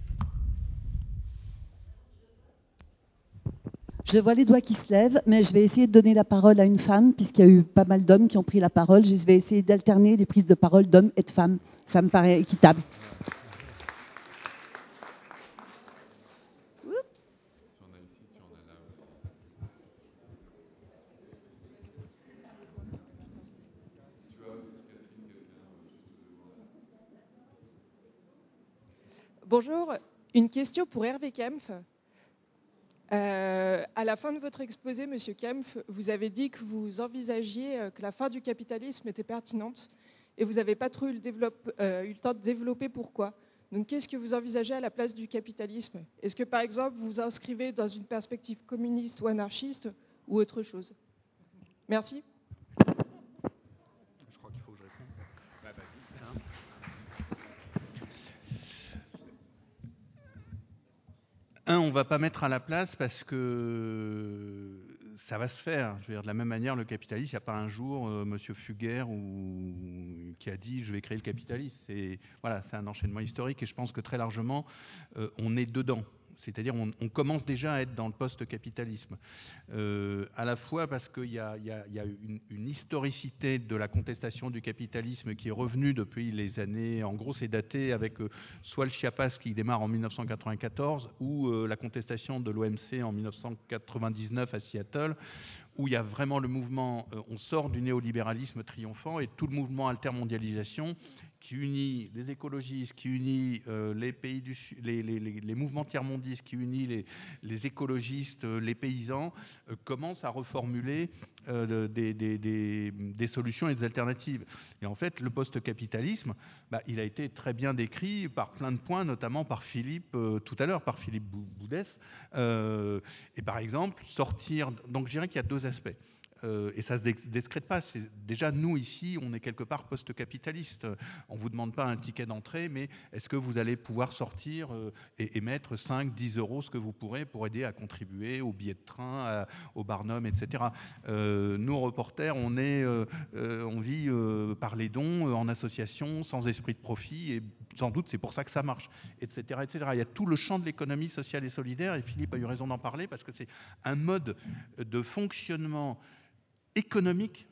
Je vois les doigts qui se lèvent, mais je vais essayer de donner la parole à une femme, puisqu'il y a eu pas mal d'hommes qui ont pris la parole. Je vais essayer d'alterner les prises de parole d'hommes et de femmes. Ça me paraît équitable. Bonjour, une question pour Hervé Kempf. Euh, à la fin de votre exposé, Monsieur Kempf, vous avez dit que vous envisagiez que la fin du capitalisme était pertinente et vous n'avez pas trop eu le, développe, euh, eu le temps de développer pourquoi. Donc qu'est-ce que vous envisagez à la place du capitalisme? Est-ce que par exemple vous vous inscrivez dans une perspective communiste ou anarchiste ou autre chose? Merci. Je crois qu'il faut que je réponde. Bah, vas-y, hein. Un, on ne va pas mettre à la place parce que ça va se faire. Je veux dire, de la même manière, le capitalisme, il n'y a pas un jour euh, M. Fugger ou, qui a dit « je vais créer le capitalisme ». C'est voilà, c'est un enchaînement historique et je pense que très largement, euh, on est dedans. C'est-à-dire on, on commence déjà à être dans le post-capitalisme. Euh, à la fois parce qu'il y a, il y a, il y a une, une historicité de la contestation du capitalisme qui est revenue depuis les années, en gros c'est daté avec euh, soit le Chiapas qui démarre en mille neuf cent quatre-vingt-quatorze ou euh, la contestation de l'O M C en mille neuf cent quatre-vingt-dix-neuf à Seattle, où il y a vraiment le mouvement, euh, on sort du néolibéralisme triomphant et tout le mouvement altermondialisation qui unit les écologistes, qui unit euh, les pays du les, les, les, les mouvements tiers-mondistes, qui unit les, les écologistes, euh, les paysans, euh, commence à reformuler euh, des, des, des, des solutions et des alternatives. Et en fait, le post-capitalisme, bah, il a été très bien décrit par plein de points, notamment par Philippe euh, tout à l'heure, par Philippe Boudès. Euh, et par exemple, sortir. Donc, je dirais qu'il y a deux aspects. Euh, et ça ne se discrète pas. C'est, déjà, nous, ici, on est quelque part post-capitaliste. On ne vous demande pas un ticket d'entrée, mais est-ce que vous allez pouvoir sortir euh, et, et mettre cinq, dix euros, ce que vous pourrez, pour aider à contribuer aux billets de train, à, au Barnum, et cetera. Euh, nous, reporters, on, est, euh, euh, on vit euh, par les dons, euh, en association, sans esprit de profit, et sans doute c'est pour ça que ça marche, et cetera, et cetera. Il y a tout le champ de l'économie sociale et solidaire, et Philippe a eu raison d'en parler, parce que c'est un mode de fonctionnement économique,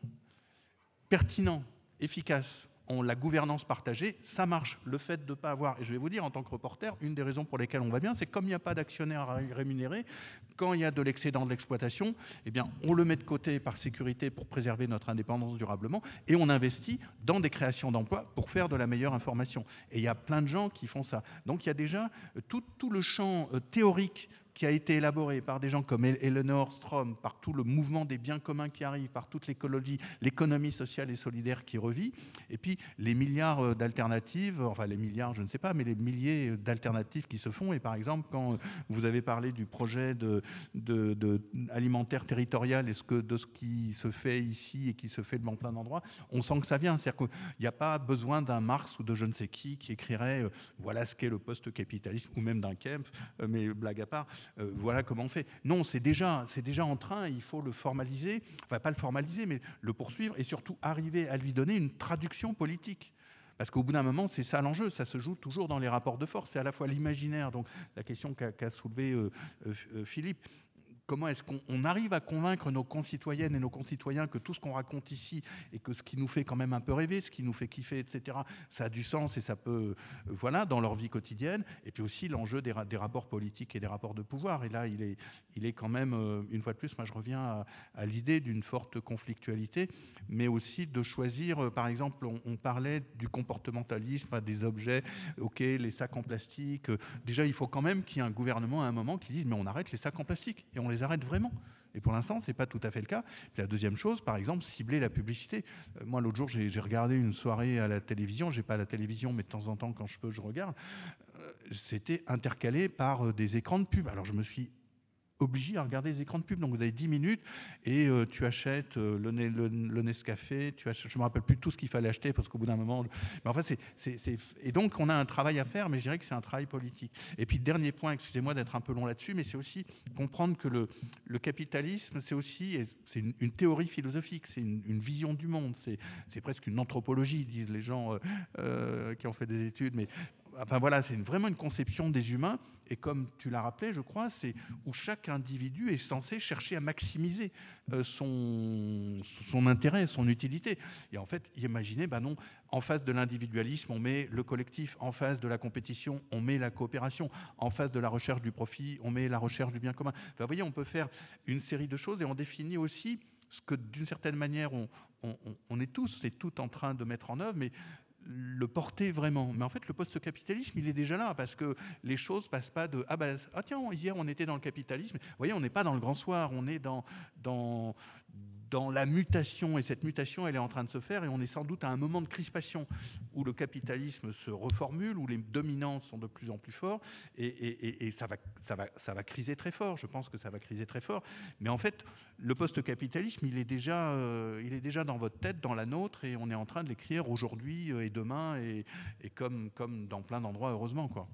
pertinent, efficace, on, la gouvernance partagée, ça marche. Le fait de ne pas avoir, et je vais vous dire en tant que reporter, une des raisons pour lesquelles on va bien, c'est comme il n'y a pas d'actionnaire à rémunérer, quand il y a de l'excédent de l'exploitation, eh bien, on le met de côté par sécurité pour préserver notre indépendance durablement, et on investit dans des créations d'emplois pour faire de la meilleure information. Et il y a plein de gens qui font ça. Donc il y a déjà tout, tout le champ euh, théorique qui a été élaboré par des gens comme Eleanor Strom, par tout le mouvement des biens communs qui arrive, par toute l'écologie, l'économie sociale et solidaire qui revit, et puis les milliards d'alternatives, enfin les milliards, je ne sais pas, mais les milliers d'alternatives qui se font. Et par exemple, quand vous avez parlé du projet de, de, de alimentaire territorial et ce que, de ce qui se fait ici et qui se fait dans plein d'endroits, on sent que ça vient. C'est-à-dire qu'il n'y a pas besoin d'un Marx ou de je ne sais qui qui écrirait euh, voilà ce qu'est le post-capitalisme, ou même d'un Kempf, euh, mais blague à part. Euh, voilà comment on fait. Non, c'est déjà, c'est déjà en train, il faut le formaliser, enfin pas le formaliser, mais le poursuivre et surtout arriver à lui donner une traduction politique. Parce qu'au bout d'un moment, c'est ça l'enjeu, ça se joue toujours dans les rapports de force, c'est à la fois l'imaginaire, donc la question qu'a, qu'a soulevée euh, euh, Philippe. Comment est-ce qu'on on arrive à convaincre nos concitoyennes et nos concitoyens que tout ce qu'on raconte ici et que ce qui nous fait quand même un peu rêver, ce qui nous fait kiffer, et cetera, ça a du sens et ça peut, euh, voilà, dans leur vie quotidienne. Et puis aussi l'enjeu des, ra- des rapports politiques et des rapports de pouvoir. Et là, il est, il est quand même, euh, une fois de plus, moi je reviens à, à l'idée d'une forte conflictualité, mais aussi de choisir, euh, par exemple, on, on parlait du comportementalisme, hein, des objets, ok, les sacs en plastique. Euh, déjà, il faut quand même qu'il y ait un gouvernement à un moment qui dise, mais on arrête les sacs en plastique et on les arrête vraiment. Et pour l'instant, ce n'est pas tout à fait le cas. Puis la deuxième chose, par exemple, cibler la publicité. Euh, moi, l'autre jour, j'ai, j'ai regardé une soirée à la télévision. Je n'ai pas la télévision, mais de temps en temps, quand je peux, je regarde. Euh, c'était intercalé par euh, des écrans de pub. Alors, je me suis obligé à regarder les écrans de pub. Donc vous avez dix minutes et euh, tu achètes euh, le, le, le Nescafé, tu achètes, je ne me rappelle plus tout ce qu'il fallait acheter parce qu'au bout d'un moment... Mais en fait, c'est, c'est, c'est... Et donc on a un travail à faire, mais je dirais que c'est un travail politique. Et puis dernier point, excusez-moi d'être un peu long là-dessus, mais c'est aussi comprendre que le, le capitalisme, c'est aussi et c'est une, une théorie philosophique, c'est une, une vision du monde, c'est, c'est presque une anthropologie, disent les gens euh, euh, qui ont fait des études, mais... Enfin voilà, c'est une, vraiment une conception des humains, et comme tu l'as rappelé, je crois, c'est où chaque individu est censé chercher à maximiser euh, son, son intérêt, son utilité. Et en fait, imaginez, ben non, en face de l'individualisme, on met le collectif, en face de la compétition, on met la coopération, en face de la recherche du profit, on met la recherche du bien commun. Enfin, vous voyez, on peut faire une série de choses, et on définit aussi ce que, d'une certaine manière, on, on, on est tous et toutes en train de mettre en œuvre, mais le porter vraiment. Mais en fait, le post-capitalisme, il est déjà là, parce que les choses ne passent pas de « Ah ben, ah tiens, hier, on était dans le capitalisme ». Vous voyez, on n'est pas dans le grand soir, on est dans, dans, dans la mutation, et cette mutation, elle est en train de se faire, et on est sans doute à un moment de crispation, où le capitalisme se reformule, où les dominants sont de plus en plus forts, et, et, et, et ça, va, ça, va, ça va criser très fort, je pense que ça va criser très fort. Mais en fait, le post-capitalisme, il est déjà, euh, il est déjà dans votre tête, dans la nôtre, et on est en train de l'écrire aujourd'hui et demain, et, et comme, comme dans plein d'endroits, heureusement, quoi.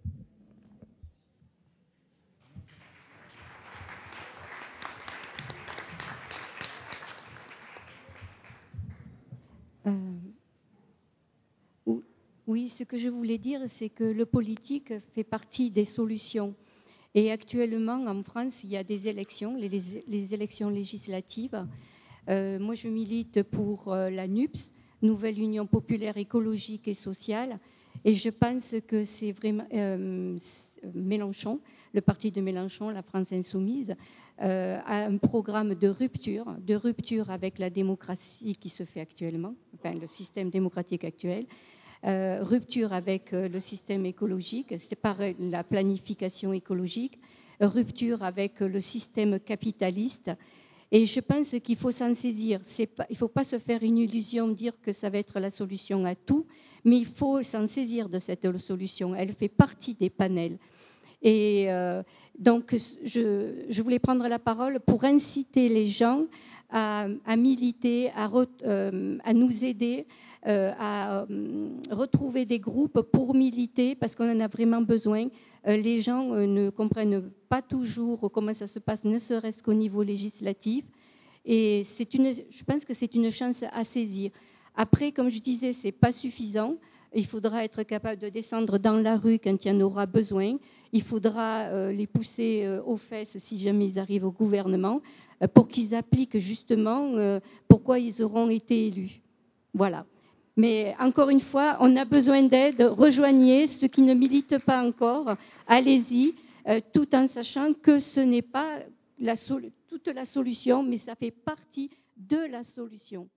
Euh, oui, ce que je voulais dire, c'est que le politique fait partie des solutions. Et actuellement, en France, il y a des élections, les, les élections législatives. Euh, moi, je milite pour euh, la N U P S, Nouvelle Union Populaire Écologique et Sociale. Et je pense que c'est vraiment euh, Mélenchon, le parti de Mélenchon, la France Insoumise, euh, a un programme de rupture, de rupture avec la démocratie qui se fait actuellement, enfin le système démocratique actuel, euh, rupture avec euh, le système écologique, c'est par la planification écologique, rupture avec le système capitaliste. Et je pense qu'il faut s'en saisir. C'est pas, il ne faut pas se faire une illusion, dire que ça va être la solution à tout, mais il faut s'en saisir de cette solution. Elle fait partie des panels. Et euh, donc, je, je voulais prendre la parole pour inciter les gens à, à militer, à, re, euh, à nous aider, euh, à euh, retrouver des groupes pour militer, parce qu'on en a vraiment besoin. Euh, les gens euh, ne comprennent pas toujours comment ça se passe, ne serait-ce qu'au niveau législatif. Et c'est une, je pense que c'est une chance à saisir. Après, comme je disais, ce n'est pas suffisant. Il faudra être capable de descendre dans la rue quand il y en aura besoin. Il faudra euh, les pousser euh, aux fesses si jamais ils arrivent au gouvernement euh, pour qu'ils appliquent justement euh, pourquoi ils auront été élus. Voilà. Mais encore une fois, on a besoin d'aide. Rejoignez ceux qui ne militent pas encore. Allez-y, euh, tout en sachant que ce n'est pas la sol- toute la solution, mais ça fait partie de la solution.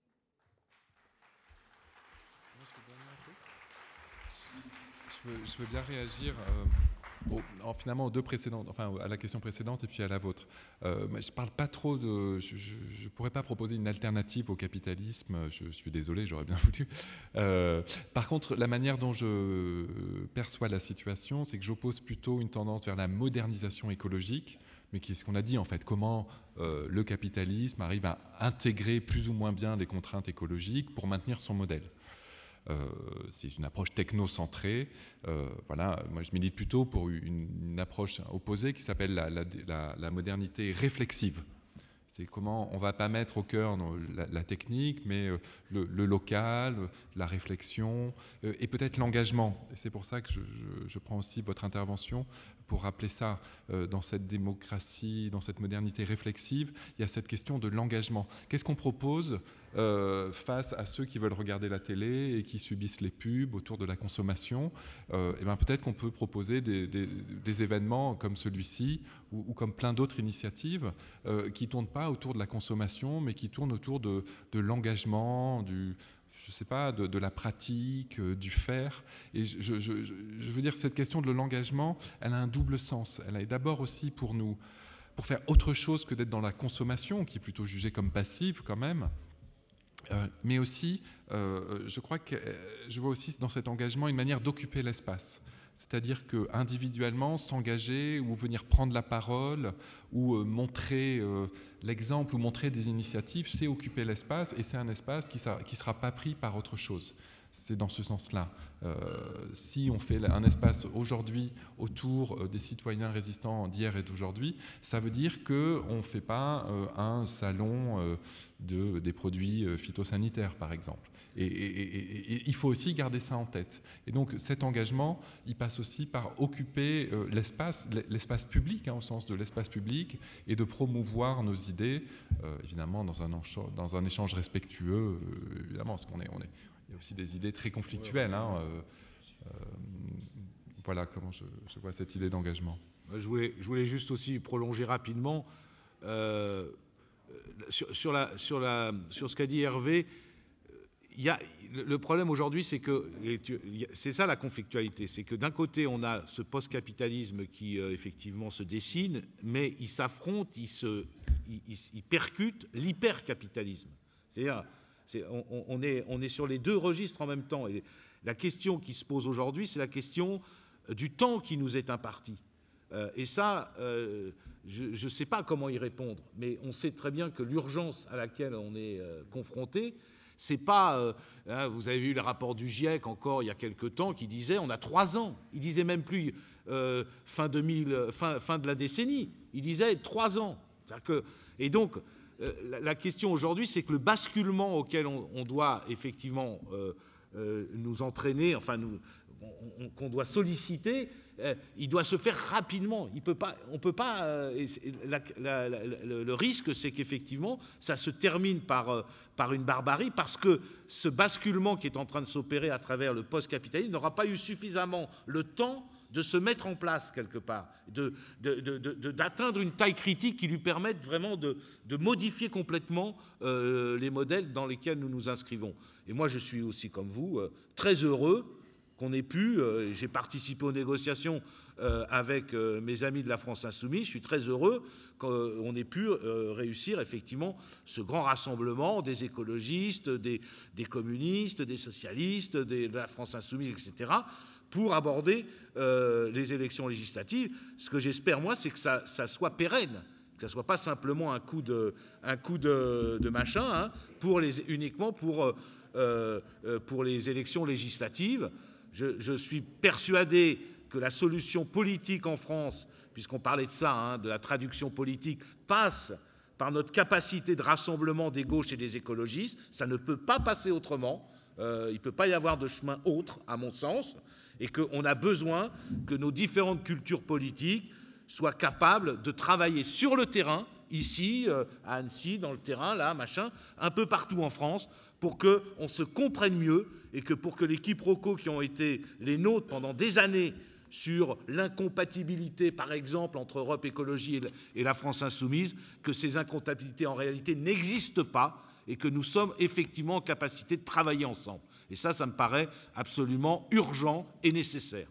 Je veux, je veux bien réagir euh, au, en, finalement aux deux précédentes, enfin à la question précédente et puis à la vôtre. Euh, je parle pas trop de, je, je, je pourrais pas proposer une alternative au capitalisme. Je, je suis désolé, j'aurais bien voulu. Euh, par contre, la manière dont je perçois la situation, c'est que j'oppose plutôt une tendance vers la modernisation écologique, mais qui est ce qu'on a dit en fait. Comment euh, le capitalisme arrive à intégrer plus ou moins bien des contraintes écologiques pour maintenir son modèle. Euh, c'est une approche technocentrée. Euh, voilà, moi je milite plutôt pour une, une approche opposée qui s'appelle la, la, la, la modernité réflexive. C'est comment on ne va pas mettre au cœur non, la, la technique, mais euh, le, le local, la réflexion euh, et peut-être l'engagement. Et c'est pour ça que je, je, je prends aussi votre intervention pour rappeler ça. Euh, dans cette démocratie, dans cette modernité réflexive, il y a cette question de l'engagement. Qu'est-ce qu'on propose euh, face à ceux qui veulent regarder la télé et qui subissent les pubs autour de la consommation? euh, et bien peut-être qu'on peut proposer des, des, des événements comme celui-ci ou, ou comme plein d'autres initiatives euh, qui ne tournent pas autour de la consommation, mais qui tournent autour de, de l'engagement, du, je sais pas, de, de la pratique, euh, du faire. Et je, je, je, je veux dire que cette question de l'engagement, elle a un double sens. Elle est d'abord aussi pour nous, pour faire autre chose que d'être dans la consommation, qui est plutôt jugée comme passive quand même. Euh, mais aussi, euh, je crois que euh, je vois aussi dans cet engagement une manière d'occuper l'espace. C'est-à-dire qu'individuellement, s'engager ou venir prendre la parole ou euh, montrer euh, l'exemple ou montrer des initiatives, c'est occuper l'espace et c'est un espace qui ne sera pas pris par autre chose. C'est dans ce sens-là. Euh, si on fait un espace aujourd'hui autour euh, des citoyens résistants d'hier et d'aujourd'hui, ça veut dire qu'on ne fait pas euh, un salon euh, de, des produits euh, phytosanitaires, par exemple. Et, et, et, et il faut aussi garder ça en tête. Et donc cet engagement, il passe aussi par occuper euh, l'espace, l'espace public, hein, au sens de l'espace public, et de promouvoir nos idées, euh, évidemment dans un, dans un échange respectueux, euh, évidemment, parce qu'on est, on est, il y a aussi des idées très conflictuelles. Hein, euh, euh, voilà comment je, je vois cette idée d'engagement. Je voulais, je voulais juste aussi prolonger rapidement euh, sur, sur, la, sur, la, sur ce qu'a dit Hervé. Il y a, le problème aujourd'hui, c'est que c'est ça la conflictualité, c'est que d'un côté on a ce post-capitalisme qui euh, effectivement se dessine, mais il s'affronte, il, se, il, il, il percute l'hypercapitalisme. C'est-à-dire, c'est, on, on, est, on est sur les deux registres en même temps. Et la question qui se pose aujourd'hui, c'est la question du temps qui nous est imparti. Euh, et ça, euh, je ne sais pas comment y répondre, mais on sait très bien que l'urgence à laquelle on est euh, confronté, c'est pas, euh, hein, vous avez vu le rapport du GIEC encore il y a quelque temps qui disait on a trois ans. Il disait même plus euh, fin, deux mille, fin, fin de la décennie. Il disait trois ans. Que, et donc euh, la, la question aujourd'hui, c'est que le basculement auquel on, on doit effectivement euh, euh, nous entraîner, enfin nous, on, qu'on doit solliciter, euh, il doit se faire rapidement. Il peut pas, on peut pas. Euh, la, la, la, le, le risque, c'est qu'effectivement, ça se termine par, euh, par une barbarie, parce que ce basculement qui est en train de s'opérer à travers le post-capitalisme n'aura pas eu suffisamment le temps de se mettre en place quelque part, de, de, de, de, d'atteindre une taille critique qui lui permette vraiment de, de modifier complètement euh, les modèles dans lesquels nous nous inscrivons. Et moi, je suis aussi, comme vous, euh, très heureux qu'on ait pu, euh, j'ai participé aux négociations euh, avec euh, mes amis de la France Insoumise, je suis très heureux qu'on ait pu euh, réussir effectivement ce grand rassemblement des écologistes, des, des communistes, des socialistes, des, de la France Insoumise, et cetera, pour aborder euh, les élections législatives. Ce que j'espère, moi, c'est que ça, ça soit pérenne, que ça ne soit pas simplement un coup de, un coup de, de machin, hein, pour les, uniquement pour, euh, euh, pour les élections législatives. Je, je suis persuadé que la solution politique en France, puisqu'on parlait de ça, hein, de la traduction politique, passe par notre capacité de rassemblement des gauches et des écologistes. Ça ne peut pas passer autrement. Euh, il ne peut pas y avoir de chemin autre, à mon sens, et qu'on a besoin que nos différentes cultures politiques soient capables de travailler sur le terrain, ici, euh, à Annecy, dans le terrain, là, machin, un peu partout en France, pour qu'on se comprenne mieux et que pour que les quiproquos qui ont été les nôtres pendant des années sur l'incompatibilité, par exemple, entre Europe Écologie et la France Insoumise, que ces incompatibilités en réalité n'existent pas et que nous sommes effectivement en capacité de travailler ensemble. Et ça, ça me paraît absolument urgent et nécessaire.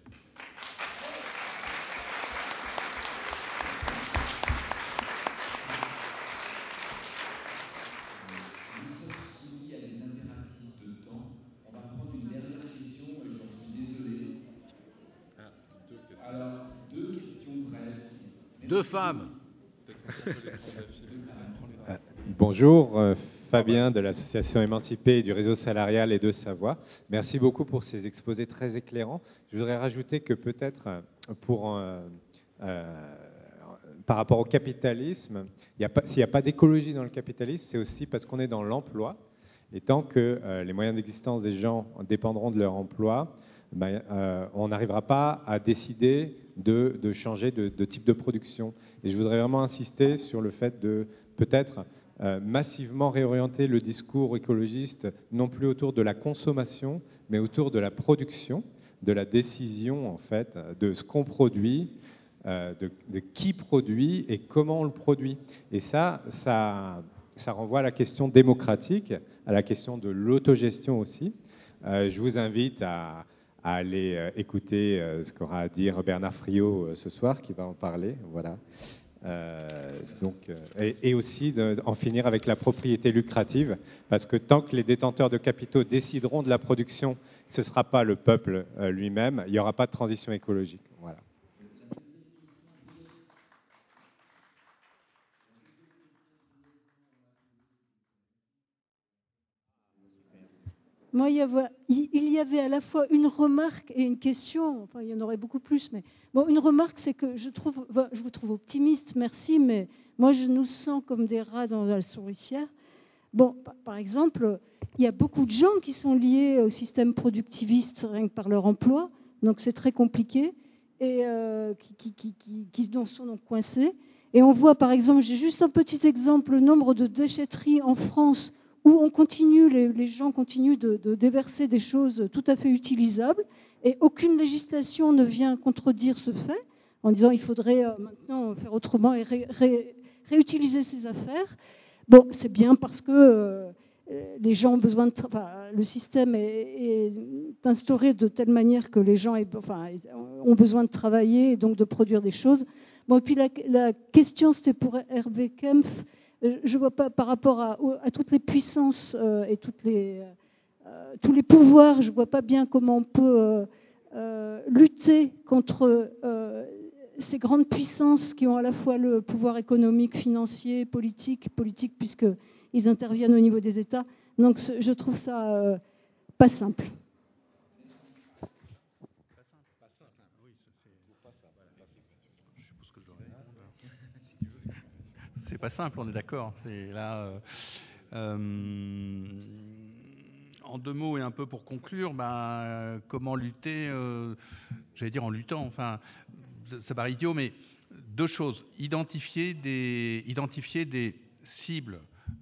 Deux femmes. Bonjour, euh, Fabien de l'association Émancipée du réseau salarial et de Savoie. Merci beaucoup pour ces exposés très éclairants. Je voudrais rajouter que peut-être pour euh, euh, par rapport au capitalisme, s'il n'y a pas d'écologie dans le capitalisme, c'est aussi parce qu'on est dans l'emploi. Et tant que euh, les moyens d'existence des gens dépendront de leur emploi, ben, euh, on n'arrivera pas à décider de, de changer de, de type de production. Et je voudrais vraiment insister sur le fait de peut-être euh, massivement réorienter le discours écologiste, non plus autour de la consommation, mais autour de la production, de la décision en fait, de ce qu'on produit, euh, de, de qui produit et comment on le produit. Et ça, ça, ça renvoie à la question démocratique, à la question de l'autogestion aussi. Euh, je vous invite à à aller euh, écouter euh, ce qu'aura à dire Bernard Friot euh, ce soir, qui va en parler. Voilà. Euh, donc, euh, et, et aussi d'en finir avec la propriété lucrative, parce que tant que les détenteurs de capitaux décideront de la production, ce ne sera pas le peuple euh, lui-même, il n'y aura pas de transition écologique. Voilà. Moi, il y, avait, il y avait à la fois une remarque et une question. Enfin, il y en aurait beaucoup plus, mais bon, une remarque, c'est que je trouve, je vous trouve optimiste, merci, mais moi, je nous sens comme des rats dans la souricière. Bon, par exemple, il y a beaucoup de gens qui sont liés au système productiviste rien que par leur emploi, donc c'est très compliqué, et euh, qui, qui, qui, qui, qui sont donc coincés. Et on voit, par exemple, j'ai juste un petit exemple, le nombre de déchetteries en France où on continue, les, les gens continuent de, de déverser des choses tout à fait utilisables, et aucune législation ne vient contredire ce fait, en disant il faudrait euh, maintenant faire autrement et ré, ré, réutiliser ces affaires. Bon, c'est bien parce que euh, les gens ont besoin de... Enfin, le système est, est instauré de telle manière que les gens aient, enfin, ont besoin de travailler et donc de produire des choses. Bon, et puis la, la question, c'était pour Hervé Kempf. Je ne vois pas par rapport à, à toutes les puissances euh, et toutes les, euh, tous les pouvoirs, je ne vois pas bien comment on peut euh, euh, lutter contre euh, ces grandes puissances qui ont à la fois le pouvoir économique, financier, politique, politique puisqu'ils interviennent au niveau des États. Donc je trouve ça euh, pas simple. C'est pas simple, on est d'accord. C'est là, euh, euh, en deux mots et un peu pour conclure, ben, comment lutter, euh, j'allais dire en luttant, enfin, ça paraît idiot, mais deux choses. Identifier des, identifier des cibles.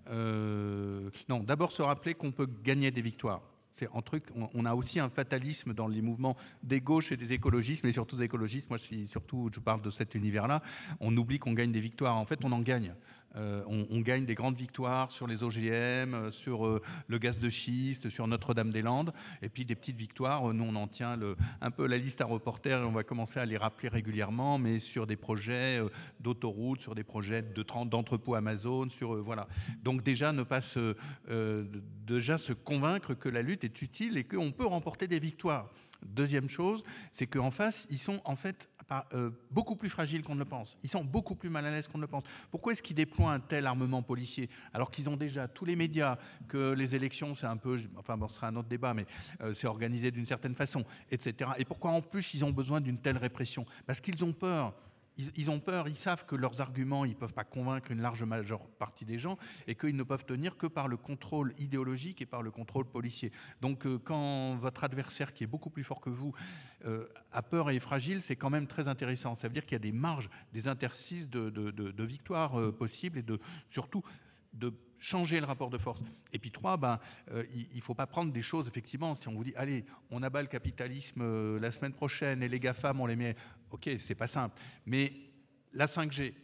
Euh, non, d'abord se rappeler qu'on peut gagner des victoires. C'est un truc, on, on a aussi un fatalisme dans les mouvements des gauches et des écologistes, mais surtout des écologistes. Moi, je suis surtout, je parle de cet univers-là. On oublie qu'on gagne des victoires. En fait, on en gagne. Euh, on, on gagne des grandes victoires sur les O G M, sur euh, le gaz de schiste, sur Notre-Dame-des-Landes, et puis des petites victoires. Nous, on en tient le, un peu la liste à reporter, et on va commencer à les rappeler régulièrement, mais sur des projets euh, d'autoroutes, sur des projets de, d'entrepôts Amazon, sur euh, voilà. Donc déjà, ne pas se, euh, déjà se convaincre que la lutte est utile et qu'on peut remporter des victoires. Deuxième chose, c'est qu'en face, ils sont en fait euh, beaucoup plus fragiles qu'on ne le pense. Ils sont beaucoup plus mal à l'aise qu'on ne le pense. Pourquoi est-ce qu'ils déploient un tel armement policier alors qu'ils ont déjà tous les médias, que les élections, c'est un peu, enfin bon, ce sera un autre débat, mais euh, c'est organisé d'une certaine façon, et cetera. Et pourquoi en plus ils ont besoin d'une telle répression? Parce qu'ils ont peur. Ils, ils ont peur, ils savent que leurs arguments, ils ne peuvent pas convaincre une large majeure partie des gens et qu'ils ne peuvent tenir que par le contrôle idéologique et par le contrôle policier. Donc euh, quand votre adversaire, qui est beaucoup plus fort que vous, euh, a peur et est fragile, c'est quand même très intéressant. Ça veut dire qu'il y a des marges, des interstices de, de, de, de victoire euh, possibles et de, surtout de changer le rapport de force. Et puis trois, ben, euh, il ne faut pas prendre des choses, effectivement, si on vous dit, allez, on abat le capitalisme euh, la semaine prochaine et les GAFAM, on les met... Ok, c'est pas simple. Mais la cinq G,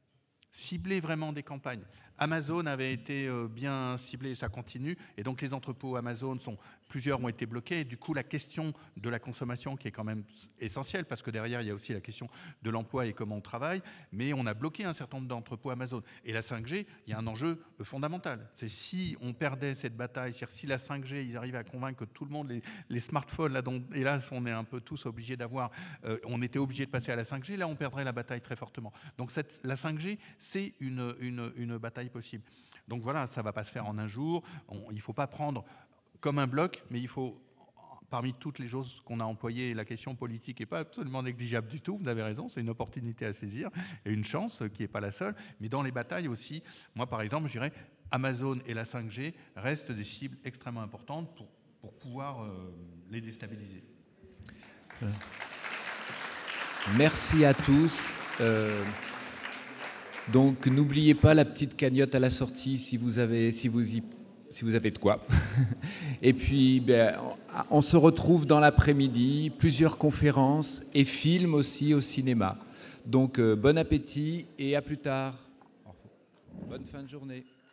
cibler vraiment des campagnes. Amazon avait été euh, bien ciblé et ça continue. Et donc les entrepôts Amazon, sont, plusieurs ont été bloqués. Et du coup, la question de la consommation, qui est quand même essentielle, parce que derrière, il y a aussi la question de l'emploi et comment on travaille. Mais on a bloqué un certain nombre d'entrepôts Amazon. Et la cinq G, il y a un enjeu fondamental. C'est si on perdait cette bataille, c'est-à-dire si la cinq G, ils arrivaient à convaincre que tout le monde, les, les smartphones, là, dont, hélas, on est un peu tous obligés d'avoir, euh, on était obligés de passer à la cinq G, là, on perdrait la bataille très fortement. Donc cette, la cinq G, c'est une, une, une bataille possible. Donc voilà, ça ne va pas se faire en un jour. On, il ne faut pas prendre comme un bloc, mais il faut, parmi toutes les choses qu'on a employées, la question politique n'est pas absolument négligeable du tout, vous avez raison, c'est une opportunité à saisir, et une chance qui n'est pas la seule, mais dans les batailles aussi, moi par exemple, je dirais, Amazon et la cinq G restent des cibles extrêmement importantes pour, pour pouvoir euh, les déstabiliser. Merci à tous. Euh... Donc n'oubliez pas la petite cagnotte à la sortie si vous avez, si vous y, si vous avez de quoi. Et puis ben, on se retrouve dans l'après-midi, plusieurs conférences et films aussi au cinéma. Donc euh, bon appétit et à plus tard. Bonne fin de journée.